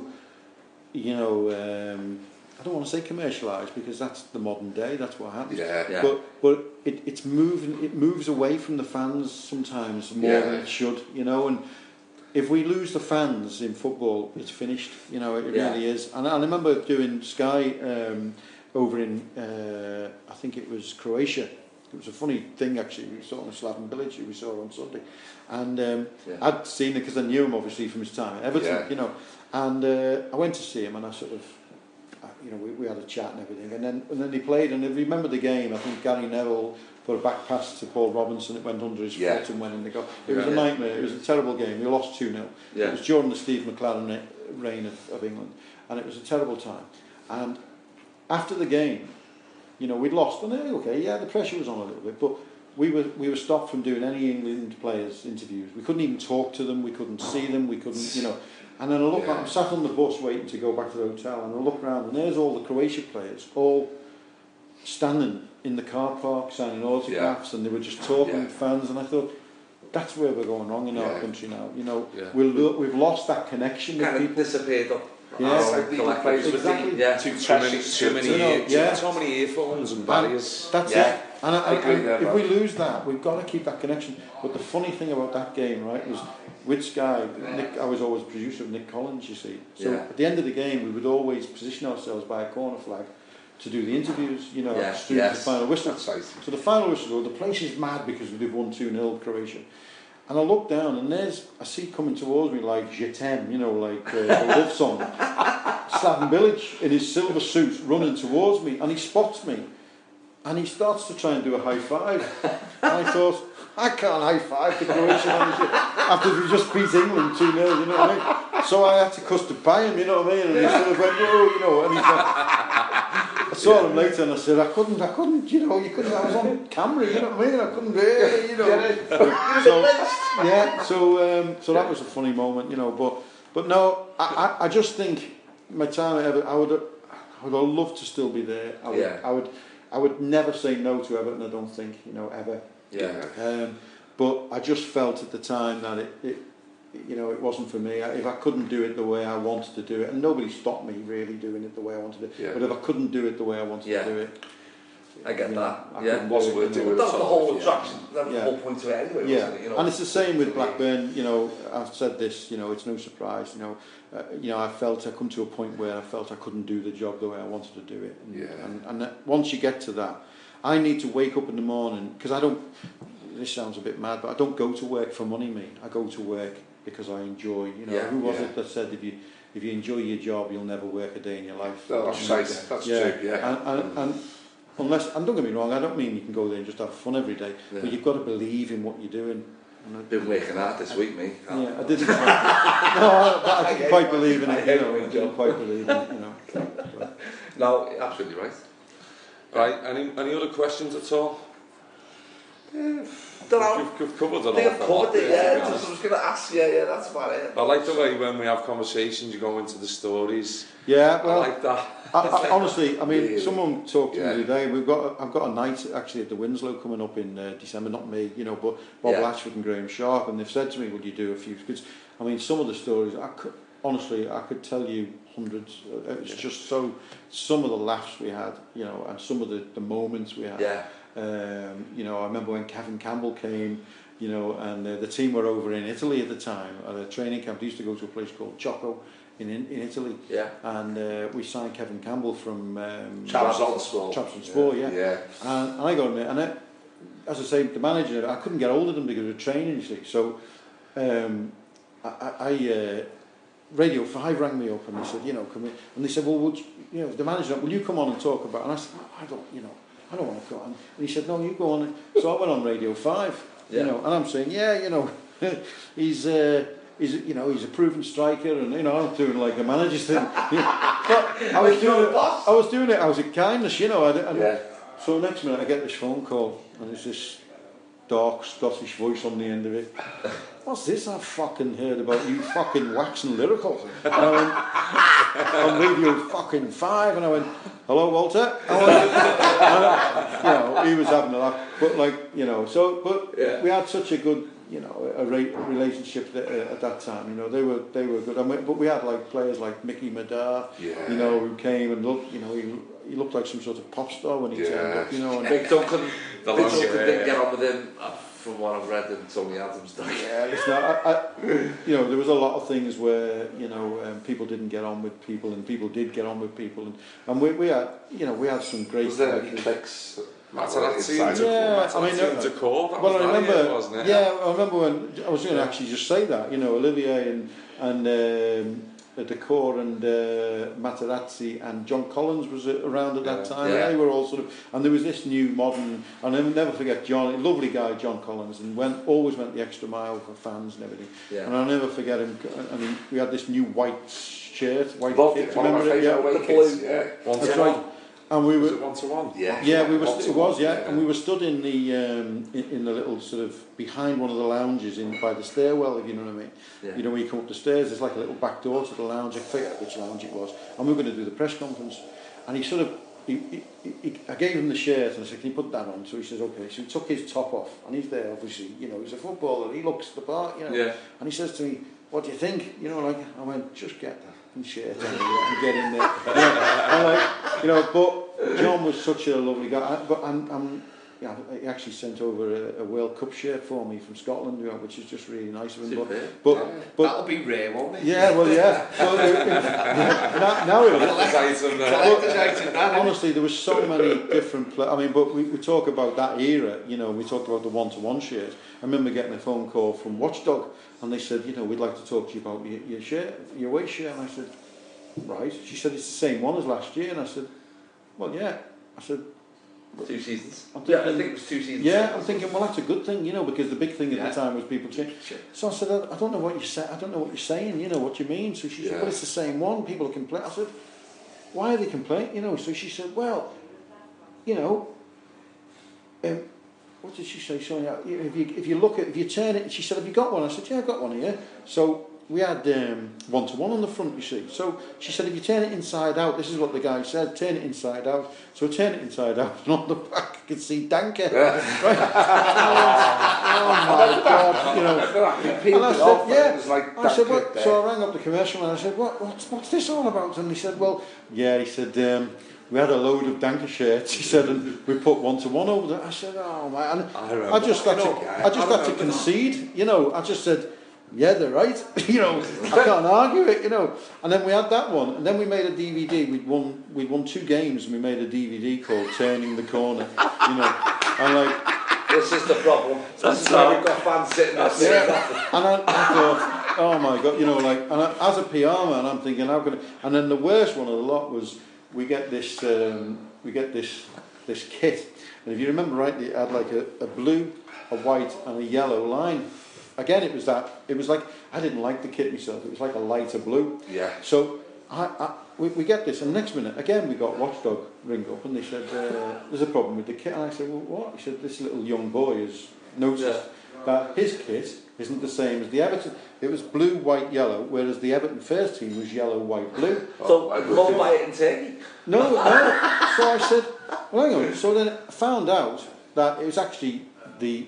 S5: you know, um, I don't want to say commercialised because that's the modern day. That's what happens.
S6: Yeah.
S4: Yeah.
S5: But but it, it's moving. It moves away from the fans sometimes more
S6: Yeah.
S5: than it should. You know, and if we lose the fans in football, it's finished. You know, it
S4: Yeah.
S5: really is. And I remember doing Sky um, over in uh, I think it was Croatia. It was a funny thing actually. We saw him in Slaven Village. We saw on Sunday, and um,
S4: Yeah.
S5: I'd seen it because I knew him obviously from his time at Everton.
S6: Yeah.
S5: You know, and uh, I went to see him, and I sort of, uh, you know, we, we had a chat and everything, and then and then he played, and if you remember the game, I think Gary Neville put a back pass to Paul Robinson. It went under his
S6: Yeah.
S5: foot and went in the goal. It was
S4: Yeah.
S5: a nightmare. It was a terrible game. We lost two nil.
S4: Yeah.
S5: It was during the Steve McLaren re- reign of, of England, and it was a terrible time. And after the game, you know, we'd lost, and uh, okay, yeah, the pressure was on a little bit, but we were we were stopped from doing any England players interviews. We couldn't even talk to them. We couldn't see them. We couldn't, you know. And then I look,
S6: Yeah.
S5: I'm sat on the bus waiting to go back to the hotel, and I look around, and there's all the Croatia players, all standing in the car park signing autographs,
S6: Yeah.
S5: and they were just talking
S6: Yeah.
S5: with fans. And I thought, that's where we're going wrong in our
S6: Yeah.
S5: country now. You know,
S3: Yeah.
S5: we're lo- we've lost that connection with
S4: Kind of
S5: people.
S4: disappeared up.
S5: Yeah.
S6: It's like the players with
S5: Exactly.
S6: the
S4: Yeah.
S6: too
S3: Too many,
S6: precious
S3: too many,
S5: You know,
S3: ear,
S5: yeah.
S3: too many earphones and barriers.
S5: That's
S4: Yeah.
S5: it. And, I,
S6: I agree
S5: and
S6: there,
S5: if
S6: Rob.
S5: we lose that, we've got to keep that connection. But the funny thing about that game, right, was with Sky, Nick, I was always producer of Nick Collins, you see. So
S4: Yeah.
S5: at the end of the game, we would always position ourselves by a corner flag to do the interviews, you know,
S4: Yeah.
S5: through
S4: Yes.
S5: the final whistle.
S6: That's right.
S5: So the final whistle, the place is mad because we've won two nil Croatia. And I look down, and there's, I see coming towards me like Je t'aime, you know, like uh, a love song. Slaven Village in his silver suit running towards me, and he spots me, and he starts to try and do a high five. And I thought, I can't high five the Croatian manager after we just beat England two nil, you know what I mean? So I had to custard pie him, you know what I mean? And he sort of went, whoa, you know, and he's like, I saw him later and I said, I couldn't, I couldn't, you know, you couldn't, I was on camera, you know what I mean? I couldn't really, you know. So, yeah, so um, so that was a funny moment, you know, but but no, I, I, I just think my time at Everton, I would I would have loved to still be there. I would,
S4: Yeah.
S5: I would I would never say no to Everton, I don't think, you know, ever.
S4: Yeah.
S5: Um, but I just felt at the time that it, it you know, it wasn't for me. I, if I couldn't do it the way I wanted to do it, and nobody stopped me really doing it the way I wanted to do it,
S6: Yeah.
S5: but if I couldn't do it the way I wanted
S4: Yeah.
S5: to do it,
S4: I get
S5: you know,
S4: that.
S5: I
S4: Yeah.
S5: couldn't
S6: Wasn't
S5: do it,
S6: worth
S5: you know.
S6: doing.
S4: But that's the whole
S6: Yeah.
S4: attraction. That's
S5: Yeah.
S4: the whole point of it anyway,
S5: Yeah,
S4: wasn't it? You know,
S5: and it's the same with
S4: for me.
S5: Blackburn. You know, I've said this. You know, it's no surprise. You know, uh, you know, I felt I come to a point where I felt I couldn't do the job the way I wanted to do it. And,
S6: Yeah.
S5: and, and that once you get to that, I need to wake up in the morning because I don't. This sounds a bit mad, but I don't go to work for money. Me, I go to work because I enjoy. You know,
S4: Yeah,
S5: who was
S6: yeah.
S5: it that said if you if you enjoy your job, you'll never work a day in your life?
S6: No, that's
S5: You know,
S6: right. That's
S5: yeah.
S6: true. Yeah.
S5: And, and, and unless, and don't get me wrong, I don't mean you can go there and just have fun every day,
S4: Yeah.
S5: but you've got to believe in what you're doing. And I-
S4: Been working hard this week, mate.
S5: yeah, I didn't. no, I, but I didn't quite believe in
S4: I
S5: it.
S4: hate
S5: You know,
S4: my
S5: I didn't
S4: job.
S5: quite believe in it. You know. But,
S4: No, absolutely right.
S3: Right, any, any other questions at all?
S4: Don't know.
S3: You've, you've covered
S4: I
S3: an
S4: think I've
S3: awful lot
S4: covered it,
S3: there, to
S4: yeah.
S3: be
S4: Just, I
S3: honest.
S4: was going to ask, yeah, yeah, that's about it.
S3: I like the way when we have conversations you go into the stories.
S5: yeah,
S3: I
S5: well,
S3: like that.
S5: I, I, honestly, I mean,
S6: Really?
S5: someone talked to
S6: Yeah.
S5: me today. We've got, a, I've got a night actually at the Winslow coming up in uh, December. Not me, you know, but Bob
S4: Yeah.
S5: Latchford and Graham Sharp, and they've said to me, "Will you do a few?" Because I mean, some of the stories, I could, honestly, I could tell you hundreds. Uh, It's
S6: Yeah.
S5: just so. Some of the laughs we had, you know, and some of the, the moments we had.
S4: Yeah.
S5: Um, you know, I remember when Kevin Campbell came, you know, and uh, the team were over in Italy at the time at a training camp. They used to go to a place called Ciocco in in, in Italy,
S4: Yeah.
S5: and uh, we signed Kevin Campbell from um,
S6: Trabzonspor.
S5: Trabzonspor, yeah.
S6: Yeah.
S5: And, and I got in there, and I, as I say, the manager, I couldn't get hold of them because we were training, you see. So um, I, I, I uh, Radio five rang me up and they said, you know, come in. And they said, well, would you, you know, the manager, will you come on and talk about it? And I said, oh, I don't, you know, I don't want to come on. And he said, no, you go on. So I went on Radio five,
S4: Yeah.
S5: you know, and I'm saying, yeah, you know, he's, uh, he's, you know, he's a proven striker, and you know, I'm doing like a manager's thing. But I was doing it. I was doing it. I was a kindness, you know. I, I,
S6: Yeah.
S5: So next minute, I get this phone call, and there's this dark Scottish voice on the end of it. What's this I've fucking heard about you fucking waxing lyrical? And I went, on Radio fucking five, and I went, hello, Walter. I went, and, you know, he was having a laugh, but like, you know, so, but
S4: Yeah.
S5: we had such a good, you know, a, a relationship that, uh, at that time. You know, they were they were good. I mean, but we had like players like Mickey Madar,
S6: yeah.
S5: you know, who came and looked, you know, he he looked like some sort of pop star when he
S6: yeah.
S5: turned up, you know. And
S4: Big Duncan, Big Duncan
S3: yeah,
S4: didn't
S3: yeah.
S4: get on with him, uh, from what I've read in Tony Adams' doc.
S5: Yeah, listen, I, I, you know, there was a lot of things where, you know, um, people didn't get on with people and people did get on with people. And, and we, we had, you know, we had some great...
S6: Was there any clicks?
S3: Materazzi
S5: Yeah,
S3: and
S5: I mean, uh,
S3: Decor, that
S5: well,
S3: was
S5: I remember,
S3: that year, wasn't it?
S5: yeah, I remember when, I was going to actually just say that, you know, Olivier and, and um, Decor and uh, Materazzi and John Collins was around at that
S3: yeah,
S5: time.
S3: yeah.
S5: They were all sort of, and there was this new modern, and I'll never forget John, lovely guy, John Collins, and went always went the extra mile for fans and everything.
S4: Yeah.
S5: And I'll never forget him. I mean, we had this new white shirt, white
S6: Loved
S5: kit.
S6: it. One of my
S5: Remember it?
S6: favourite
S5: Yeah.
S6: away kits, yeah.
S3: One
S5: That's
S3: to
S5: right.
S3: one.
S5: And we
S3: Was
S5: were
S3: it one to one?
S6: Yeah,
S5: yeah, we were.
S6: One to
S5: It was,
S6: one,
S5: yeah.
S6: yeah.
S5: And we were stood in the um, in, in the little sort of behind one of the lounges in by the stairwell, if you know what I mean.
S4: Yeah.
S5: You know, when you come up the stairs, there's like a little back door to the lounge. I forget which lounge it was. And we were going to do the press conference, and he sort of. He, he, he, I gave him the shirt and I said, "Can you put that on?" So he says, "Okay." So he took his top off, and he's there, obviously. You know, he's a footballer. He looks the part. You know.
S3: Yeah.
S5: And he says to me, "What do you think?" You know, like I went, "Just get that shirt on and get in there." You know, and like, you know, but John was such a lovely guy. I, but I'm, I'm, yeah, he actually sent over a, a World Cup shirt for me from Scotland, you know, which is just really nice of him. But, but,
S7: Yeah.
S5: but
S7: That'll be rare, won't it?
S5: yeah, well, yeah. Well, it, it, yeah now, now it
S3: Collector's item there.
S7: Collector's item, that,
S5: honestly, there was so many different. Pla- I mean, but we, we talk about that era. You know, we talked about the one-to-one shirt. I remember getting a phone call from Watchdog, and they said, you know, we'd like to talk to you about your, your shirt, your away shirt. And I said, right. She said it's the same one as last year, and I said, well, yeah. I said.
S4: Two seasons.
S5: I'm thinking,
S4: Yeah, I think it was two seasons.
S5: Yeah, I'm thinking, well, that's a good thing, you know, because the big thing at
S4: Yeah.
S5: the time was people change.
S4: Sure.
S5: So I said, I, I don't know what you say. I don't know what you're saying. You know what you mean? So she said,
S6: Yeah.
S5: well, it's the same one. People complain. I said, why are they complaining? You know. So she said, well, you know, um, what did she say? Sorry, if you if you look at if you turn it, she said, have you got one? I said, yeah, I've got one here. So we had um, one to one on the front, you see. So she said, if you turn it inside out, this is what the guy said, turn it inside out. So I turn it inside out, and on the back I could see Danker.
S6: Yeah.
S5: Right? Oh my God, you know. And I said, yeah.
S6: It was like
S5: I said,
S6: that
S5: what?
S6: kid
S5: So
S6: there.
S5: I rang up the commercial man. I said, what, what's, what's this all about? And he said, well, yeah. He said, um, we had a load of Danker shirts. He said, and we put one to one over there. I said, oh man. And
S3: I remember.
S5: I just had
S3: I
S5: to,
S3: know,
S5: I just
S3: I
S5: had to
S3: remember
S5: concede. You know, I just said, yeah, they're right. You know, I can't argue it. You know. And then we had that one, and then we made a D V D. We'd won, we'd won two games, and we made a D V D called "Turning the Corner." You know, and like.
S4: This is the problem. This is why we've got fans sitting there saying nothing.
S5: And I, I thought, oh my God, you know, like, and I, as a P R man, I'm thinking, how can I? And then the worst one of the lot was we get this, um, we get this, this kit, and if you remember rightly, it had like a, a blue, a white, and a yellow line. Again, it was that. It was like I didn't like the kit myself. It was like a lighter blue.
S6: Yeah.
S5: So I, I we, we get this, and next minute again we got Watchdog ring up, and they said uh, there's a problem with the kit, and I said, well, what? He said this little young boy has noticed that his kit isn't the same as the Everton. It was blue, white, yellow, whereas the Everton first team was yellow, white, blue.
S4: So,
S6: I
S4: go
S6: would-
S4: buy it in Turkey.
S5: No, no. So I said, well, hang on. So then I found out that it was actually the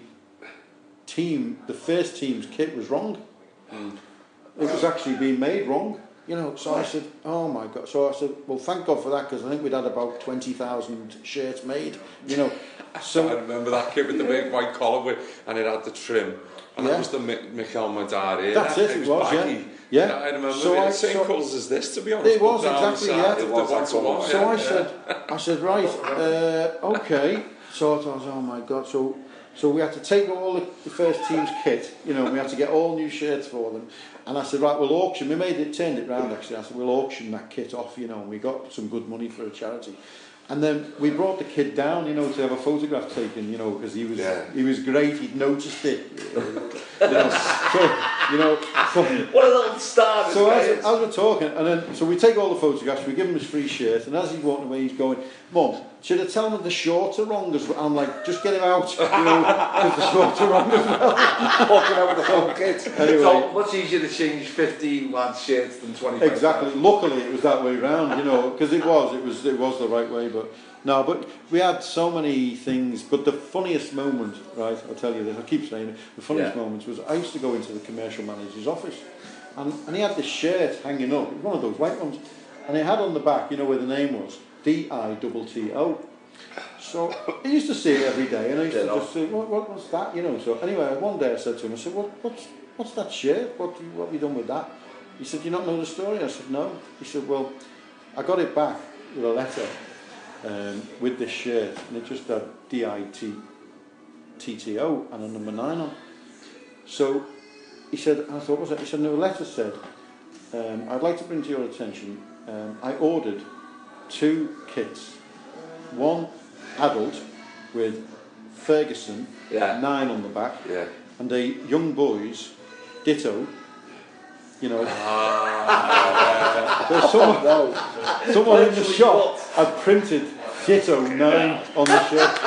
S5: team, the first team's kit was wrong.
S6: Mm.
S5: It was actually being made wrong. You know, so I said, oh my God. So I said, well, thank God for that, because I think we'd had about twenty thousand shirts made, you know. So
S3: I remember that kid with the big white collar with, and it had the trim. And
S5: Yeah.
S3: that was the Mi- Mikel Madar era.
S5: That's it, it was,
S3: baggy.
S5: yeah. Yeah.
S3: I remember
S5: So
S3: it
S5: I-
S3: was the same
S5: so-
S3: colours as this, to be honest.
S5: It was,
S3: but down
S5: exactly,
S3: south,
S5: yeah.
S3: It
S6: It
S3: was
S6: was
S3: one
S6: that
S3: to one.
S6: colour.
S5: So
S3: yeah,
S5: I
S3: yeah.
S5: said, I said, right, uh, okay. So I thought, oh my God. So so we had to take all the, the first team's kit, you know, we had to get all new shirts for them. And I said, right, we'll auction. We made it, turned it round actually. I said, we'll auction that kit off, you know, and we got some good money for a charity. And then we brought the kid down, you know, to have a photograph taken, you know, because he was
S6: Yeah.
S5: he was great. He'd noticed it, you know. So you know, so,
S4: What a little star this
S5: so
S4: guy
S5: as,
S4: is.
S5: as we're talking, and then so we take all the photographs, we give him his free shirt, and as he's walking away, he's going, "Mum, should I tell him the shorts are wrong as well?" I'm like, "Just get him out, you know, because the shorts are wrong as well."
S6: Walking out with the whole kit.
S5: Anyway,
S4: So much easier to change fifteen lads' shirts than twenty-five.
S5: exactly. Luckily, it was that way round, you know, because it was, it was, it was the right way. but no, but we had so many things. But the funniest moment, right? I'll tell you this. I keep saying it. The funniest
S4: Yeah.
S5: moments was I used to go into the commercial manager's office, and, and he had this shirt hanging up. It was one of those white ones, and it had on the back, you know, where the name was D I T T O. So I used to see it every day, and I used to just say, what, what was that, you know? So anyway, one day I said to him, I said, what, what's, what's that shirt? What, what have you done with that? He said, you not know the story? I said, no. He said, well, I got it back with a letter um, with this shirt, and it just had D I T T O and a number nine on. So he said, and I thought, what was it? He said, no, the letter said, um, I'd like to bring to your attention, um, I ordered two kits, one adult with Ferguson,
S6: Yeah.
S5: nine on the back,
S6: Yeah.
S5: and a young boys, ditto, you know.
S6: Ah.
S5: So someone, someone in the shop had printed ditto nine on the shirt.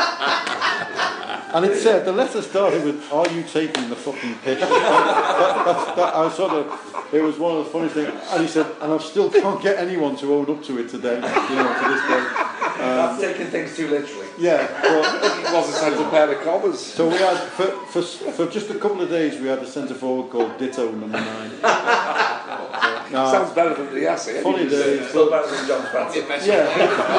S5: And it said, the letter started with, are you taking the fucking piss? that, that, that, I sort of, it was one of the funny things. And he said, and I still can't get anyone to own up to it today, you know, to this day. Um,
S4: That's taking things too literally.
S5: Yeah. Well,
S6: It wasn't such a pair of commas.
S5: so we had, for, for, for just a couple of days, we had a centre forward called Ditto number nine. Now,
S6: Sounds better than the essay.
S5: funny days.
S4: Still better than John Spencer.
S5: Yeah,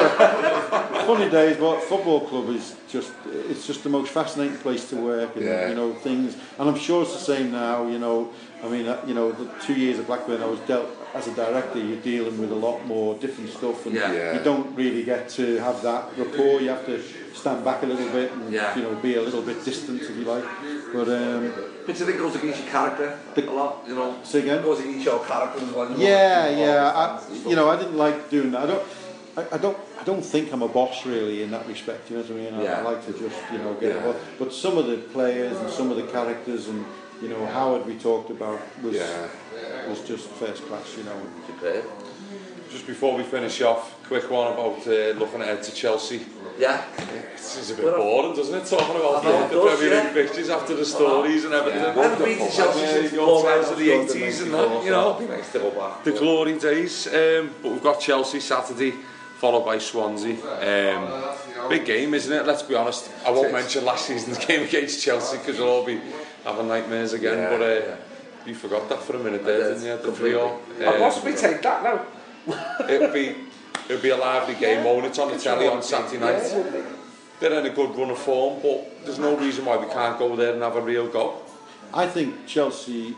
S5: yeah. Funny days, but football club is just, it's just the most fascinating place to work, and
S6: Yeah.
S5: you know, things, and I'm sure it's the same now, you know. I mean, uh, you know, the two years of Blackburn I was dealt, as a director, you're dealing with a lot more different stuff, and
S4: Yeah.
S6: Yeah.
S5: you don't really get to have that rapport. You have to stand back a little bit and
S4: Yeah.
S5: you know, be a little bit distant, if you like. But um,
S4: Which I think goes against your character
S5: The-
S4: a lot, you know.
S5: Say again?
S4: Goes against your character as well. you know,
S5: yeah,
S4: like,
S5: yeah.
S4: all
S5: I,
S4: this stuff.
S5: you know, I didn't like doing that. I don't. I, I don't. I don't think I'm a boss really in that respect. You know what I mean? I,
S4: Yeah.
S5: I like to just you know get
S6: Yeah.
S5: involved. But some of the players and some of the characters and you know Howard we talked about was
S6: Yeah.
S5: was just first class. You know.
S4: Superb.
S3: Just before we finish off, quick one about uh, looking ahead to Chelsea.
S4: Yeah.
S3: This is a bit boring, doesn't it? Talking about
S4: I know,
S3: the,
S4: it
S3: the
S4: does,
S3: Premier
S4: yeah.
S3: League fixtures after the stories and everything.
S4: I haven't been to Chelsea since
S3: Your
S4: Paul
S3: times of the
S4: Reynolds scored
S3: eighties and
S4: ninety-four,
S3: that, you
S4: so
S3: know.
S4: it'd be nice to go back.
S3: The glory days. Um, but we've got Chelsea Saturday, followed by Swansea. Um, big game, isn't it? Let's be honest. I won't mention last season's game against Chelsea because we'll all be having nightmares again.
S6: Yeah.
S3: But uh, you forgot that for a minute there, didn't you? The three all.
S6: I'll possibly take that now.
S3: It'll be it'll be a lively game, won't it? On the telly on Saturday night. They're in a good run of form, but there's no reason why we can't go there and have a real go.
S5: I think Chelsea.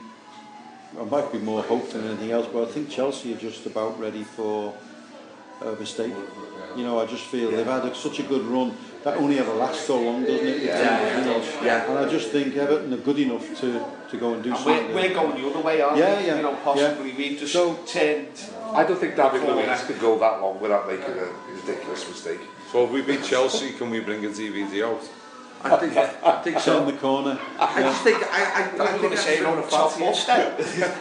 S5: I might be more hope than anything else, but I think Chelsea are just about ready for a mistake. You know, I just feel they've had a, such a good run that only ever lasts so long, doesn't it?
S6: Yeah.
S5: You know,
S4: Yeah.
S5: and I just think Everton are good enough to, to go and do
S7: And
S5: something.
S7: we're, we're going the other way, aren't
S5: Yeah,
S7: we?
S5: yeah,
S7: You know, possibly
S5: yeah.
S7: we've just
S5: So-
S7: turned.
S6: I don't think David
S7: Corner.
S6: Luiz could go that long without making a ridiculous mistake.
S3: So if we beat Chelsea, can we bring a D V D out?
S4: I think, I think
S5: Turn
S4: so.
S5: the corner.
S4: I
S5: Yeah.
S4: just think, I, I, I
S7: I'm
S4: think
S7: going to say
S4: we're
S7: on
S4: going
S7: a
S4: to
S7: top
S4: fancy
S7: ball
S4: it.
S7: step.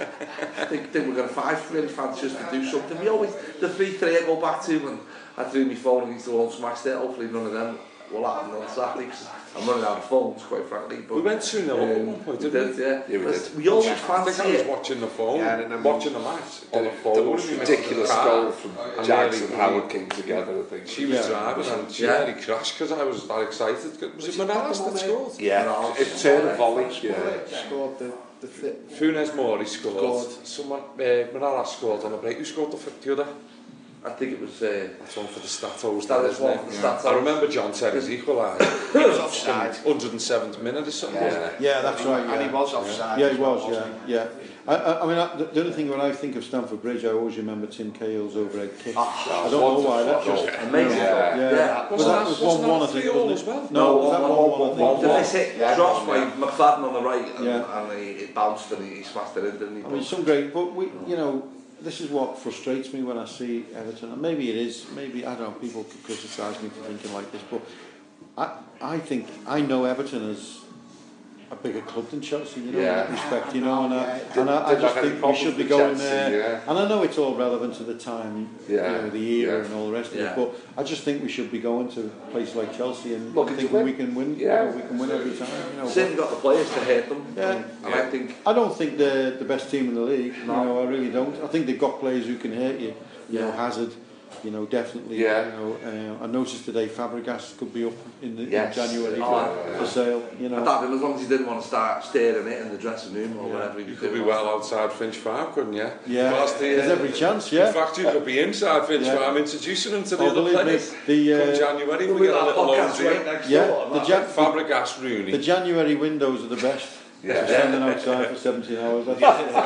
S4: I think, think we're going to five really fancy us to do something. We always, the three three I go back to, and I threw my phone against the wall and smashed it. Hopefully none of them will happen on Saturday, because I'm running out of phones, quite frankly. But,
S3: We went two nil up at one point,
S4: we
S3: didn't
S4: did,
S3: we?
S4: yeah.
S6: Yeah, we
S4: Let's-
S6: did.
S4: We always
S3: I
S4: fancy
S3: think I was
S4: it.
S3: watching the phone,
S7: Yeah, and then
S3: watching the match on the
S6: The,
S3: phone.
S6: the most
S3: We
S6: ridiculous
S3: went to the car,
S6: goal from
S3: and
S6: Jags
S3: nearly-
S6: and Howard came together, I think.
S3: She was
S5: Yeah.
S3: driving and she
S4: Yeah.
S3: nearly crashed because I was that excited. Was it Manalas that scored?
S6: Yeah, it turned a volley. Yeah.
S5: Scored the, the fit.
S3: Funes Mori scored.
S5: Scored.
S3: Someone, uh, Manalas scored on a break. Who scored the, f- the other?
S4: I think it was... Uh,
S3: That's one for the Statos.
S4: That
S3: there,
S4: is
S3: isn't
S4: one
S3: it?
S4: for the Statos.
S3: I remember John Terry's equalised.
S7: He was offside.
S3: one hundred and seventh minute or something, wasn't it?
S5: Yeah, that's right.
S7: And he
S5: Yeah,
S7: was offside.
S5: yeah
S7: as
S5: he
S7: well,
S5: was. Yeah,
S7: wasn't
S5: yeah. I, I, I mean, I, the, the only thing when I think of Stamford Bridge, I always remember Tim Cahill's overhead kick. I don't know why. That just
S4: amazing.
S6: Yeah.
S5: yeah.
S4: Yeah.
S5: But that was one one, I think,
S3: three all
S5: wasn't
S3: as
S5: it?
S3: well?
S5: No, was that
S4: one,
S5: one one? I think.
S4: Did they hit
S7: Yeah.
S4: drops by McFadden on the right, and,
S5: Yeah.
S4: and he, it bounced and he, he smashed it in, didn't he?
S5: I mean, some great, but we, you know, this is what frustrates me when I see Everton, and maybe it is, maybe, I don't know, people could criticise me for thinking like this, but I, I think, I know Everton as a bigger club than Chelsea, you know, in that
S6: Yeah.
S5: respect, you know, and I,
S6: Did-
S5: and I, I
S6: did
S5: just
S6: have any
S5: think we should be
S6: problems
S5: going
S6: with Chelsea,
S5: there,
S6: yeah.
S5: and I know it's all relevant to the time,
S6: Yeah,
S5: you know, the era
S6: yeah.
S5: and all the rest of
S4: Yeah.
S5: it, but I just think we should be going to a place like Chelsea and
S6: Looking to
S5: thinking
S6: win.
S5: we can win,
S6: Yeah.
S5: you know, we can win every time, you know.
S4: Certainly got the players to hit them,
S5: Yeah.
S4: and, and I think...
S5: I don't think they're the best team in the league. No, I really don't. I think they've got players who can hurt you. You
S4: Yeah.
S5: know, Hazard, You know, definitely.
S6: Yeah.
S5: You know, uh, I noticed today Fabregas could be up in, the,
S6: yes.
S5: in January
S4: oh,
S5: for,
S4: yeah.
S5: for sale. You know,
S4: I thought him as long as he didn't want to start staring it in the dressing room or yeah. whatever.
S3: You could be well outside Finch Farm, couldn't you?
S5: Yeah.
S3: The,
S5: There's
S3: uh,
S5: every chance. Yeah.
S3: In fact, you could be inside Finch yeah. Farm introducing them to the
S5: oh,
S3: other players.
S5: Me, the uh,
S3: Come January,
S4: we'll
S3: we get a little
S4: podcast
S3: loan
S4: right next
S5: yeah,
S4: door.
S5: the ja-
S3: Fabregas, Rooney.
S5: The January windows are the best.
S6: Yeah.
S5: Standing outside for seventeen hours. That's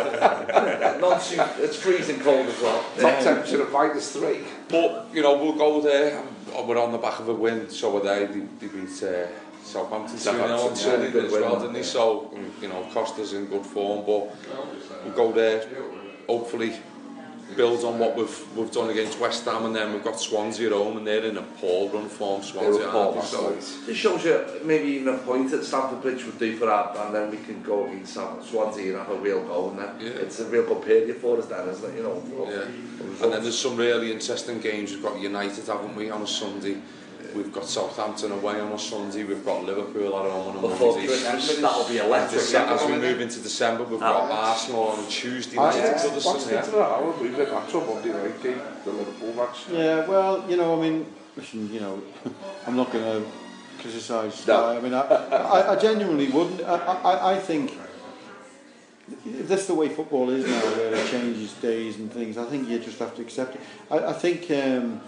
S4: Not too, it's freezing cold as well.
S6: Top yeah. temperature of minus three.
S3: But, you know, we'll go there. We're on the back of a win, so are they. They, they beat uh, Southampton two nil on Sunday as well, didn't they? So, you know, Costa's in good form, but we'll go there, hopefully build on what we've we've done against West Ham, and then we've got Swansea at home, and they're in a poor run form. Swansea,
S6: poor,
S3: so
S4: it shows you maybe even a point at Stamford Bridge would do for that, and then we can go against Swansea and have a real go, and then yeah. it's a real good period for us then, isn't it? You know.
S3: Yeah. And then there's some really interesting games. We've got United, haven't we, on a Sunday? We've got Southampton away on a Sunday. We've got Liverpool at home on a Monday.
S4: That'll be electric.
S3: As we move into December, we've got Arsenal on Tuesday night.
S6: Yeah, what's the hour? We've got match on Monday night, the Liverpool match.
S5: Yeah, well, you know, I mean, listen, you know, I'm not going to criticise.
S6: No.
S5: I mean, I, I, I genuinely wouldn't. I, I, I think that's the way football is now, where it changes days and things. I think you just have to accept it. I, I think. Um,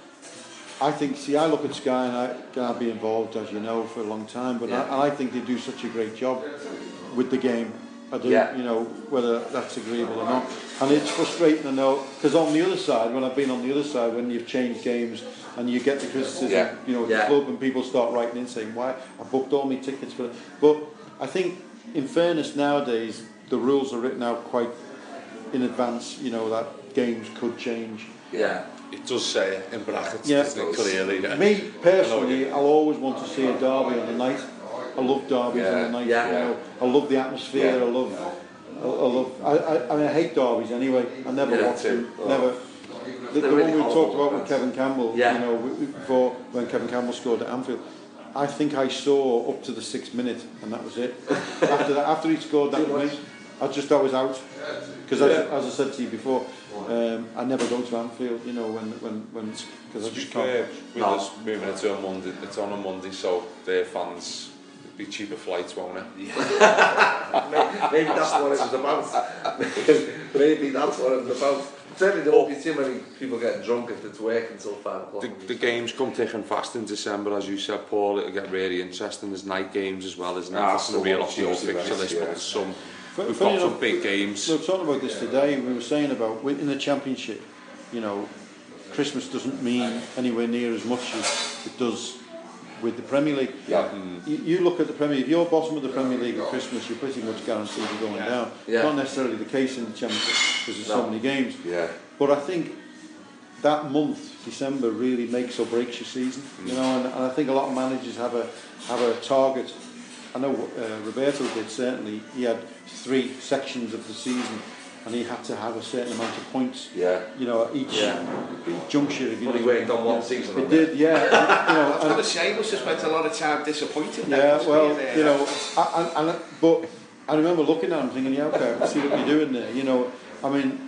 S5: I think, see, I look at Sky and I, I've been involved, as you know, for a long time, but yeah. I, I think they do such a great job with the game. I do, yeah. you know, whether that's agreeable or not. And it's frustrating to know, because on the other side, when I've been on the other side, when you've changed games and you get the criticism, yeah. you know, at yeah. the club, and people start writing in saying, why, I booked all my tickets for it. But I think, in fairness, nowadays, the rules are written out quite in advance, you know, that games could change.
S3: Yeah. It does say it in brackets,
S5: yeah.
S3: doesn't it, clearly? Yeah.
S5: Me, personally, I'll always want to see a derby on the night. I love derbies
S6: yeah.
S5: on the night.
S6: Yeah.
S5: You know, I love the atmosphere. Yeah. I love, I, I love. I, I, I mean, I hate derbies anyway. I never yeah, watch them. Oh. Never. The, the really one we talked about with Kevin Campbell, yeah. you know, before when Kevin Campbell scored at Anfield, I think I saw up to the sixth minute, and that was it. after that, after he scored that minute, I just I was out because yeah. as, as I said to you before. Um, I never go to Anfield, you know, when when when because I just can't.
S3: Uh, with no. us moving it to a Monday, it's on a Monday, so their fans it'd be cheaper flights, won't it?
S4: maybe, maybe that's what it was about. Maybe that's what it was about. Certainly, there won't be too many people getting drunk if it's work until five o'clock.
S3: The, the games come thick and fast in December, as you said, Paul. It'll get really interesting. There's night games as well, isn't it? That's the real off your fixture list, but there's some. We've got some big games.
S5: We were talking about this today. We were saying about in the Championship, you know, Christmas doesn't mean anywhere near as much as it does with the Premier League.
S6: Yeah.
S5: Mm. You, you look at the Premier League. If you're bottom of the Premier League at Christmas, you're pretty much guaranteed you're going yeah. down. Yeah. Not necessarily the case in the Championship because there's no. so many games.
S6: Yeah.
S5: But I think that month, December, really makes or breaks your season. Mm. You know, and, and I think a lot of managers have a have a target. I know uh, Roberto did, certainly. He had three sections of the season and he had to have a certain amount of points,
S6: yeah.
S5: you know, at each, yeah. each juncture. If you
S4: well,
S5: know,
S4: he worked on one season.
S5: It did, yeah. you know,
S7: That's not a shame, must have spent a lot of time disappointed.
S5: Yeah, well, there, you know, I, I, I, but I remember looking at him thinking, yeah, okay, I see what you're doing there, you know. I mean,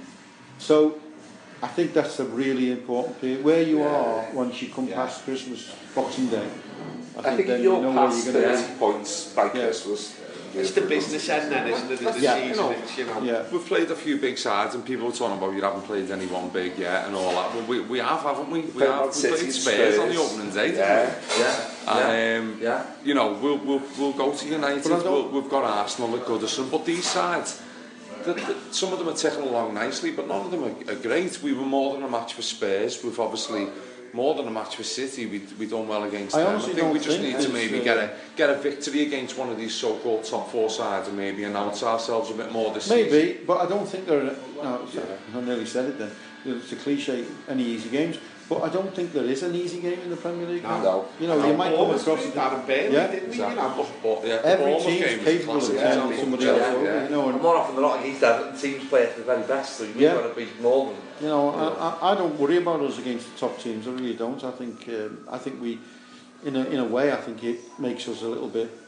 S5: so I think that's a really important period. Where you yeah. are once you come yeah. past Christmas, Boxing Day, I think,
S6: I think
S5: then
S6: you're
S5: you know
S6: past
S5: where you're going to
S6: thirty points by yeah. Christmas.
S7: It's the business end then, isn't it? The
S3: yeah,
S7: season,
S3: you know,
S7: it's, you know.
S3: Yeah. We've played a few big sides and people are talking about you haven't played anyone big yet and all that. Well, we, we have, haven't we? We have. We've played Spurs, Spurs on the opening day,
S6: yeah.
S3: didn't we?
S4: Yeah.
S3: And, um,
S4: yeah.
S3: You know, we'll, we'll, we'll go to United, we'll, we've got Arsenal at Goodison, but these sides, the, the, some of them are ticking along nicely, but none of them are, are great. We were more than a match for Spurs. We've obviously more than a match for City. We we done well against
S5: I
S3: them. I think we just
S5: think
S3: need to maybe
S5: uh,
S3: get a get a victory against one of these so-called top four sides and maybe announce ourselves a bit more this
S5: maybe,
S3: season.
S5: Maybe, but I don't think there are. No, yeah. I nearly said it then. It's a cliche. Any easy games. But I don't think there is an easy game in the Premier League.
S6: No, no.
S5: You know,
S7: no,
S5: you might come across it.
S7: Burnley,
S5: yeah,
S7: didn't we?
S3: Exactly.
S7: You know,
S3: but, yeah,
S5: every team's capable of turning somebody else over.
S4: Yeah.
S5: You know, and
S4: more often than not, against that teams play at the very best, so you've yeah. got to beat more than.
S5: You know, you know. I, I don't worry about us against the top teams. I really don't. I think, um, I think we, in a in a way, I think it makes us a little bit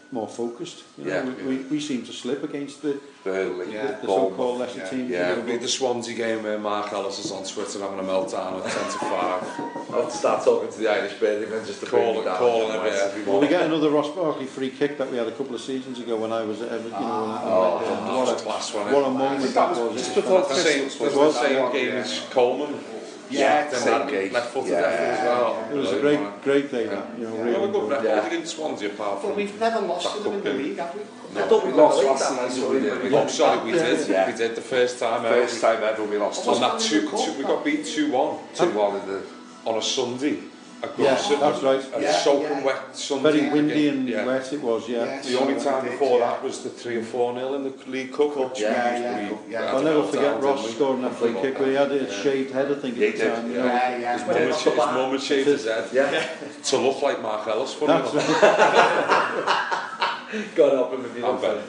S5: more focused. You know,
S6: yeah.
S5: we, we, we seem to slip against the,
S6: Burnley,
S5: the,
S6: yeah.
S5: the so-called lesser
S6: yeah.
S5: teams.
S3: Yeah, it'll be the Swansea game where Mark Ellis is on Twitter having a meltdown at ten to five.
S4: I'll start talking to the Irish bird and just to
S3: call it, call it every
S5: Well, we get another Ross Barkley free kick that we had a couple of seasons ago when I was at Everton. You know,
S3: oh,
S5: and,
S3: oh, what a class one!
S5: What a moment that was!
S3: It's the same, the same game as Coleman.
S7: Yeah,
S3: then
S7: same
S3: that
S7: game.
S3: left footed
S7: Yeah.
S3: as well.
S5: It was a great, great day. That, you know, really.
S3: Well, a good record
S4: Yeah.
S3: against Swansea apart from.
S7: Well, we've never lost to them in the
S3: game.
S7: league, have we?
S4: I thought we
S6: lost
S4: lost
S6: last
S4: that
S6: season,
S4: man,
S6: we
S4: so
S6: did.
S4: we-
S3: We lost, sorry, we did.
S6: Yeah.
S3: We did the first time.
S6: First time ever we lost.
S3: On that two, two, we got beat two one
S6: two one in the
S3: on a Sunday. A good
S5: Yeah,
S3: Sunday.
S5: that's right.
S3: A
S7: Yeah,
S3: soaking
S7: yeah.
S3: wet Sunday.
S5: Very windy and
S3: yeah.
S5: wet it was. Yeah.
S7: Yeah.
S3: The only time
S7: We did,
S3: before
S7: yeah.
S3: that was the three or four nil in the League Cup. which
S7: Yeah,
S3: we-
S7: yeah,
S3: we
S7: yeah.
S3: had
S5: I'll
S3: to
S5: never
S3: melt
S5: forget
S3: down,
S5: Ross
S3: didn't we?
S5: scoring that free kick where he had a
S3: Yeah.
S5: shaved head, I think,
S6: Yeah,
S5: at
S6: he
S5: the
S6: did,
S5: time.
S6: yeah.
S5: You know.
S7: Yeah, yeah.
S3: His mum had- his mum had shaved his head
S4: Yeah.
S3: to look like Mark Ellis. Funny
S5: That's
S3: enough.
S5: right.
S4: God help him if you
S3: I'm
S4: don't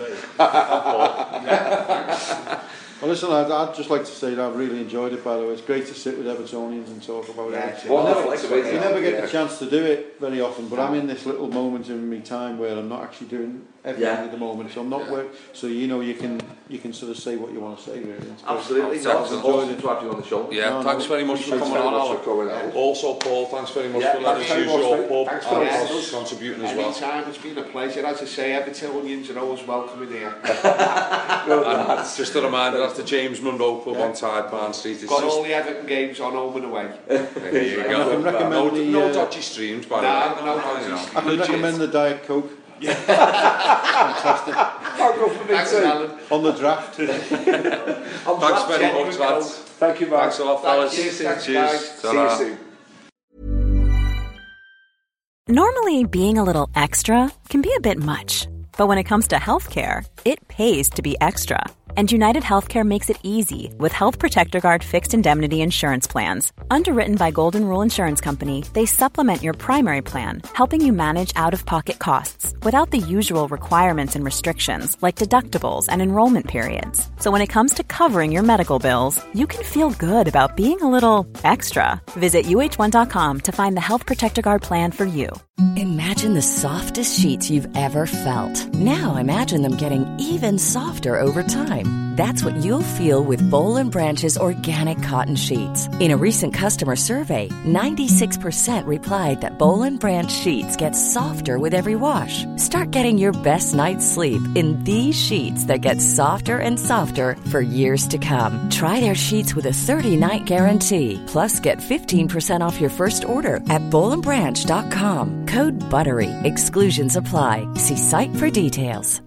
S3: Ben.
S5: Well, listen, I'd, I'd just like to say that I've really enjoyed it, by the way. It's great to sit with Evertonians and talk about
S7: Yeah,
S5: Everton.
S6: Well,
S5: I never,
S6: like to wait,
S5: you never get
S6: yeah.
S5: the chance to do it very often, but I'm in this little moment in my time where I'm not actually doing everything
S4: Yeah.
S5: at the moment, so I'm not
S3: Yeah.
S5: work. So you know, you can you can sort of say what you want to say, really. It's great.
S4: Absolutely,
S3: I've
S4: no, it's
S3: enjoyed
S4: awesome
S5: it.
S4: to have you on the show.
S3: Yeah,
S5: No,
S3: thanks
S5: no,
S3: very much for
S5: thanks
S3: coming
S5: very
S3: on,
S6: much
S3: Alan.
S6: for coming out.
S3: Also, Paul, thanks very much
S4: Yeah,
S3: for letting us
S7: thanks
S3: use
S7: very
S3: your
S7: much,
S3: pub
S7: thanks
S3: and
S7: for
S3: us
S7: having us.
S3: contributing as well.
S7: Anytime, it's been a pleasure. As I say, Evertonians are always welcome in here.
S3: And just a reminder, that's the James Monroe pub on Tide Barn Street. It's
S7: Got
S3: just,
S7: all the Everton games on home and away.
S3: there you
S5: And I
S3: go.
S5: can recommend
S3: No,
S5: the,
S3: no
S5: uh,
S3: dodgy streams, by
S7: No,
S3: the way.
S7: no
S3: you
S7: dodgy
S3: know.
S5: I can
S7: Legit.
S5: recommend the Diet Coke
S4: Fantastic.
S6: I'll go for me
S7: Thanks,
S6: too.
S7: Alan.
S5: on the draft.
S3: Thanks very much, lads.
S6: Thank you, Mark.
S3: Thanks a lot, fellas.
S7: Cheers, thanks,
S3: Cheers.
S7: guys.
S6: See you
S3: Ta-ra.
S6: soon.
S2: Normally, being a little extra can be a bit much, but when it comes to healthcare, it pays to be extra. And United Healthcare makes it easy with Health Protector Guard fixed indemnity insurance plans. Underwritten by Golden Rule Insurance Company, they supplement your primary plan, helping you manage out-of-pocket costs without the usual requirements and restrictions like deductibles and enrollment periods. So when it comes to covering your medical bills, you can feel good about being a little extra. Visit U H one dot com to find the Health Protector Guard plan for you.
S8: Imagine the softest sheets you've ever felt. Now imagine them getting even softer over time. That's what you'll feel with Boll and Branch's organic cotton sheets. In a recent customer survey, ninety-six percent replied that Boll and Branch sheets get softer with every wash. Start getting your best night's sleep in these sheets that get softer and softer for years to come. Try their sheets with a thirty-night guarantee. Plus, get fifteen percent off your first order at boll and branch dot com. Code BUTTERY. Exclusions apply. See site for details.